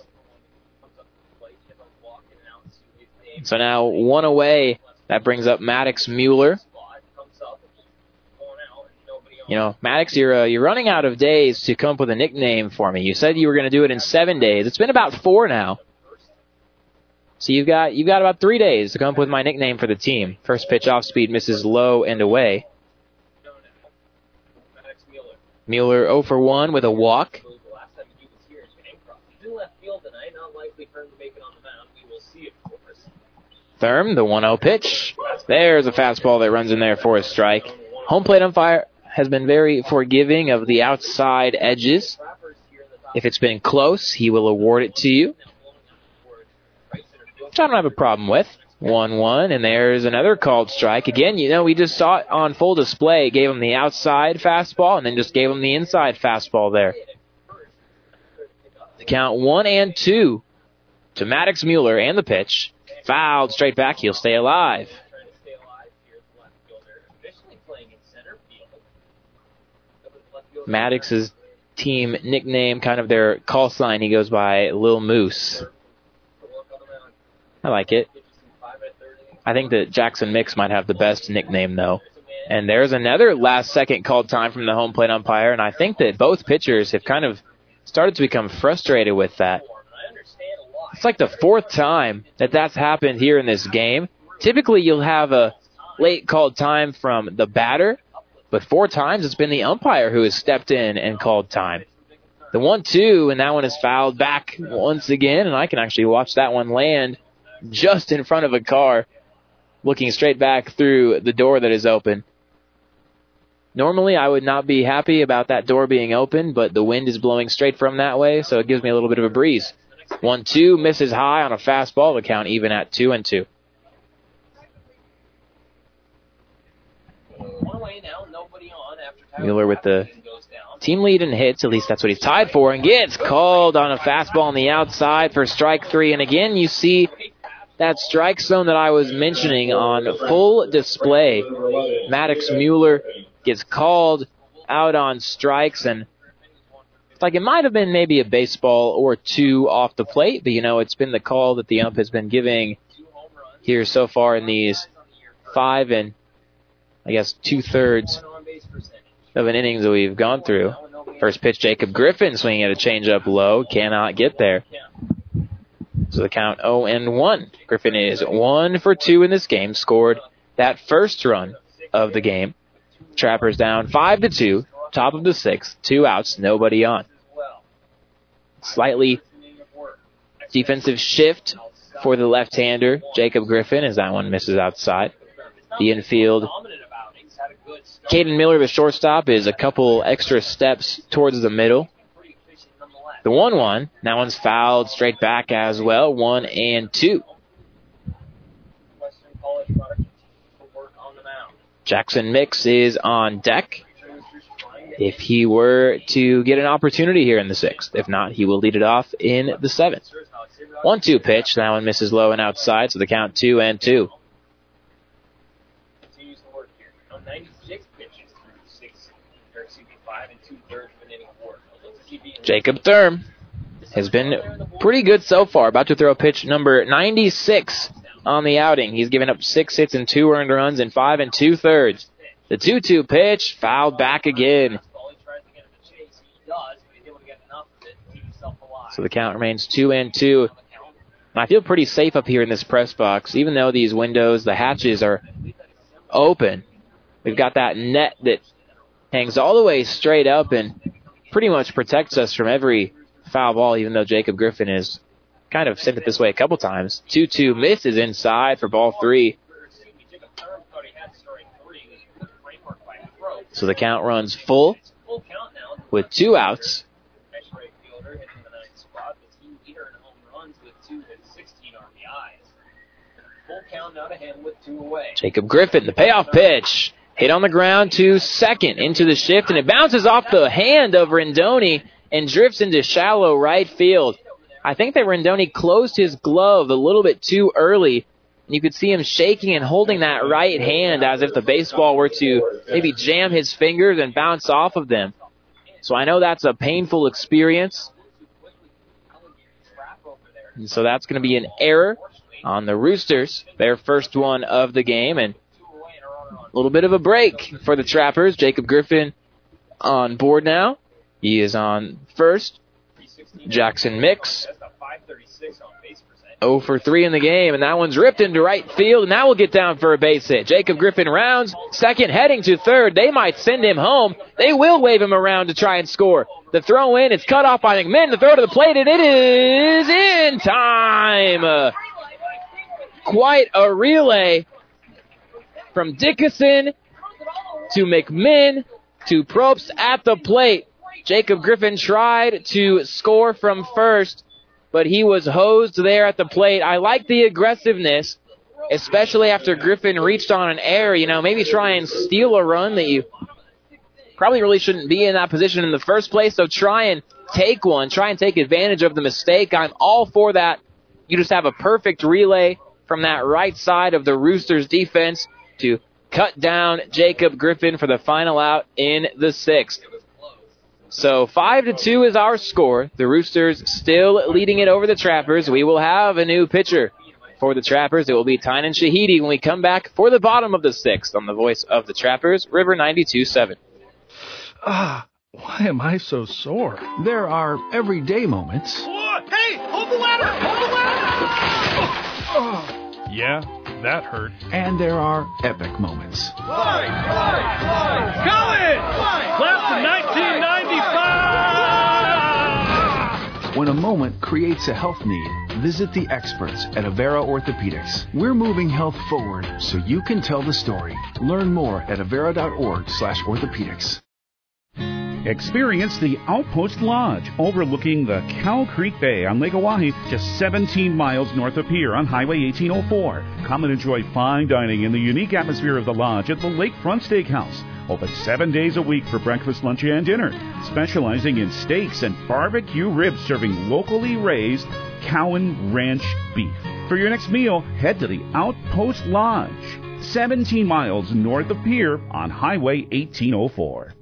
So now 1 away. That brings up Maddox Mueller. You know, Maddox, you're running out of days to come up with a nickname for me. You said you were going to do it in 7 days. It's been about 4 now. So you've got about 3 days to come up with my nickname for the team. First pitch off speed misses low and away. Mueller 0 for 1 with a walk. Thurm, the 1-0 pitch. There's a fastball that runs in there for a strike. Home plate umpire has been very forgiving of the outside edges. If it's been close, he will award it to you, which I don't have a problem with. 1-1, and there's another called strike. Again, we just saw it on full display. Gave him the outside fastball and then just gave him the inside fastball there. The count 1-2 to Maddox Mueller, and the pitch. Fouled straight back. He'll stay alive. Maddox's team nickname, kind of their call sign, he goes by Lil Moose. I like it. I think that Jackson Mix might have the best nickname, though. And there's another last-second called time from the home plate umpire, and I think that both pitchers have kind of started to become frustrated with that. It's like the 4th time that that's happened here in this game. Typically, you'll have a late called time from the batter, but 4 times it's been the umpire who has stepped in and called time. The 1-2, and that one is fouled back once again, and I can actually watch that one land just in front of a car, looking straight back through the door that is open. Normally, I would not be happy about that door being open, but the wind is blowing straight from that way, so it gives me a little bit of a breeze. 1-2, misses high on a fastball. The count even at 2-2. Mueller with the team lead in hits. At least that's what he's tied for. And gets called on a fastball on the outside for strike 3. And again, you see that strike zone that I was mentioning on full display. Maddox Mueller gets called out on strikes, and it's like it might have been maybe a baseball or 2 off the plate, but it's been the call that the ump has been giving here so far in these 5 and 2/3 of an innings that we've gone through. First pitch, Jacob Griffin swinging at a changeup low, cannot get there. So the count 0-1. Griffin is 1 for 2 in this game, scored that first run of the game. Trappers down 5-2, top of the 6th, 2 outs, nobody on. Slightly defensive shift for the left-hander, Jacob Griffin, as that one misses outside. The infield, Caden Miller, the shortstop, is a couple extra steps towards the middle. The 1-1, that one's fouled straight back as well, 1-2. Jackson Mix is on deck if he were to get an opportunity here in the 6th. If not, he will lead it off in the 7th. 1-2 pitch, that one misses low and outside, so the count 2-2. Jacob Thurm has been pretty good so far. About to throw pitch number 96 on the outing. He's given up 6 hits and 2 earned runs in 5 2/3. The 2-2 pitch fouled back again. So the count remains 2-2. I feel pretty safe up here in this press box, even though these windows, the hatches are open. We've got that net that hangs all the way straight up and pretty much protects us from every foul ball, even though Jacob Griffin has kind of sent it this way a couple times. 2-2 misses inside for ball 3. So the count runs full with 2 outs. Jacob Griffin, the payoff pitch. Hit on the ground to second, into the shift, and it bounces off the hand of Rendoni and drifts into shallow right field. I think that Rendoni closed his glove a little bit too early. You could see him shaking and holding that right hand as if the baseball were to maybe jam his fingers and bounce off of them. So I know that's a painful experience. And so that's going to be an error on the Roosters, their first one of the game, and a little bit of a break for the Trappers. Jacob Griffin on board now. He is on first. Jackson Mix 0 for 3 in the game, and that one's ripped into right field, and that will get down for a base hit. Jacob Griffin rounds second, heading to third. They might send him home. They will wave him around to try and score. The throw in, it's cut off by McMinn. The throw to the plate, and it is in time. Quite a relay from Dickinson to McMinn to Probst at the plate. Jacob Griffin tried to score from first, but he was hosed there at the plate. I like the aggressiveness, especially after Griffin reached on an error. You know, maybe try and steal a run that you probably really shouldn't be in that position in the first place. So try and take one. Try and take advantage of the mistake. I'm all for that. You just have a perfect relay from that right side of the Roosters defense to cut down Jacob Griffin for the final out in the sixth. So 5-2 is our score. The Roosters still leading it over the Trappers. We will have a new pitcher for the Trappers. It will be Tynan Shahidi when we come back for the bottom of the sixth on the voice of the Trappers, River 92.7. Why am I so sore? There are everyday moments. Hey, hold the ladder! Hold the ladder! Yeah, that hurt. And there are epic moments. Fly! Going! Class of 1995! When a moment creates a health need, visit the experts at Avera Orthopedics. We're moving health forward so you can tell the story. Learn more at avera.org/orthopedics. Experience the Outpost Lodge overlooking the Cow Creek Bay on Lake Oahe, just 17 miles north of Pier on Highway 1804. Come and enjoy fine dining in the unique atmosphere of the lodge at the Lakefront Steakhouse. Open 7 days a week for breakfast, lunch, and dinner. Specializing in steaks and barbecue ribs, serving locally raised Cowan Ranch beef. For your next meal, head to the Outpost Lodge, 17 miles north of Pier on Highway 1804.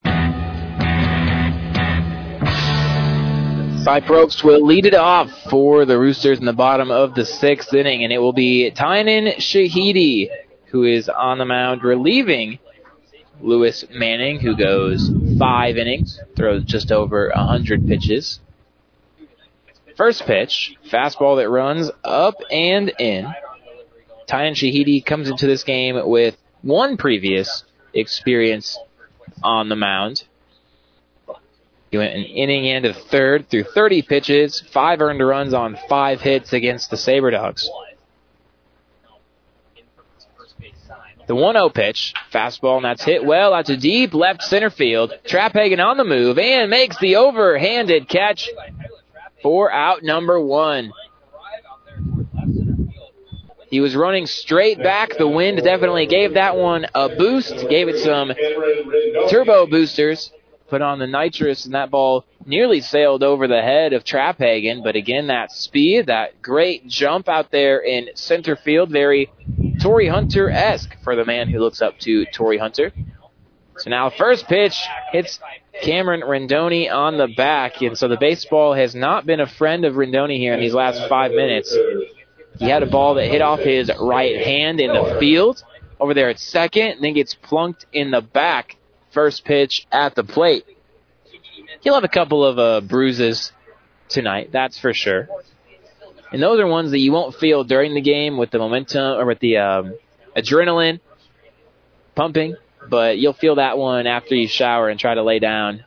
Cy Probst will lead it off for the Roosters in the bottom of the sixth inning, and it will be Tynan Shahidi who is on the mound relieving Lewis Manning, who goes 5 innings, throws just over 100 pitches. First pitch, fastball that runs up and in. Tynan Shahidi comes into this game with one previous experience on the mound. He went an inning and a third through 30 pitches, 5 earned runs on 5 hits against the SaberDogs. The 1-0 pitch, fastball, and that's hit well out to deep left center field. Traphagen on the move and makes the overhanded catch for out number 1. He was running straight back. The wind definitely gave that one a boost, gave it some turbo boosters. Put on the nitrous, and that ball nearly sailed over the head of Traphagen. But again, that speed, that great jump out there in center field, very Torrey Hunter-esque for the man who looks up to Torrey Hunter. So now first pitch hits Cameron Rendoni on the back, and so the baseball has not been a friend of Rendoni here in these last 5 minutes. He had a ball that hit off his right hand in the field over there at second, and then gets plunked in the back. First pitch at the plate. He'll have a couple of bruises tonight, that's for sure. And those are ones that you won't feel during the game with the momentum or with the adrenaline pumping, but you'll feel that one after you shower and try to lay down.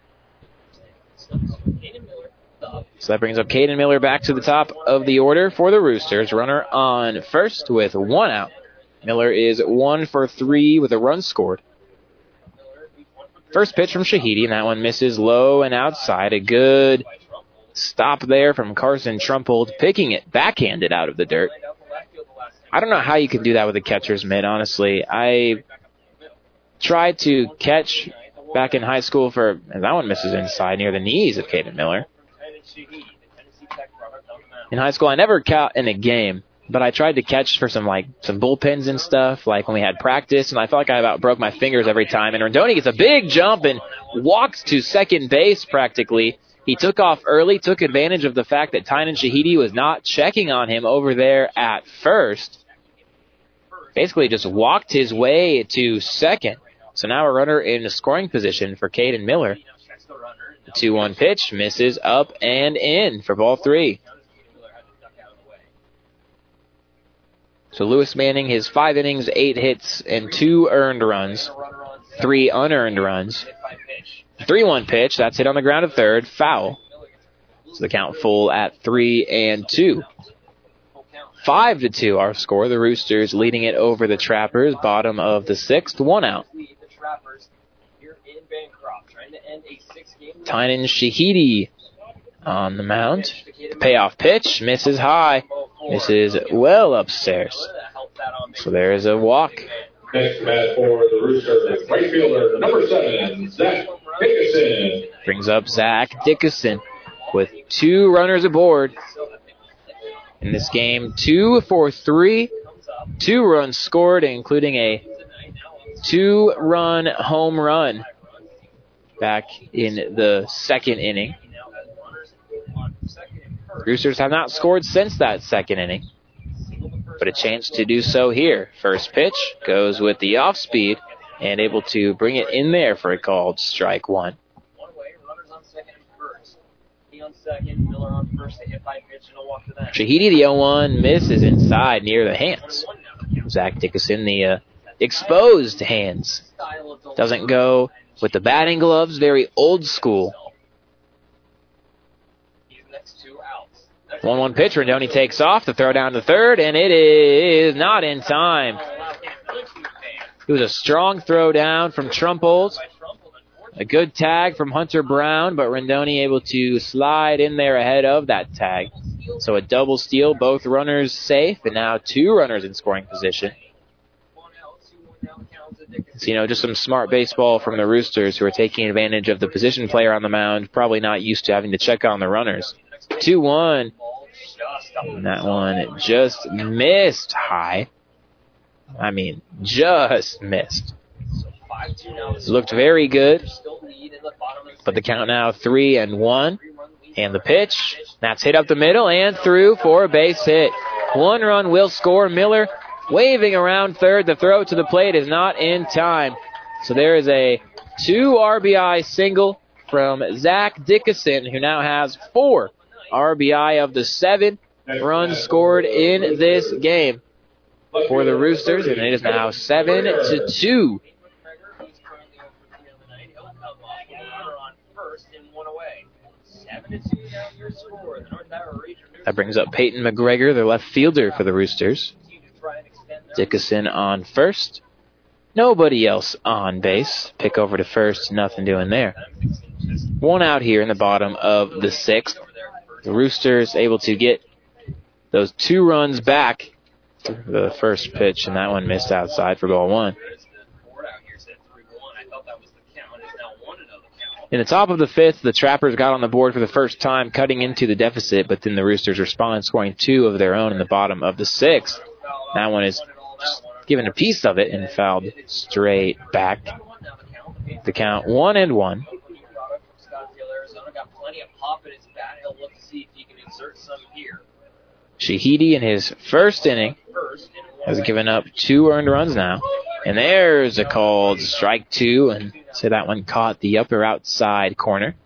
So that brings up Caden Miller back to the top of the order for the Roosters. Runner on first with 1 out. Miller is 1 for 3 with a run scored. First pitch from Shahidi, and that one misses low and outside. A good stop there from Carson Trumpold, picking it backhanded out of the dirt. I don't know how you can do that with a catcher's mitt, honestly. I tried to catch back in high school and that one misses inside near the knees of Caden Miller. In high school, I never caught in a game, but I tried to catch for some bullpens and stuff, like when we had practice, and I felt like I about broke my fingers every time. And Rendoni gets a big jump and walks to second base practically. He took off early, took advantage of the fact that Tynan Shahidi was not checking on him over there at first. Basically just walked his way to second. So now a runner in scoring position for Caden Miller. The 2-1 pitch misses up and in for ball 3. So Lewis Manning, his 5 innings, 8 hits, and 2 earned runs, 3 unearned runs. 3-1 pitch, that's hit on the ground at third, foul. So the count full at 3-2. 5-2 our score. The Roosters leading it over the Trappers. Bottom of the 6th, 1 out. Tynan Shahidi on the mound. The payoff pitch misses high. Misses well upstairs. So there is a walk. Next bat for the Roosters, right fielder, number 7, Zach Dickinson. Brings up Zach Dickinson with 2 runners aboard. In this game, 2 for 3. 2 runs scored, including a 2-run home run back in the 2nd inning. Roosters have not scored since that 2nd inning, but a chance to do so here. First pitch goes with the off-speed and able to bring it in there for a called strike 1. Shahidi, the 0-1, misses inside near the hands. Zach Dickinson, the exposed hands. Doesn't go with the batting gloves, very old school. 1-1 pitch, Rendoni takes off, the throw down to third, and it is not in time. It was a strong throw down from Trumpold. A good tag from Hunter Brown, but Rendoni able to slide in there ahead of that tag. So a double steal, both runners safe, and now 2 runners in scoring position. So, just some smart baseball from the Roosters, who are taking advantage of the position player on the mound, probably not used to having to check on the runners. 2-1. And that one just missed high. I mean, just missed. Looked very good. But the count now 3-1. And the pitch, that's hit up the middle and through for a base hit. 1 run will score. Miller waving around third. The throw to the plate is not in time. So there is a 2 RBI single from Zach Dickinson, who now has 4 RBI of the 7 runs scored in this game for the Roosters, and it is now 7-2. That brings up Peyton McGregor, the left fielder for the Roosters. Dickinson on first. Nobody else on base. Pick over to first, nothing doing there. 1 out here in the bottom of the 6th. The Roosters able to get those 2 runs back through the first pitch, and that one missed outside for ball 1. In the top of the 5th, the Trappers got on the board for the first time, cutting into the deficit, but then the Roosters responded, scoring 2 of their own in the bottom of the 6th. That one is just given a piece of it and fouled straight back. The count 1-1. Shahidi in his first inning has given up 2 earned runs now. And there's a called strike 2, and so that one caught the upper outside corner.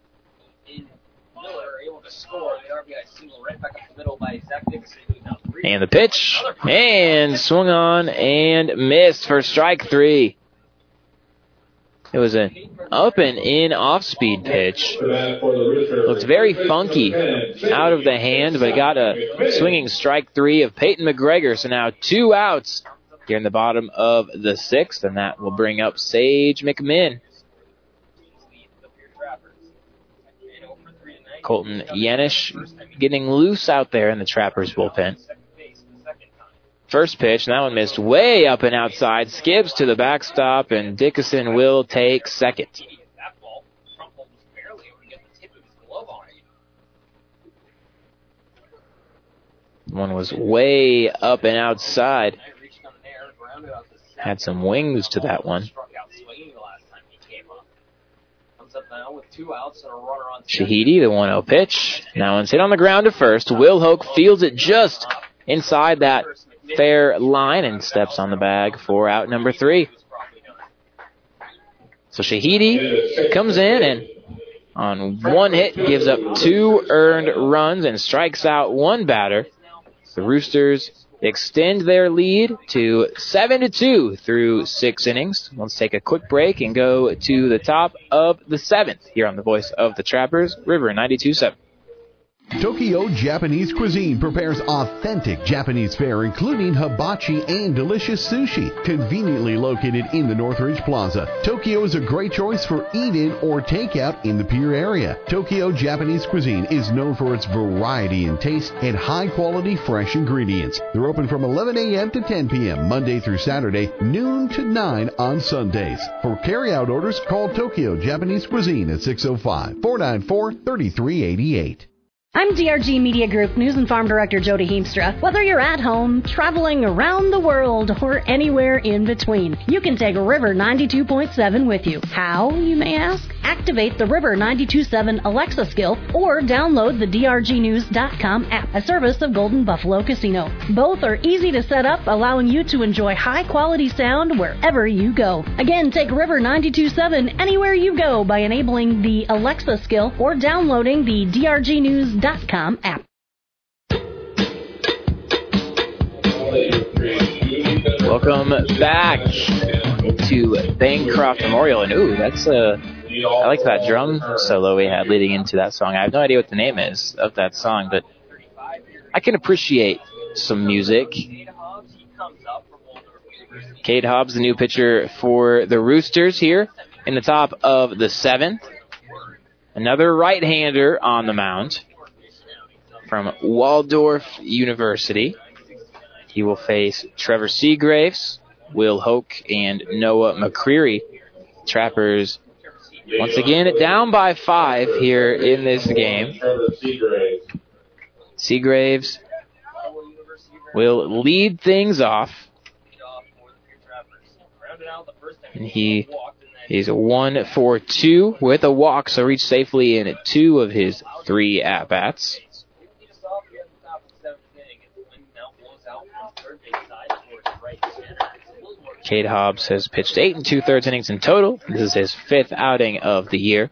And the pitch, and swung on and missed for strike 3. It was an up and in off-speed pitch. Looked very funky out of the hand, but got a swinging strike 3 of Peyton McGregor. So now 2 outs here in the bottom of the 6th, and that will bring up Sage McMinn. Colton Yanish getting loose out there in the Trappers bullpen. First pitch, and that one missed way up and outside. Skips to the backstop, and Dickinson will take second. One was way up and outside. Had some wings to that one. Shahidi, the 1-0 pitch. Now one's hit on the ground to first. Will Hoke fields it just inside that fair line and steps on the bag for out number 3. So Shahidi comes in and on 1 hit gives up 2 earned runs and strikes out 1 batter. The Roosters extend their lead to 7-2 through 6 innings. Let's take a quick break and go to the top of the 7th here on the voice of the Trappers, River 92.7. Tokyo Japanese Cuisine prepares authentic Japanese fare, including hibachi and delicious sushi. Conveniently located in the Northridge Plaza, Tokyo is a great choice for eat-in or takeout in the Pier area. Tokyo Japanese Cuisine is known for its variety in taste and high-quality fresh ingredients. They're open from 11 a.m. to 10 p.m. Monday through Saturday, noon to 9 on Sundays. For carry-out orders, call Tokyo Japanese Cuisine at 605-494-3388. I'm DRG Media Group News and Farm Director Jody Heemstra. Whether you're at home, traveling around the world, or anywhere in between, you can take River 92.7 with you. How, you may ask? Activate the River 92.7 Alexa skill or download the DRGnews.com app, a service of Golden Buffalo Casino. Both are easy to set up, allowing you to enjoy high-quality sound wherever you go. Again, take River 92.7 anywhere you go by enabling the Alexa skill or downloading the DRGnews.com app. Welcome back to Bancroft Memorial. And I like that drum solo we had leading into that song. I have no idea what the name is of that song, but I can appreciate some music. Cade Hobbs, the new pitcher for the Roosters here in the top of the 7th. Another right-hander on the mound from Waldorf University. He will face Trevor Seagraves, Will Hoke, and Noah McCreary. Trappers once again down by 5 here in this game. Seagraves will lead things off. And he is 1 for 2 with a walk, so reached safely in 2 of his 3 at-bats. Cade Hobbs has pitched 8 2/3 innings in total. This is his 5th outing of the year.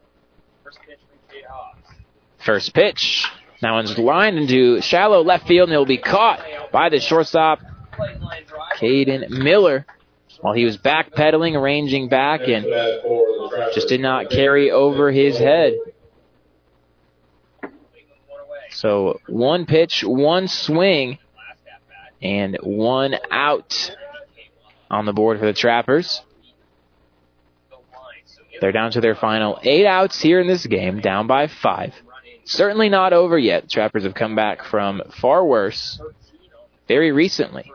First pitch. That one's lined into shallow left field, and it'll be caught by the shortstop, Caden Miller, while he was backpedaling, arranging back, and just did not carry over his head. So 1 pitch, 1 swing, and 1 out on the board for the Trappers. They're down to their final 8 outs here in this game, down by 5. Certainly not over yet. The Trappers have come back from far worse very recently.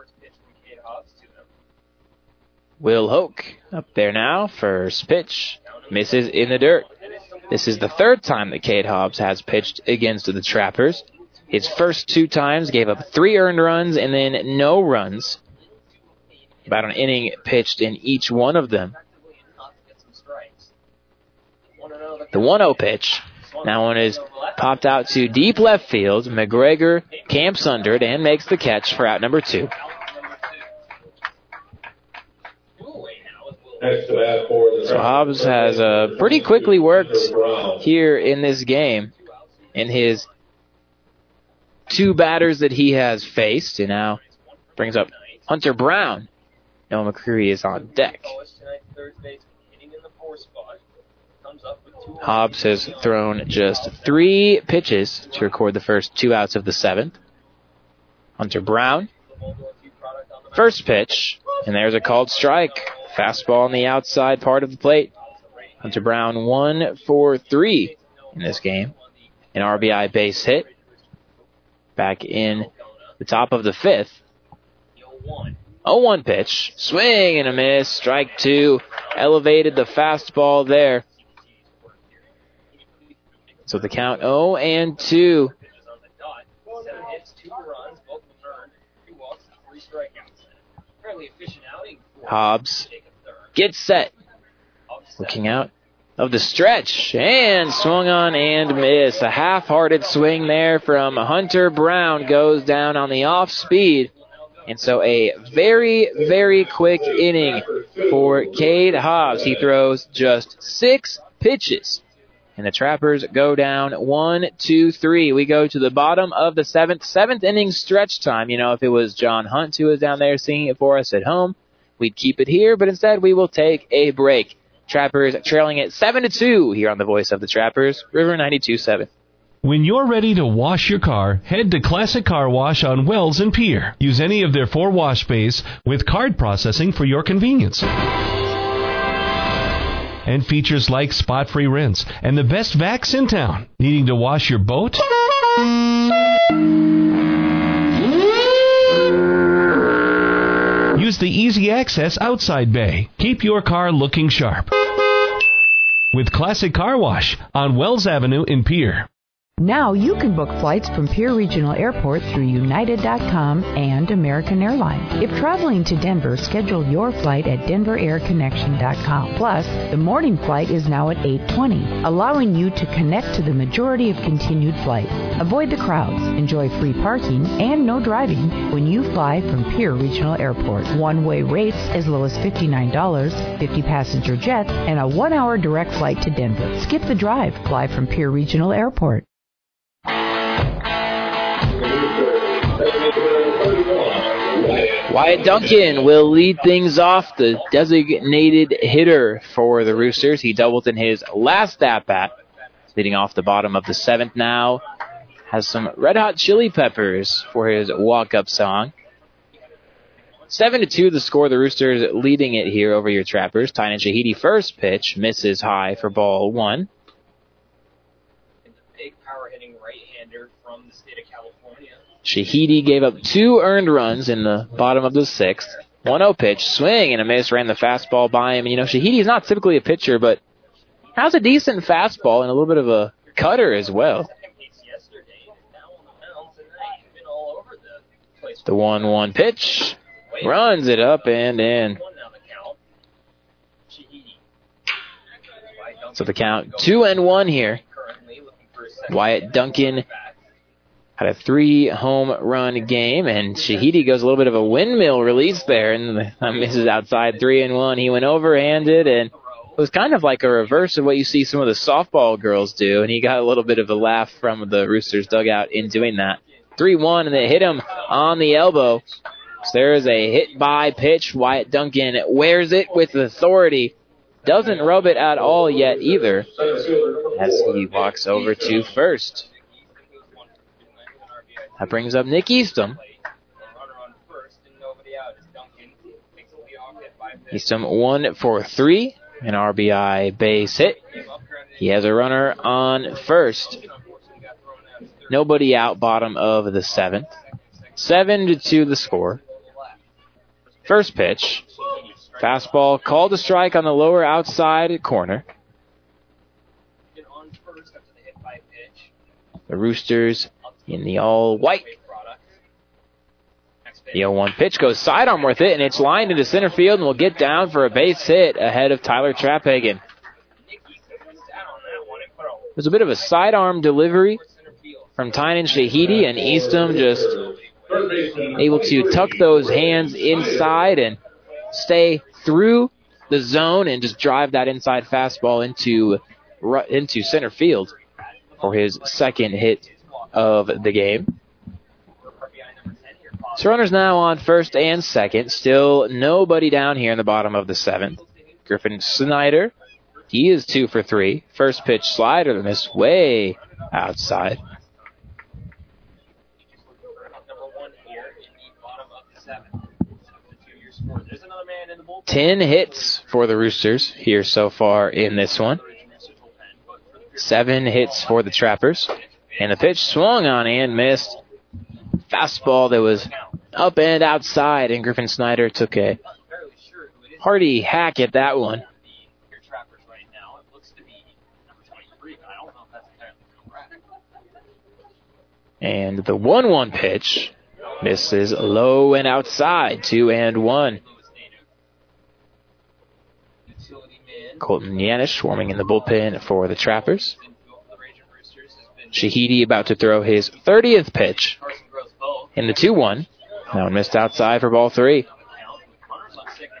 Will Hoke up there now. First pitch. Misses in the dirt. This is the 3rd time that Cade Hobbs has pitched against the Trappers. His first 2 times gave up 3 earned runs and then no runs. About an inning pitched in each one of them. The 1-0 pitch. That one is popped out to deep left field. McGregor camps under it and makes the catch for out number 2. So Hobbs has pretty quickly worked here in this game in his 2 batters that he has faced. And now brings up Hunter Brown. Noah McCreary is on deck. Hobbs has thrown just 3 pitches to record the first 2 outs of the 7th. Hunter Brown. First pitch, and there's a called strike. Fastball on the outside part of the plate. Hunter Brown 1 for 3 in this game. An RBI base hit. Back in the top of the 5th. 0-1 pitch. Swing and a miss. Strike 2. Elevated the fastball there. So the count 0-2. Hobbs gets set. Looking out of the stretch. And swung on and missed. A half-hearted swing there from Hunter Brown goes down on the off-speed. And so a very, very quick inning for Cade Hobbs. He throws just 6 pitches And the Trappers go down 1-2-3. We go to the bottom of the seventh inning stretch time. You know, if it was John Hunt who was down there singing it for us at home, we'd keep it here, but instead we will take a break. Trappers trailing it 7-2 here on the voice of the Trappers, River 92.7. When you're ready to wash your car, head to Classic Car Wash on Wells and Pier. Use any of their 4 wash bays with card processing for your convenience. And features like spot-free rinse and the best vacs in town. Needing to wash your boat? Use the easy access outside bay. Keep your car looking sharp with Classic Car Wash on Wells Avenue in Pier. Now you can book flights from Pier Regional Airport through United.com and American Airlines. If traveling to Denver, schedule your flight at DenverAirConnection.com. Plus, the morning flight is now at 8:20, allowing you to connect to the majority of continued flights. Avoid the crowds, enjoy free parking, and no driving when you fly from Pier Regional Airport. One-way rates as low as $59, 50-passenger jets, and a 1-hour direct flight to Denver. Skip the drive. Fly from Pier Regional Airport. Wyatt Duncan will lead things off, the designated hitter for the Roosters. He doubled in his last at-bat, leading off the bottom of the 7th now. Has some Red Hot Chili Peppers for his walk-up song. 7-2 the score. The Roosters leading it here over your Trappers. Tynan Shahidi first pitch misses high for ball 1. Big power-hitting right-hander from the state of California. Shahidi gave up 2 earned runs in the bottom of the 6th. 1-0 pitch, swing and a miss, ran the fastball by him. And, you know, Shahidi's not typically a pitcher, but has a decent fastball and a little bit of a cutter as well. The 1-1 pitch, runs it up and in. So the count 2-1 here. Wyatt Duncan had a 3-home run game, and Shahidi goes a little bit of a windmill release there, and misses outside 3-1. He went overhanded, and it was kind of like a reverse of what you see some of the softball girls do, and he got a little bit of a laugh from the Roosters dugout in doing that. 3-1, and they hit him on the elbow. So there is a hit-by pitch. Wyatt Duncan wears it with authority. Doesn't rub it at all yet either, as he walks over to first. That brings up Nick Eastham. Eastham 1 for 3, an RBI base hit. He has a runner on first. Nobody out, bottom of the 7th. 7-2 the score. First pitch. Fastball called a strike on the lower outside corner. The Roosters in the all-white. The 0-1 pitch goes sidearm with it, and it's lined into center field and will get down for a base hit ahead of Tyler Traphagen. There's a bit of a sidearm delivery from Tynan Shahidi, and Eastham just able to tuck those hands inside and stay through the zone and just drive that inside fastball into center field for his second hit of the game. So runners now on first and second. Still nobody down here in the bottom of the 7th. Griffin Snyder, he is 2 for 3. First pitch slider, missed way outside. 10 hits for the Roosters here so far in this one. 7 hits for the Trappers. And the pitch swung on and missed. Fastball that was up and outside, and Griffin Snyder took a hearty hack at that one. And the 1-1 pitch misses low and outside, 2-1. Colton Yanish warming in the bullpen for the Trappers. Shahidi about to throw his 30th pitch in the 2-1. That one missed outside for ball 3.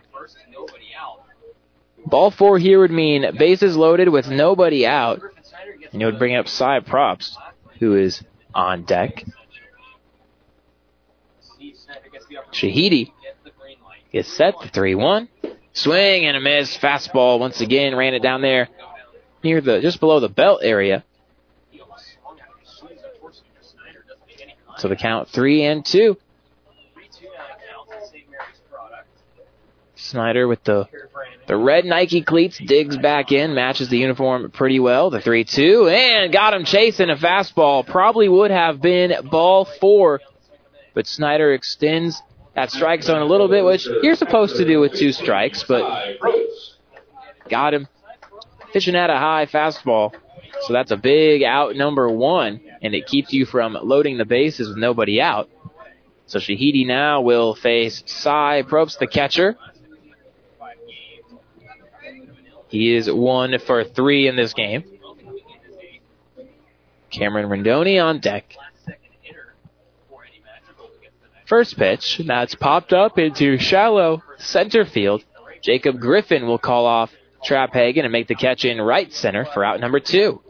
Ball 4 here would mean bases loaded with nobody out. And you would bring up Cy Probst, who is on deck. Shahidi gets set, the 3-1. Swing and a miss. Fastball once again. Ran it down there near just below the belt area. So the count 3-2. Snyder with the red Nike cleats digs back in, matches the uniform pretty well. The 3-2 and got him chasing a fastball. Probably would have been ball 4, but Snyder extends that strike zone a little bit, which you're supposed to do with 2 strikes, but got him pitching at a high fastball. So that's a big out, number 1, and it keeps you from loading the bases with nobody out. So Shahidi now will face Cy Probst, the catcher. He is 1 for 3 in this game. Cameron Rendoni on deck. First pitch, that's popped up into shallow center field. Jacob Griffin will call off Trap Hagen and make the catch in right center for out number 2.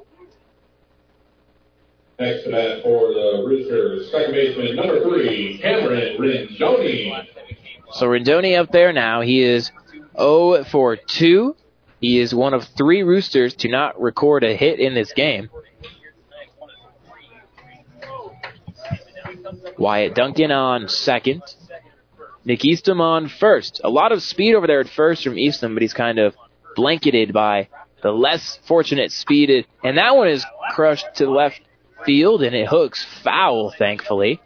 Next to that for the Roosters, second baseman number 3, Cameron Rendoni. So Rendoni up there now. He is 0 for 2. He is one of 3 Roosters to not record a hit in this game. Wyatt Duncan on second. Nick Eastham on first. A lot of speed over there at first from Eastham, but he's kind of blanketed by the less fortunate speed. And that one is crushed to the left field, and it hooks foul, thankfully.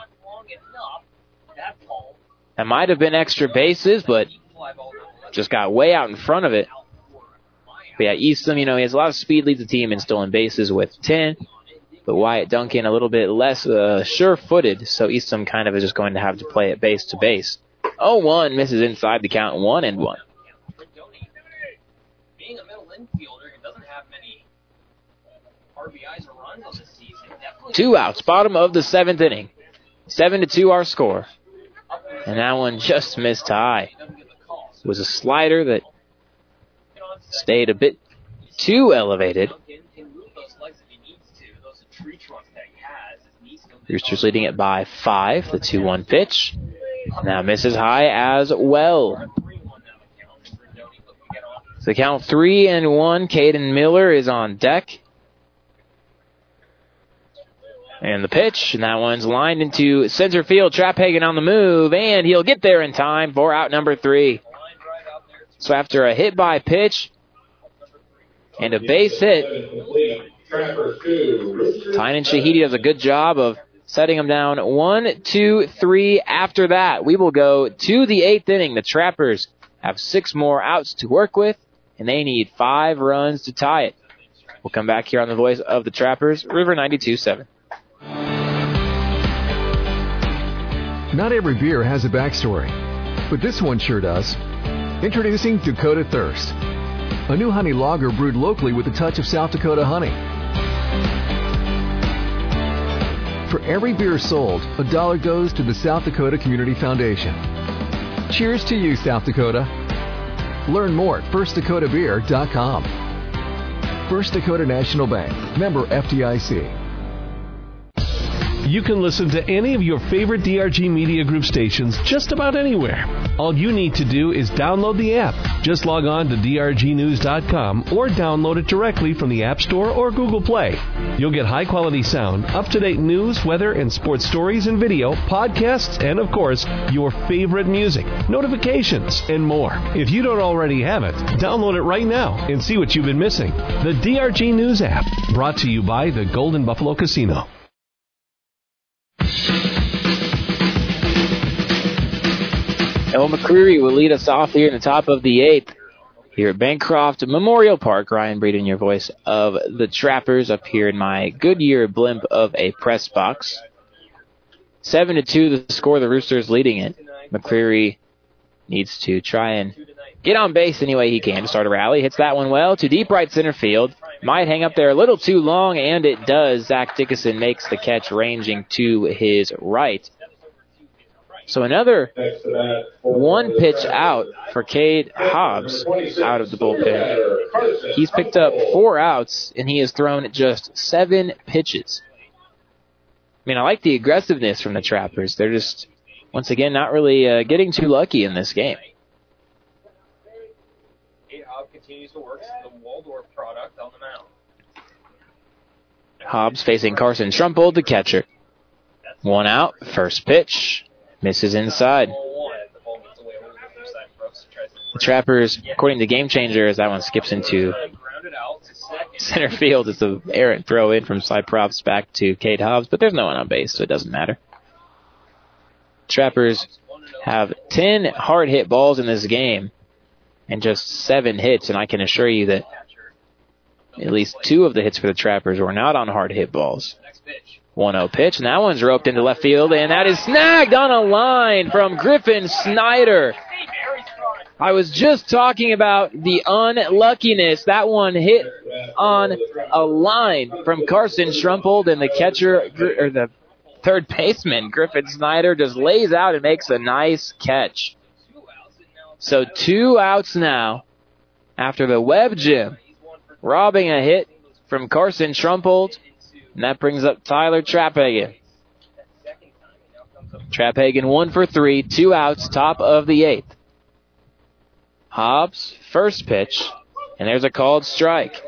That might have been extra bases, but just got way out in front of it. But yeah, Eastham, he has a lot of speed, leads the team in stolen bases with 10. But Wyatt Duncan a little bit less sure-footed, so Eastham kind of is just going to have to play it base to base. 0-1 misses inside the count, 1-1. Being a middle infielder who doesn't have many RBIs or runs on this season. 2 outs, bottom of the 7th inning. 7-2 our score. And that one just missed high. It was a slider that stayed a bit too elevated. Roosters leading it by 5. The 2-1 pitch. Now misses high as well. So count 3-1. Caden Miller is on deck. And the pitch, and that one's lined into center field. Trap Hagen on the move, and he'll get there in time for out number 3. So after a hit by pitch and a base hit, Tynan Shahidi does a good job of setting him down 1, 2, 3. After that, we will go to the 8th inning. The Trappers have 6 more outs to work with, and they need 5 runs to tie it. We'll come back here on the voice of the Trappers, River 92.7. Not every beer has a backstory, but this one sure does. Introducing Dakota Thirst, a new honey lager brewed locally with a touch of South Dakota honey. For every beer sold, $1 goes to the South Dakota Community Foundation. Cheers to you, South Dakota. Learn more at firstdakotabeer.com. First Dakota National Bank, member FDIC. You can listen to any of your favorite DRG Media Group stations just about anywhere. All you need to do is download the app. Just log on to drgnews.com or download it directly from the App Store or Google Play. You'll get high-quality sound, up-to-date news, weather, and sports stories and video, podcasts, and, of course, your favorite music, notifications, and more. If you don't already have it, download it right now and see what you've been missing. The DRG News app, brought to you by the Golden Buffalo Casino. El McCreary will lead us off here in the top of the 8th here at Bancroft Memorial Park. Ryan Breeden, your voice of the Trappers, up here in my Goodyear blimp of a press box. 7-2 the score, the Roosters leading it. McCreary needs to try and get on base any way he can to start a rally. Hits that one well to deep right center field. Might hang up there a little too long, and it does. Zach Dickinson makes the catch ranging to his right. So another one pitch out for Cade Hobbs out of the bullpen. He's picked up 4 outs, and he has thrown just 7 pitches. I mean, I like the aggressiveness from the Trappers. They're just, once again, not really getting too lucky in this game. Cade Hobbs continues to work the Waldorf product on the mound. Hobbs facing Carson Strumpold, the catcher. 1 out, first pitch. Misses inside. The Trappers, according to Game Changer, as that one skips into center field, it's an errant throw in from Cy Props back to Cade Hobbs, but there's no one on base, so it doesn't matter. Trappers have 10 hard hit balls in this game and just 7 hits, and I can assure you that at least 2 of the hits for the Trappers were not on hard hit balls. 1-0 pitch, and that one's roped into left field, and that is snagged on a line from Griffin Snyder. I was just talking about the unluckiness. That one hit on a line from Carson Strumpold, and the catcher, or the third baseman, Griffin Snyder, just lays out and makes a nice catch. So 2 outs now after the Webb Gym robbing a hit from Carson Strumpold. And that brings up Tyler Traphagen. Traphagen 1 for 3, 2 outs, top of the 8th. Hobbs, first pitch, and there's a called strike.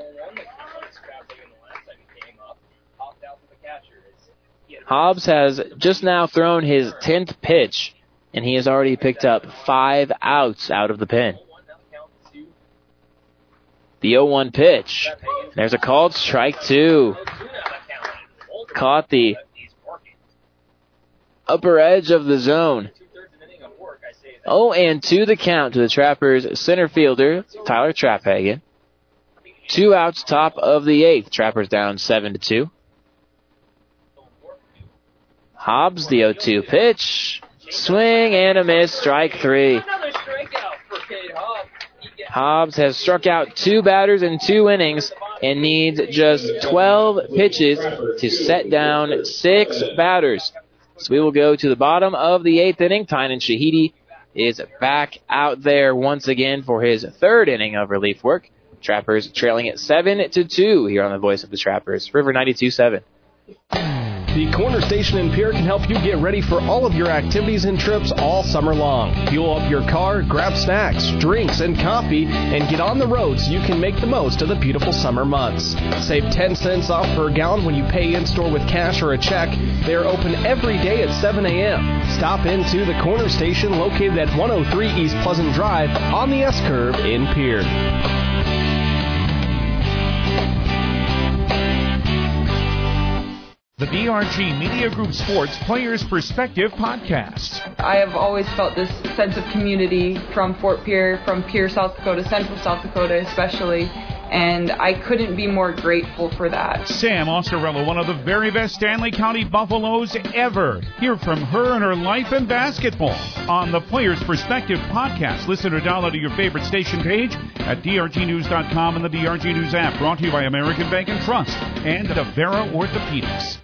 Hobbs has just now thrown his 10th pitch, and he has already picked up 5 outs out of the pen. The 0-1 pitch. There's a called strike 2. Caught the upper edge of the zone. 0-2 the count to the Trappers' center fielder, Tyler Traphagen. 2 outs, top of the 8th. Trappers down 7-2. Hobbs, the 0-2 pitch. Swing and a miss, strike 3. Hobbs has struck out 2 batters in 2 innings and needs just 12 pitches to set down 6 batters. So we will go to the bottom of the 8th inning. Tynan Shahidi is back out there once again for his 3rd inning of relief work. Trappers trailing at 7-2 here on the Voice of the Trappers, River 92.7. The Corner Station in Pierre can help you get ready for all of your activities and trips all summer long. Fuel up your car, grab snacks, drinks, and coffee, and get on the road so you can make the most of the beautiful summer months. Save 10 cents off per gallon when you pay in-store with cash or a check. They are open every day at 7 a.m. Stop into the Corner Station located at 103 East Pleasant Drive on the S-Curve in Pierre. The DRG Media Group Sports Players Perspective Podcast. I have always felt this sense of community from Fort Pierre, from Pierre, South Dakota, Central South Dakota especially, and I couldn't be more grateful for that. Sam Oscarello, one of the very best Stanley County Buffaloes ever. Hear from her and her life in basketball on the Players Perspective Podcast. Listen or download to your favorite station page at drgnews.com and the DRG News app. Brought to you by American Bank and Trust and Avera Orthopedics.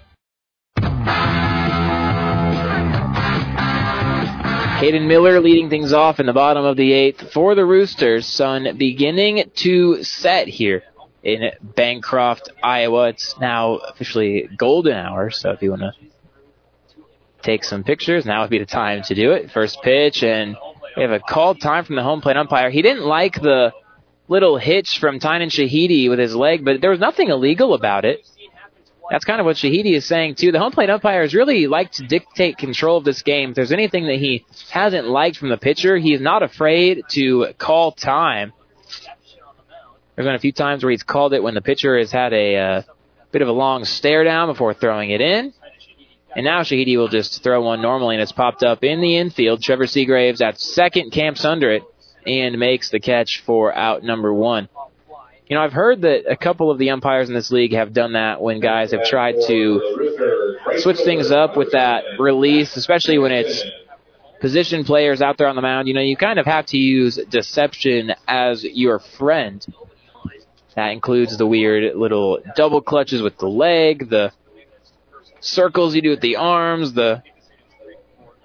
Hayden Miller leading things off in the bottom of the 8th for the Roosters. Sun beginning to set here in Bancroft, Iowa. It's now officially golden hour, so if you want to take some pictures, now would be the time to do it. First pitch, and we have a called time from the home plate umpire. He didn't like the little hitch from Tynan Shahidi with his leg, but there was nothing illegal about it. That's kind of what Shahidi is saying, too. The home plate umpires really like to dictate control of this game. If there's anything that he hasn't liked from the pitcher, he is not afraid to call time. There's been a few times where he's called it when the pitcher has had a bit of a long stare down before throwing it in. And now Shahidi will just throw one normally, and it's popped up in the infield. Trevor Seagraves at second camps under it and makes the catch for out number 1. You know, I've heard that a couple of the umpires in this league have done that when guys have tried to switch things up with that release, especially when it's position players out there on the mound. You know, you kind of have to use deception as your friend. That includes the weird little double clutches with the leg, the circles you do with the arms, the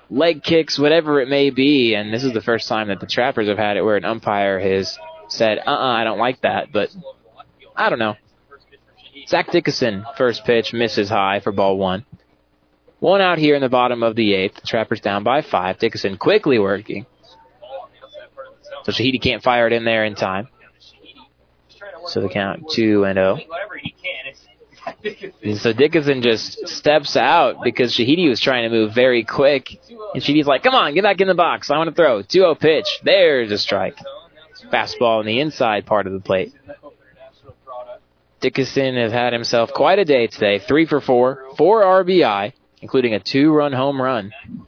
leg kicks, whatever it may be. And this is the first time that the Trappers have had it where an umpire has said, I don't like that. But I don't know. Zach Dickinson, first pitch, misses high for ball 1. 1 out here in the bottom of the 8th. The Trappers down by 5. Dickinson quickly working. So Shahidi can't fire it in there in time. So the count 2-0. And so Dickinson just steps out because Shahidi was trying to move very quick. And Shahidi's like, come on, get back in the box. I want to throw. 2-0 pitch. There's a strike. Fastball in the inside part of the plate. Dickinson has had himself quite a day today. 3 for 4. 4 RBI, including a 2-run home run.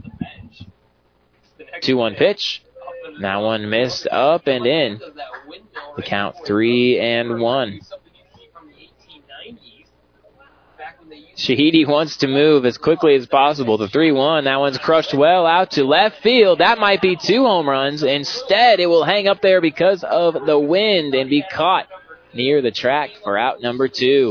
2-1 pitch. That one missed up and in. The count 3-1. Shahidi wants to move as quickly as possible. The 3-1. That one's crushed well out to left field. That might be 2 home runs. Instead, it will hang up there because of the wind and be caught near the track for out number 2.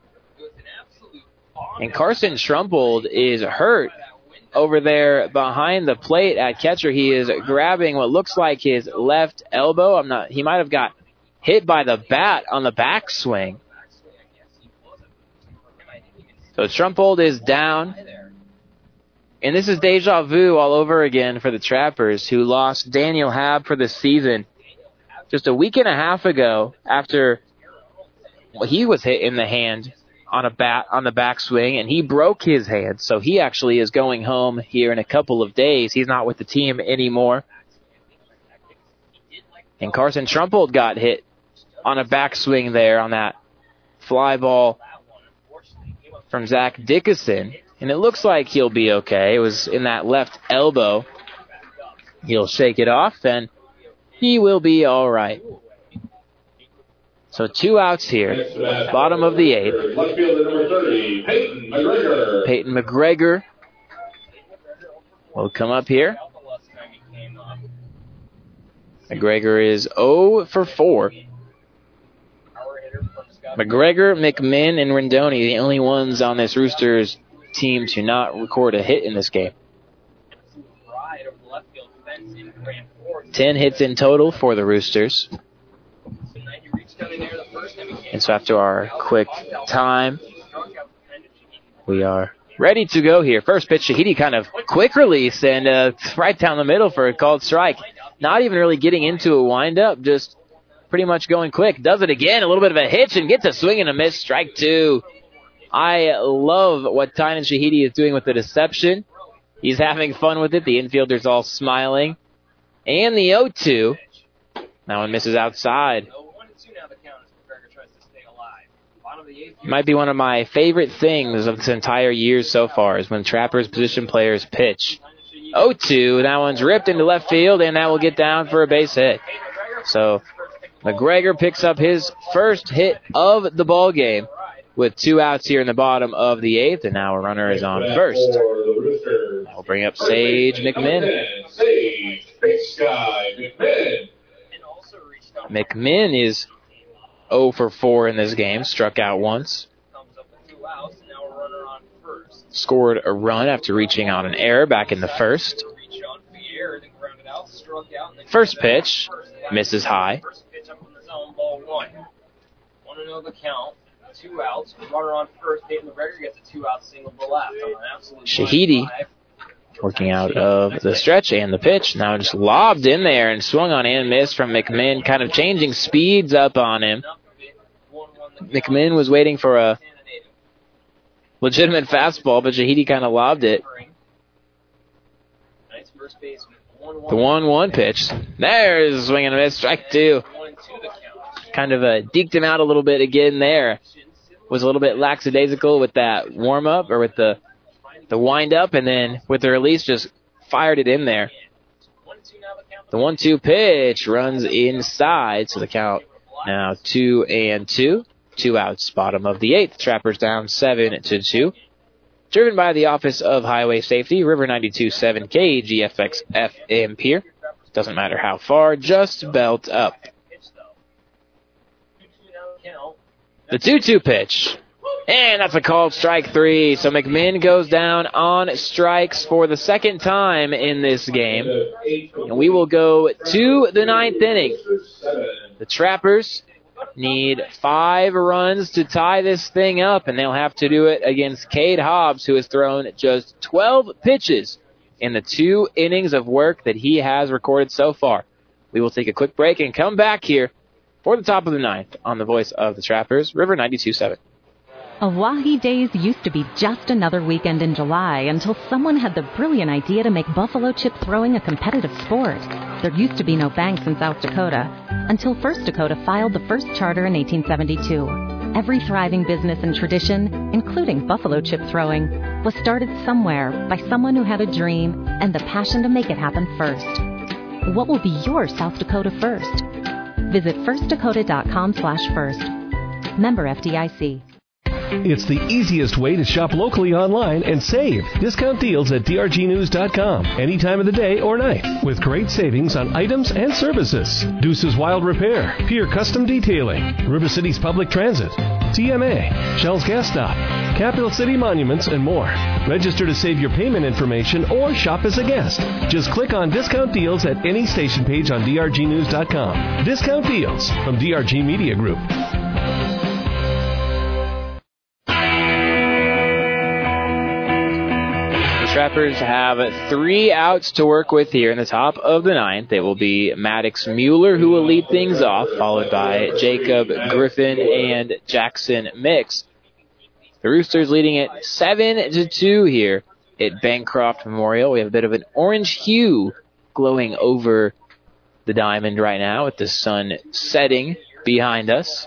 And Carson Trumbold is hurt over there behind the plate at catcher. He is grabbing what looks like his left elbow. He might have got hit by the bat on the backswing. So Trumbold is down. And this is deja vu all over again for the Trappers, who lost Daniel Habb for the season just a week and a half ago after he was hit in the hand on a bat on the backswing, and he broke his hand. So he actually is going home here in a couple of days. He's not with the team anymore. And Carson Trumbold got hit on a backswing there on that fly ball from Zach Dickinson. And it looks like he'll be okay. It was in that left elbow. He'll shake it off, and he will be all right. So 2 outs here, bottom of the 8th. Left fielder number 30, Peyton McGregor. Peyton McGregor will come up here. McGregor is 0 for 4. McGregor, McMinn, and Rendoni, the only ones on this Roosters team to not record a hit in this game. 10 hits in total for the Roosters. And so after our quick time, we are ready to go here. First pitch, Shahidi kind of quick release and right down the middle for a called strike. Not even really getting into a windup, just pretty much going quick. Does it again, a little bit of a hitch and gets a swing and a miss. Strike 2. I love what Tynan Shahidi is doing with the deception. He's having fun with it. The infielders all smiling. And the 0-2. That one misses outside. Might be one of my favorite things of this entire year so far is when Trappers position players pitch. 0-2. That one's ripped into left field, and that will get down for a base hit. So McGregor picks up his first hit of the ball game with 2 outs here in the bottom of the 8th, and now a runner is on first. We'll bring up Sage McMinn. McMinn is 0 for 4 in this game, struck out once. Scored a run after reaching on an error back in the first. First pitch, misses high. 1-0 the count. 2 outs. Runner on first. Dave McGregor gets a 2-out single to left. Shahidi working out of the stretch and the pitch. Now just lobbed in there and swung on and missed from McMinn, kind of changing speeds up on him. McMinn was waiting for a legitimate fastball, but Shahidi kind of lobbed it. The 1-1 pitch. There's a swing and a miss. Strike 2. Kind of deked him out a little bit again there. Was a little bit lackadaisical with that warm-up or with the wind-up, and then with the release just fired it in there. The 1-2 pitch runs inside, so the count now 2-2. 2 outs, bottom of the 8th. Trappers down 7-2. Driven by the Office of Highway Safety, River 92.7 KGFX FM Pier. Doesn't matter how far, just belt up. The 2-2 pitch. And that's a called strike 3. So McMinn goes down on strikes for the second time in this game. And we will go to the 9th inning. The Trappers need 5 runs to tie this thing up, and they'll have to do it against Cade Hobbs, who has thrown just 12 pitches in the 2 innings of work that he has recorded so far. We will take a quick break and come back here for the top of the 9th on the voice of the Trappers, River 92.7. Oahe Days used to be just another weekend in July until someone had the brilliant idea to make buffalo chip throwing a competitive sport. There used to be no banks in South Dakota until First Dakota filed the first charter in 1872. Every thriving business and tradition, including buffalo chip throwing, was started somewhere by someone who had a dream and the passion to make it happen first. What will be your South Dakota first? Visit firstdakota.com/first. Member FDIC. It's the easiest way to shop locally online and save. Discount deals at drgnews.com any time of the day or night with great savings on items and services. Deuce's Wild Repair, Pier Custom Detailing, River City's Public Transit, TMA, Shell's Gas Stop, Capital City Monuments, and more. Register to save your payment information or shop as a guest. Just click on Discount Deals at any station page on drgnews.com. Discount Deals from DRG Media Group. Trappers have 3 outs to work with here in the top of the 9th. It will be Maddox Mueller who will lead things off, followed by Jacob Griffin and Jackson Mix. The Roosters leading it 7-2 here at Bancroft Memorial. We have a bit of an orange hue glowing over the diamond right now with the sun setting behind us.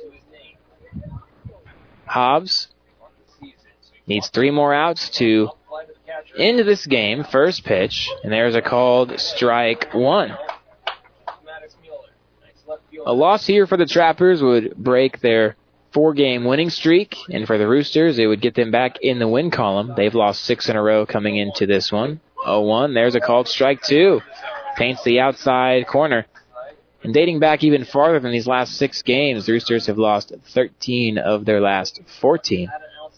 Hobbs needs 3 more outs to into this game. First pitch, and there's a called strike 1. A loss here for the Trappers would break their 4-game winning streak, and for the Roosters, it would get them back in the win column. They've lost 6 in a row coming into this one. 0-1, there's a called strike 2. Paints the outside corner. And dating back even farther than these last 6 games, the Roosters have lost 13 of their last 14.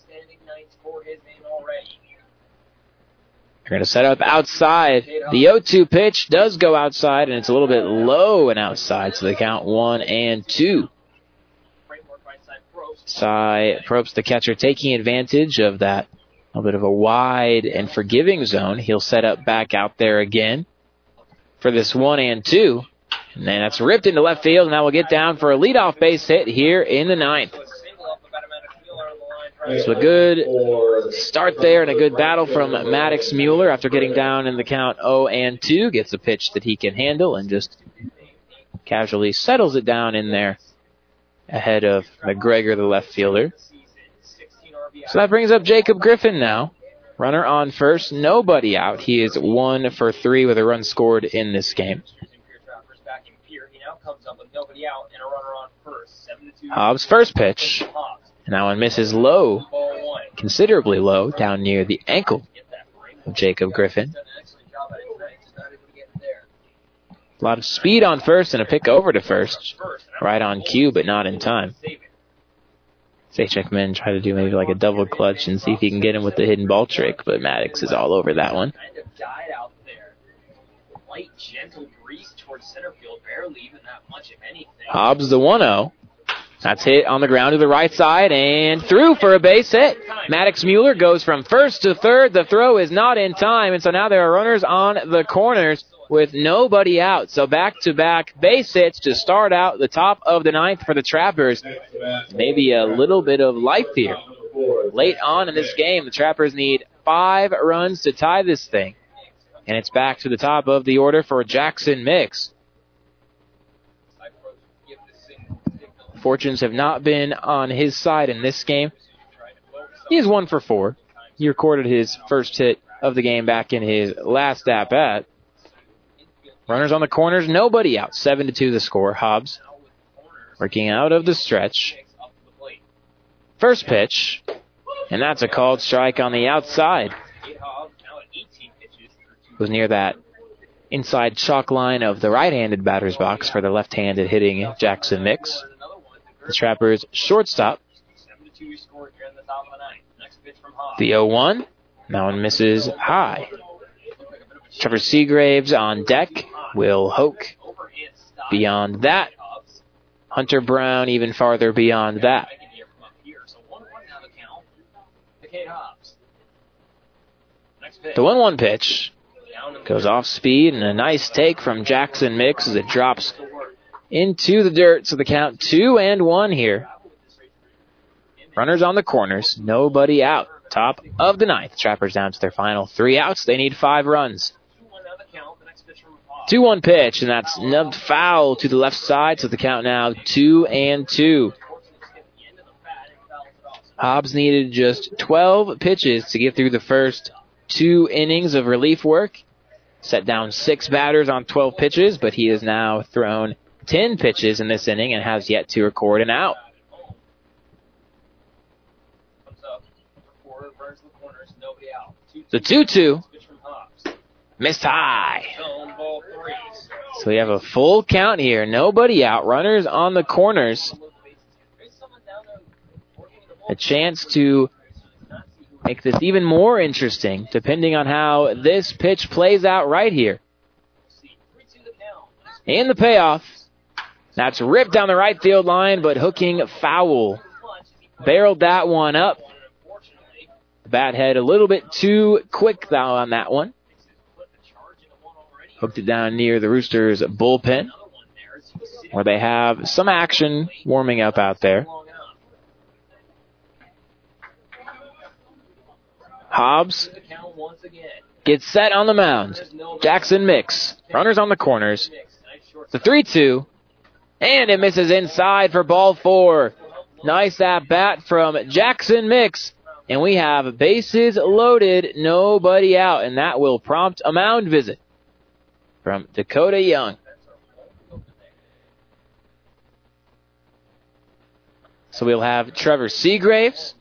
They're going to set up outside. The 0-2 pitch does go outside, and it's a little bit low and outside, so they count 1-2. Cy Probst, the catcher, taking advantage of that a little bit of a wide and forgiving zone. He'll set up back out there again for this 1-2. And then that's ripped into left field, and that will get down for a leadoff base hit here in the 9th. So a good start there and a good battle from Maddox Mueller after getting down in the count 0-2. Gets a pitch that he can handle and just casually settles it down in there ahead of McGregor, the left fielder. So that brings up Jacob Griffin now. Runner on first, nobody out. He is 1 for 3 with a run scored in this game. Hobbs' first pitch. And that one misses low, considerably low, down near the ankle of Jacob Griffin. A lot of speed on first and a pick over to first. Right on cue, but not in time. Sage McMinn try to do maybe like a double clutch and see if he can get him with the hidden ball trick, but Maddox is all over that one. Hobbs the 1-0. That's hit on the ground to the right side and through for a base hit. Maddox Mueller goes from first to third. The throw is not in time, and so now there are runners on the corners with nobody out. So back-to-back base hits to start out the top of the 9th for the Trappers. Maybe a little bit of life here. Late on in this game, the Trappers need 5 runs to tie this thing. And it's back to the top of the order for Jackson Mix. Fortunes have not been on his side in this game. He is 1 for 4. He recorded his first hit of the game back in his last at-bat. Runners on the corners, nobody out. 7-2 the score. Hobbs working out of the stretch. First pitch, and that's a called strike on the outside. Was near that inside chalk line of the right-handed batter's box for the left-handed hitting Jackson Mix. The Trappers' shortstop 2 scored here in the top of the ninth. Next pitch from Hobbs. The 0-1. That one misses high. Trevor Seagraves on deck. Will Hoke beyond that. Hunter Brown even farther beyond that. The 1-1 pitch goes off speed, and a nice take from Jackson Mix as it drops into the dirt. So the count 2-1 here. Runners on the corners, nobody out. Top of the ninth. Trappers down to their final 3 outs. They need 5 runs. 2-1 pitch, and that's nubbed foul to the left side. So the count now 2-2. Hobbs needed just 12 pitches to get through the first 2 innings of relief work. Set down 6 batters on 12 pitches, but he has now thrown 10 pitches in this inning and has yet to record an out. The 2-2 missed high. So we have a full count here. Nobody out. Runners on the corners. A chance to make this even more interesting, depending on how this pitch plays out right here. And the payoff. That's ripped down the right field line, but hooking foul. Barreled that one up. The bat head a little bit too quick, though, on that one. Hooked it down near the Roosters' bullpen, where they have some action warming up out there. Hobbs gets set on the mound. Jackson Mix. Runners on the corners. The 3-2. And it misses inside for ball 4. Nice at bat from Jackson Mix. And we have bases loaded, nobody out. And that will prompt a mound visit from Dakota Young. So we'll have Trevor Seagraves.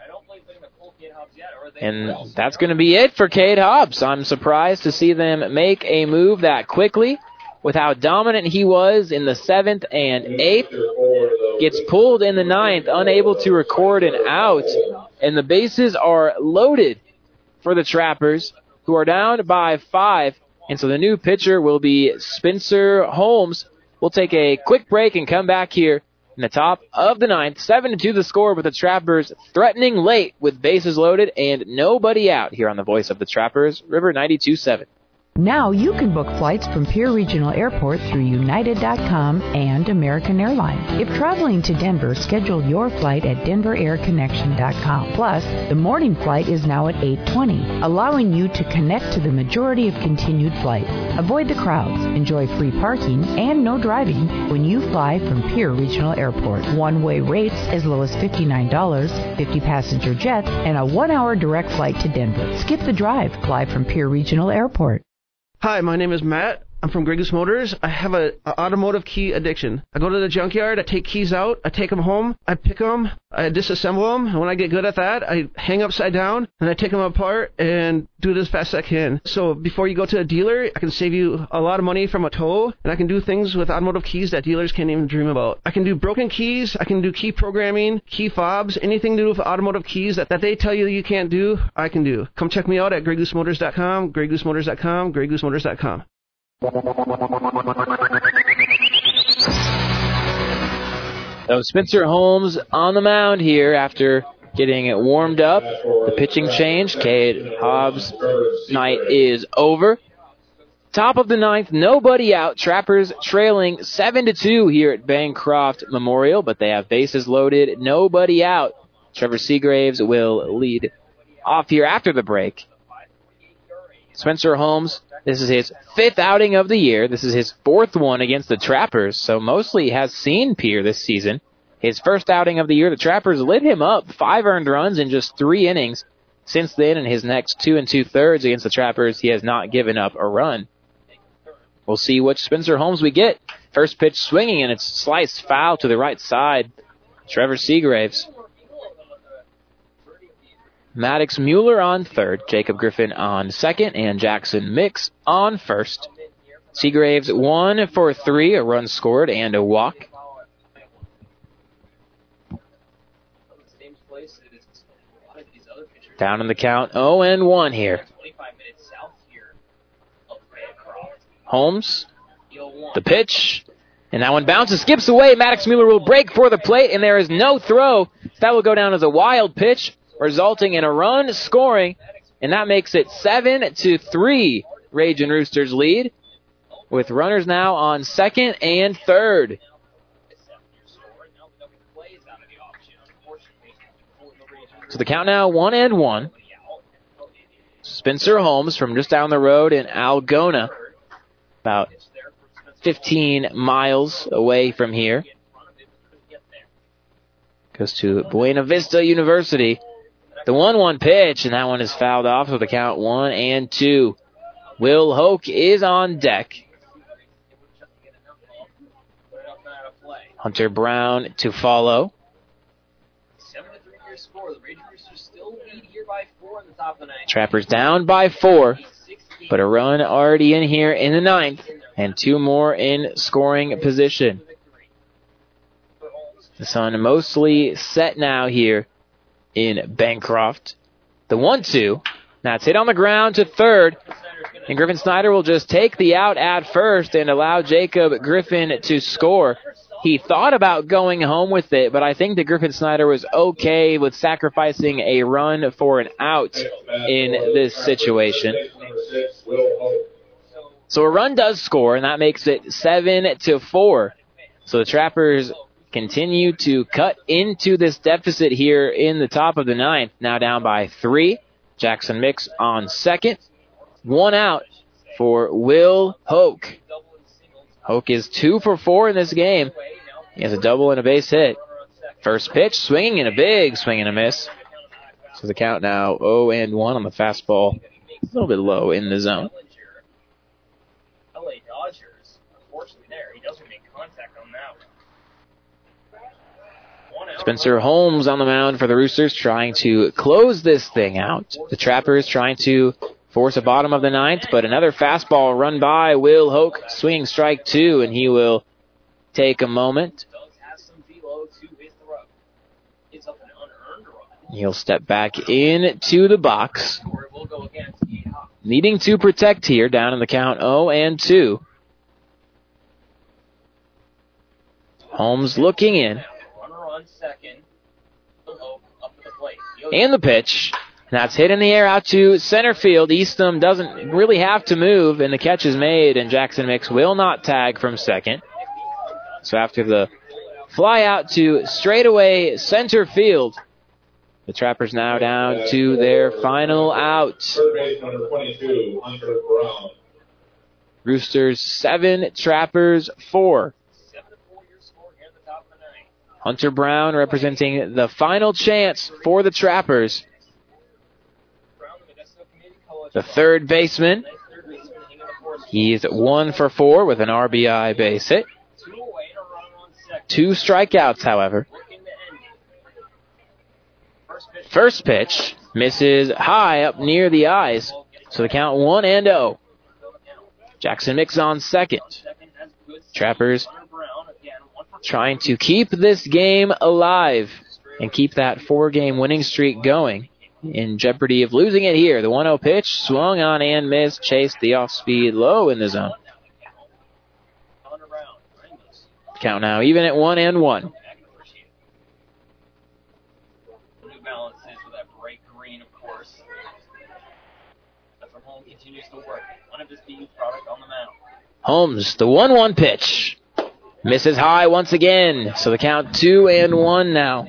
And that's going to be it for Cade Hobbs. I'm surprised to see them make a move that quickly with how dominant he was in the 7th and 8th. Gets pulled in the 9th, unable to record an out. And the bases are loaded for the Trappers, who are down by 5. And so the new pitcher will be Spencer Holmes. We'll take a quick break and come back here in the top of the 9th. 7-2 the score, with the Trappers threatening late with bases loaded and nobody out here on the voice of the Trappers, River 92.7. Now you can book flights from Pierre Regional Airport through United.com and American Airlines. If traveling to Denver, schedule your flight at DenverAirConnection.com. Plus, the morning flight is now at 8:20, allowing you to connect to the majority of continued flights. Avoid the crowds, enjoy free parking, and no driving when you fly from Pierre Regional Airport. One-way rates as low as $59, 50 passenger jets, and a 1-hour direct flight to Denver. Skip the drive. Fly from Pierre Regional Airport. Hi, my name is Matt. I'm from Grey Goose Motors. I have an automotive key addiction. I go to the junkyard, I take keys out, I take them home, I pick them, I disassemble them, and when I get good at that, I hang upside down, and I take them apart and do it as fast as I can. So before you go to a dealer, I can save you a lot of money from a tow, and I can do things with automotive keys that dealers can't even dream about. I can do broken keys, I can do key programming, key fobs, anything to do with automotive keys that they tell you you can't do, I can do. Come check me out at GreyGooseMotors.com, GreyGooseMotors.com, GreyGooseMotors.com. So Spencer Holmes on the mound here after getting it warmed up. The pitching change. Cade Hobbs' night is over. Top of the 9th, nobody out. Trappers trailing 7-2 here at Bancroft Memorial, but they have bases loaded, nobody out. Trevor Seagraves will lead off here after the break. Spencer Holmes, this is his 5th outing of the year. This is his 4th one against the Trappers, so mostly has seen Pierre this season. His first outing of the year, the Trappers lit him up, 5 earned runs in just 3 innings. Since then, in his next 2 2/3 against the Trappers, he has not given up a run. We'll see which Spencer Holmes we get. First pitch swinging, and it's sliced foul to the right side. Trevor Seagraves. Maddox Mueller on third, Jacob Griffin on second, and Jackson Mix on first. Seagraves 1 for 3, a run scored and a walk. Down in the count, 0-1 here. Holmes, the pitch, and that one bounces, skips away. Maddox Mueller will break for the plate, and there is no throw. That will go down as a wild pitch, resulting in a run scoring, and that makes it 7-3. Ragin' Roosters lead, with runners now on second and third. So the count now 1-1. Spencer Holmes from just down the road in Algona, about 15 miles away from here. Goes to Buena Vista University. The 1-1 pitch, and that one is fouled off with the count 1-2. Will Hoke is on deck. Hunter Brown to follow. Trappers down by 4, but a run already in here in the 9th, and 2 more in scoring position. The sun mostly set now here in Bancroft. The 1-2, that's hit on the ground to third, and Griffin Snyder will just take the out at first and allow Jacob Griffin to score. He thought about going home with it, but I think that Griffin Snyder was okay with sacrificing a run for an out in this situation. So a run does score, and that makes it 7-4. So the Trappers continue to cut into this deficit here in the top of the 9th, now down by 3. Jackson Mix on second. 1 out for Will Hoke. Hoke is 2 for 4 in this game. He has a double and a base hit. First pitch, swinging and a big swing and a miss. So the count now 0-1 on the fastball. A little bit low in the zone. LA Dodgers, unfortunately there, he doesn't make contact on that one. Spencer Holmes on the mound for the Roosters, trying to close this thing out. The Trappers trying to force a bottom of the 9th, but another fastball run by Will Hoke, swinging strike 2, and he will take a moment. He'll step back into the box, needing to protect here, down in the count 0-2. Holmes looking in. And the pitch. That's hit in the air out to center field. Eastham doesn't really have to move, and the catch is made, and Jackson Mix will not tag from second. So after the fly out to straightaway center field, the Trappers now down to their final out. Third base number 22, Hunter Brown. Roosters 7, Trappers 4. Hunter Brown representing the final chance for the Trappers. The third baseman. He's 1 for 4 with an RBI base hit. 2 strikeouts, however. First pitch misses high up near the eyes. So the count 1-0. Jackson Mix on second. Trappers trying to keep this game alive and keep that 4-game winning streak going. In jeopardy of losing it here. The 1-0 pitch swung on and missed. Chased the off-speed low in the zone. Count now even at 1-1. Holmes, the 1-1 pitch. Misses high once again. So the count 2-1 now.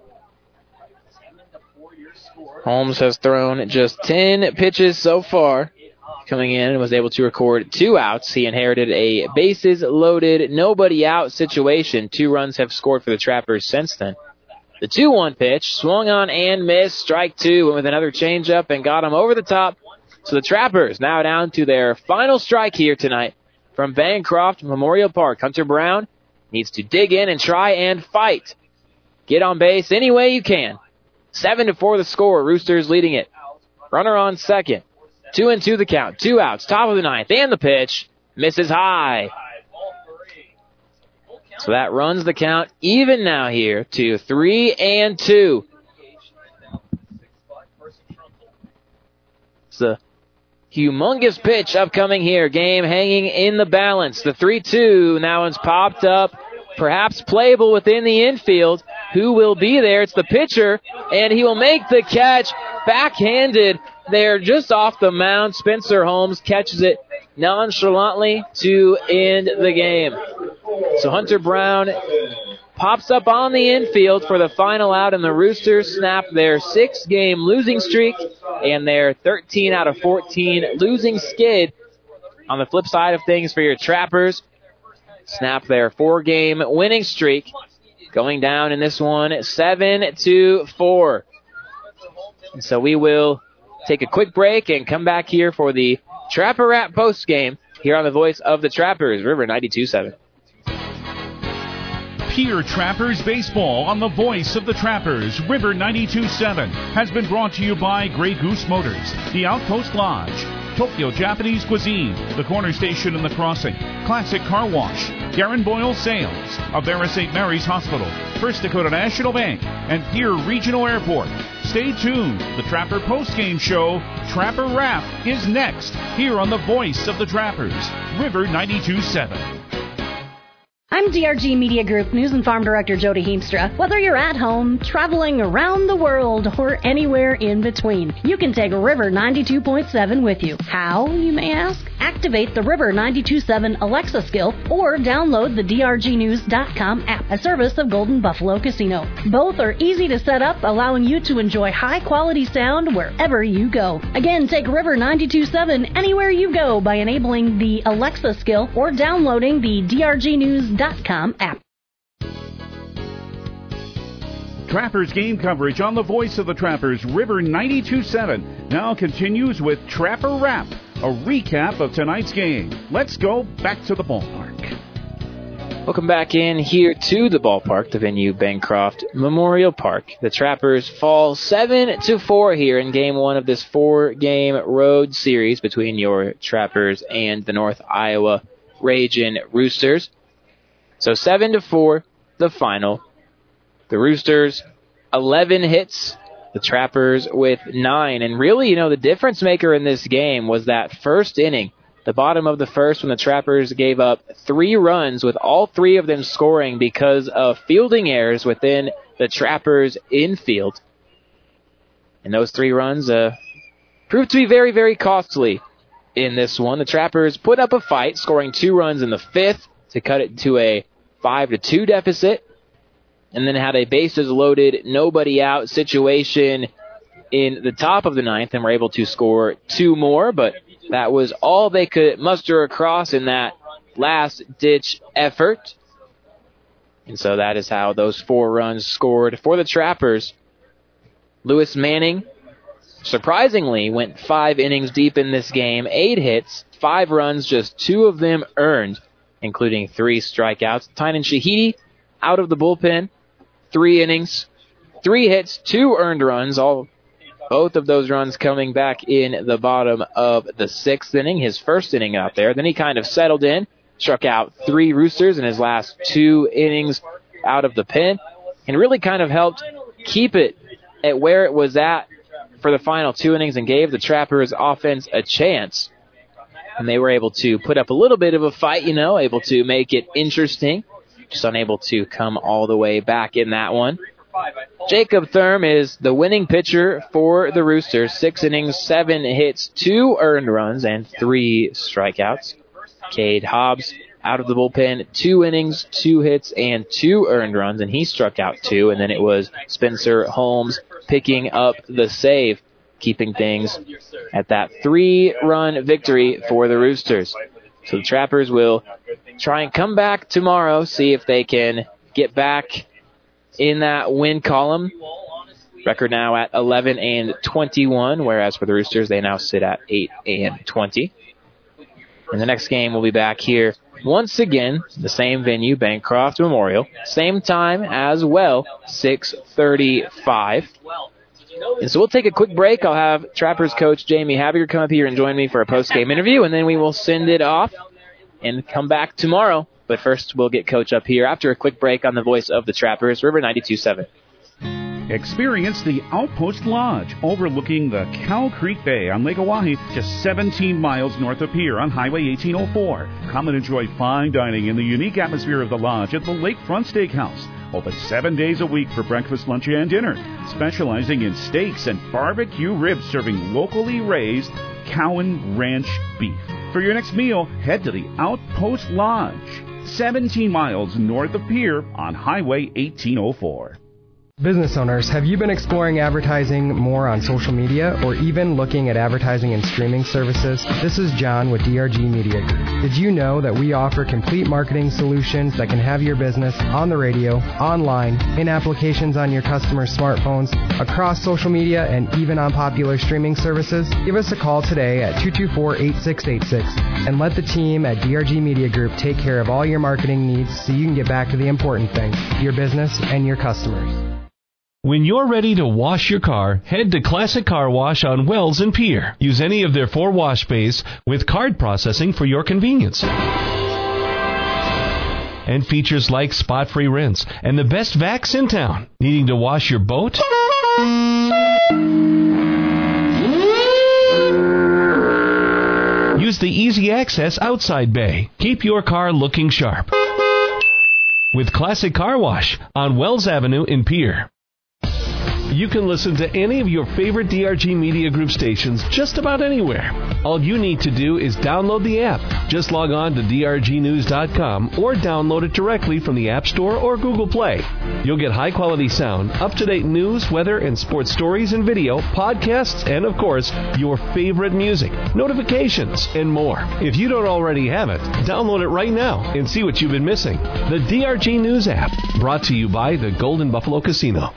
Holmes has thrown just 10 pitches so far. Coming in and was able to record 2 outs. He inherited a bases loaded, nobody out situation. 2 runs have scored for the Trappers since then. The 2-1 pitch swung on and missed. Strike 2 went with another changeup and got him over the top. So the Trappers now down to their final strike here tonight from Bancroft Memorial Park. Hunter Brown needs to dig in and try and fight. Get on base any way you can. 7-4 the score. Roosters leading it. Runner on second. 2-2 the count. 2 outs. Top of the 9th. And the pitch misses high. So that runs the count even now here to 3-2. the humongous pitch upcoming here. Game hanging in the balance. The 3-2 now is popped up, perhaps playable within the infield. Who will be there? It's the pitcher, and he will make the catch. Backhanded there just off the mound. Spencer Holmes catches it nonchalantly to end the game. So Hunter Brown pops up on the infield for the final out, and the Roosters snap their 6-game losing streak and their 13 out of 14 losing skid. On the flip side of things for your Trappers, snap their 4-game winning streak, going down in this one 7-4. And so we will take a quick break and come back here for the Trapper Wrap post game here on the Voice of the Trappers, River 92.7. Pier Trappers Baseball on the Voice of the Trappers, River 92.7, has been brought to you by Grey Goose Motors, the Outpost Lodge, Tokyo Japanese Cuisine, the Corner Station and the Crossing, Classic Car Wash, Garen Boyle Sales, Avera St. Mary's Hospital, First Dakota National Bank, and Pier Regional Airport. Stay tuned. The Trapper Postgame Show, Trapper Wrap, is next here on the Voice of the Trappers, River 92.7. I'm DRG Media Group News and Farm Director Jody Heemstra. Whether you're at home, traveling around the world, or anywhere in between, you can take River 92.7 with you. How, you may ask? Activate the River 92.7 Alexa skill or download the DRGnews.com app, a service of Golden Buffalo Casino. Both are easy to set up, allowing you to enjoy high-quality sound wherever you go. Again, take River 92.7 anywhere you go by enabling the Alexa skill or downloading the DRGnews.com app. Trappers game coverage on the Voice of the Trappers, River 92.7, now continues with Trapper Wrap, a recap of tonight's game. Let's go back to the ballpark. Welcome back in here to the ballpark, the venue Bancroft Memorial Park. The Trappers fall 7-4 here in game one of this 4-game road series between your Trappers and the North Iowa Ragin' Roosters. So 7-4, the final. The Roosters, 11 hits. The Trappers with 9. And really, the difference maker in this game was that first inning. The bottom of the first when the Trappers gave up 3 runs, with all 3 of them scoring because of fielding errors within the Trappers' infield. And those 3 runs proved to be very, very costly in this one. The Trappers put up a fight, scoring 2 runs in the 5th to cut it to a 5-2 deficit. And then had a bases-loaded, nobody-out situation in the top of the 9th and were able to score 2 more, but that was all they could muster across in that last-ditch effort. And so that is how those 4 runs scored for the Trappers. Lewis Manning, surprisingly, went 5 innings deep in this game, 8 hits, 5 runs, just 2 of them earned, including 3 strikeouts. Tynan Shahidi out of the bullpen, 3 innings, 3 hits, 2 earned runs, both of those runs coming back in the bottom of the 6th inning, his first inning out there. Then he kind of settled in, struck out 3 Roosters in his last 2 innings out of the pen, and really kind of helped keep it at where it was at for the final 2 innings and gave the Trappers offense a chance. And they were able to put up a little bit of a fight, able to make it interesting. Just unable to come all the way back in that one. Jacob Thurm is the winning pitcher for the Roosters. 6 innings, 7 hits, 2 earned runs, and 3 strikeouts. Cade Hobbs out of the bullpen, 2 innings, 2 hits, and 2 earned runs, and he struck out 2. And then it was Spencer Holmes picking up the save, keeping things at that 3-run victory for the Roosters. So the Trappers will try and come back tomorrow, see if they can get back in that win column. Record now at 11-21, whereas for the Roosters, they now sit at 8-20. And the next game will be back here once again, the same venue, Bancroft Memorial. Same time as well, 6:35. And so we'll take a quick break. I'll have Trappers coach Jamie Habiger come up here and join me for a post-game interview, and then we will send it off and come back tomorrow. But first, we'll get Coach up here after a quick break on the Voice of the Trappers, River 92.7. Experience the Outpost Lodge overlooking the Cow Creek Bay on Lake Oahe, just 17 miles north of Pier on Highway 1804. Come and enjoy fine dining in the unique atmosphere of the lodge at the Lakefront Steakhouse. Open 7 days a week for breakfast, lunch, and dinner. Specializing in steaks and barbecue ribs, serving locally raised Cowan Ranch beef. For your next meal, head to the Outpost Lodge, 17 miles north of Pier on Highway 1804. Business owners, have you been exploring advertising more on social media or even looking at advertising and streaming services? This is John with DRG Media Group. Did you know that we offer complete marketing solutions that can have your business on the radio, online, in applications on your customers' smartphones, across social media, and even on popular streaming services? Give us a call today at 224-8686 and let the team at DRG Media Group take care of all your marketing needs so you can get back to the important things, your business and your customers. When you're ready to wash your car, head to Classic Car Wash on Wells and Pier. Use any of their 4 wash bays with card processing for your convenience. And features like spot-free rinse and the best vacs in town. Needing to wash your boat? Use the easy access outside bay. Keep your car looking sharp with Classic Car Wash on Wells Avenue in Pier. You can listen to any of your favorite DRG Media Group stations just about anywhere. All you need to do is download the app. Just log on to drgnews.com or download it directly from the App Store or Google Play. You'll get high-quality sound, up-to-date news, weather, and sports stories and video, podcasts, and, of course, your favorite music, notifications, and more. If you don't already have it, download it right now and see what you've been missing. The DRG News app, brought to you by the Golden Buffalo Casino.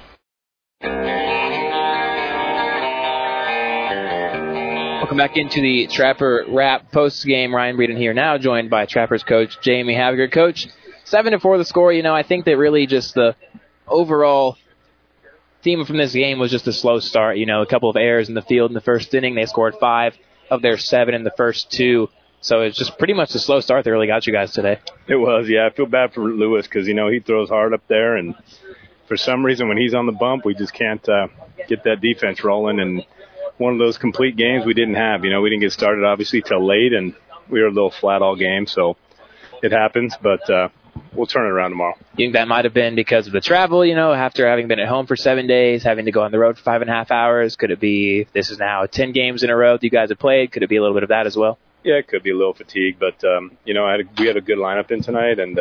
Welcome back into the Trapper Wrap post-game. Ryan Breeden here now, joined by Trappers coach Jamie Haviger. Coach, 7-4 the score. You know, I think that really just the overall theme from this game was just a slow start. You know, a couple of errors in the field in the first inning. They scored 5 of their 7 in the first 2. So it's just pretty much a slow start that really got you guys today. It was, yeah. I feel bad for Lewis because, you know, he throws hard up there, and for some reason when he's on the bump, we just can't get that defense rolling. And one of those complete games we didn't have. You know, we didn't get started obviously till late, and we were a little flat all game, so it happens, but we'll turn it around tomorrow. You think that might have been because of the travel, you know, after having been at home for 7 days, having to go on the road for 5.5 hours? Could it be this is now 10 games in a row that you guys have played? Could it be a little bit of that as well? Yeah, it could be a little fatigue, but, you know, we had a good lineup in tonight, and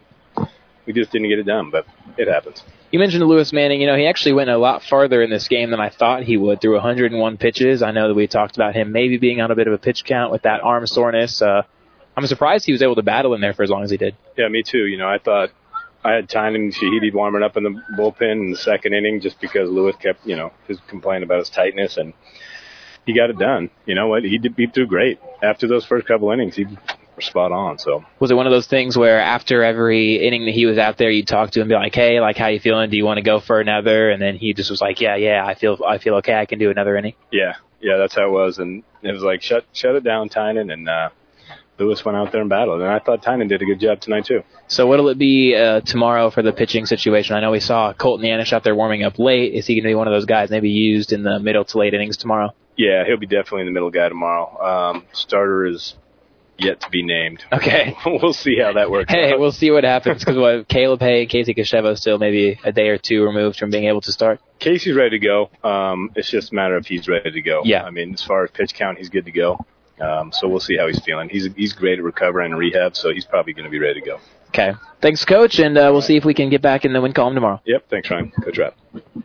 we just didn't get it done, but it happens. You mentioned Lewis Manning. You know, he actually went a lot farther in this game than I thought he would, through 101 pitches. I know that we talked about him maybe being on a bit of a pitch count with that arm soreness. I'm surprised he was able to battle in there for as long as he did. Yeah, me too. You know, I thought I had Tynan and Shahidi warming up in the bullpen in the second inning just because Lewis kept, you know, his complaining about his tightness, and he got it done. You know what? He threw great. After those first couple innings, he was spot on. So was it one of those things where after every inning that he was out there, you'd talk to him and be like, hey, like, how you feeling? Do you want to go for another? And then he just was like, yeah, I feel okay. I can do another inning. Yeah, that's how it was. And it was like, shut it down, Tynan. And Lewis went out there and battled. And I thought Tynan did a good job tonight, too. So what'll it be tomorrow for the pitching situation? I know we saw Colton Yanish out there warming up late. Is he going to be one of those guys maybe used in the middle to late innings tomorrow? Yeah, he'll be definitely in the middle guy tomorrow. Starter is yet to be named. Okay. We'll see how that works out. We'll see what happens, because Caleb Hay and Casey Kashevo still maybe a day or two removed from being able to start. Casey's ready to go. It's just a matter of he's ready to go. Yeah. I mean, as far as pitch count, he's good to go. So we'll see how he's feeling. He's great at recovering and rehab, so he's probably going to be ready to go. Okay. Thanks, Coach, and we'll see if we can get back in the win column tomorrow. Yep. Thanks, Ryan. Coach Rapp.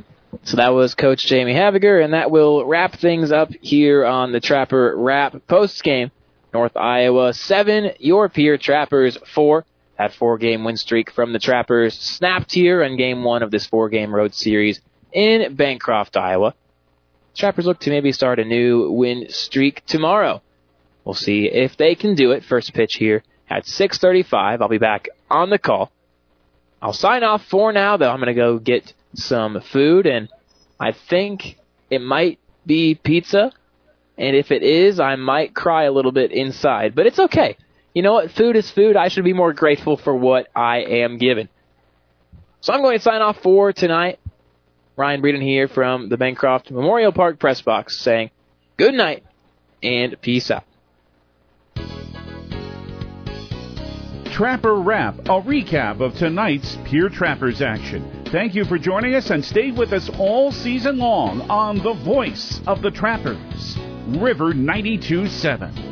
So that was Coach Jamie Haviger, and that will wrap things up here on the Trapper Wrap post-game. North Iowa 7, your Pier Trappers 4. That 4-game win streak from the Trappers snapped here in Game 1 of this 4-game road series in Bancroft, Iowa. Trappers look to maybe start a new win streak tomorrow. We'll see if they can do it. First pitch here at 6:35. I'll be back on the call. I'll sign off for now, though. I'm going to go get some food, and I think it might be pizza. And if it is, I might cry a little bit inside. But it's okay. You know what? Food is food. I should be more grateful for what I am given. So I'm going to sign off for tonight. Ryan Breeden here from the Bancroft Memorial Park press box saying good night and peace out. Trapper Wrap, a recap of tonight's Pier Trappers action. Thank you for joining us and stay with us all season long on the voice of the Trappers, River 92.7.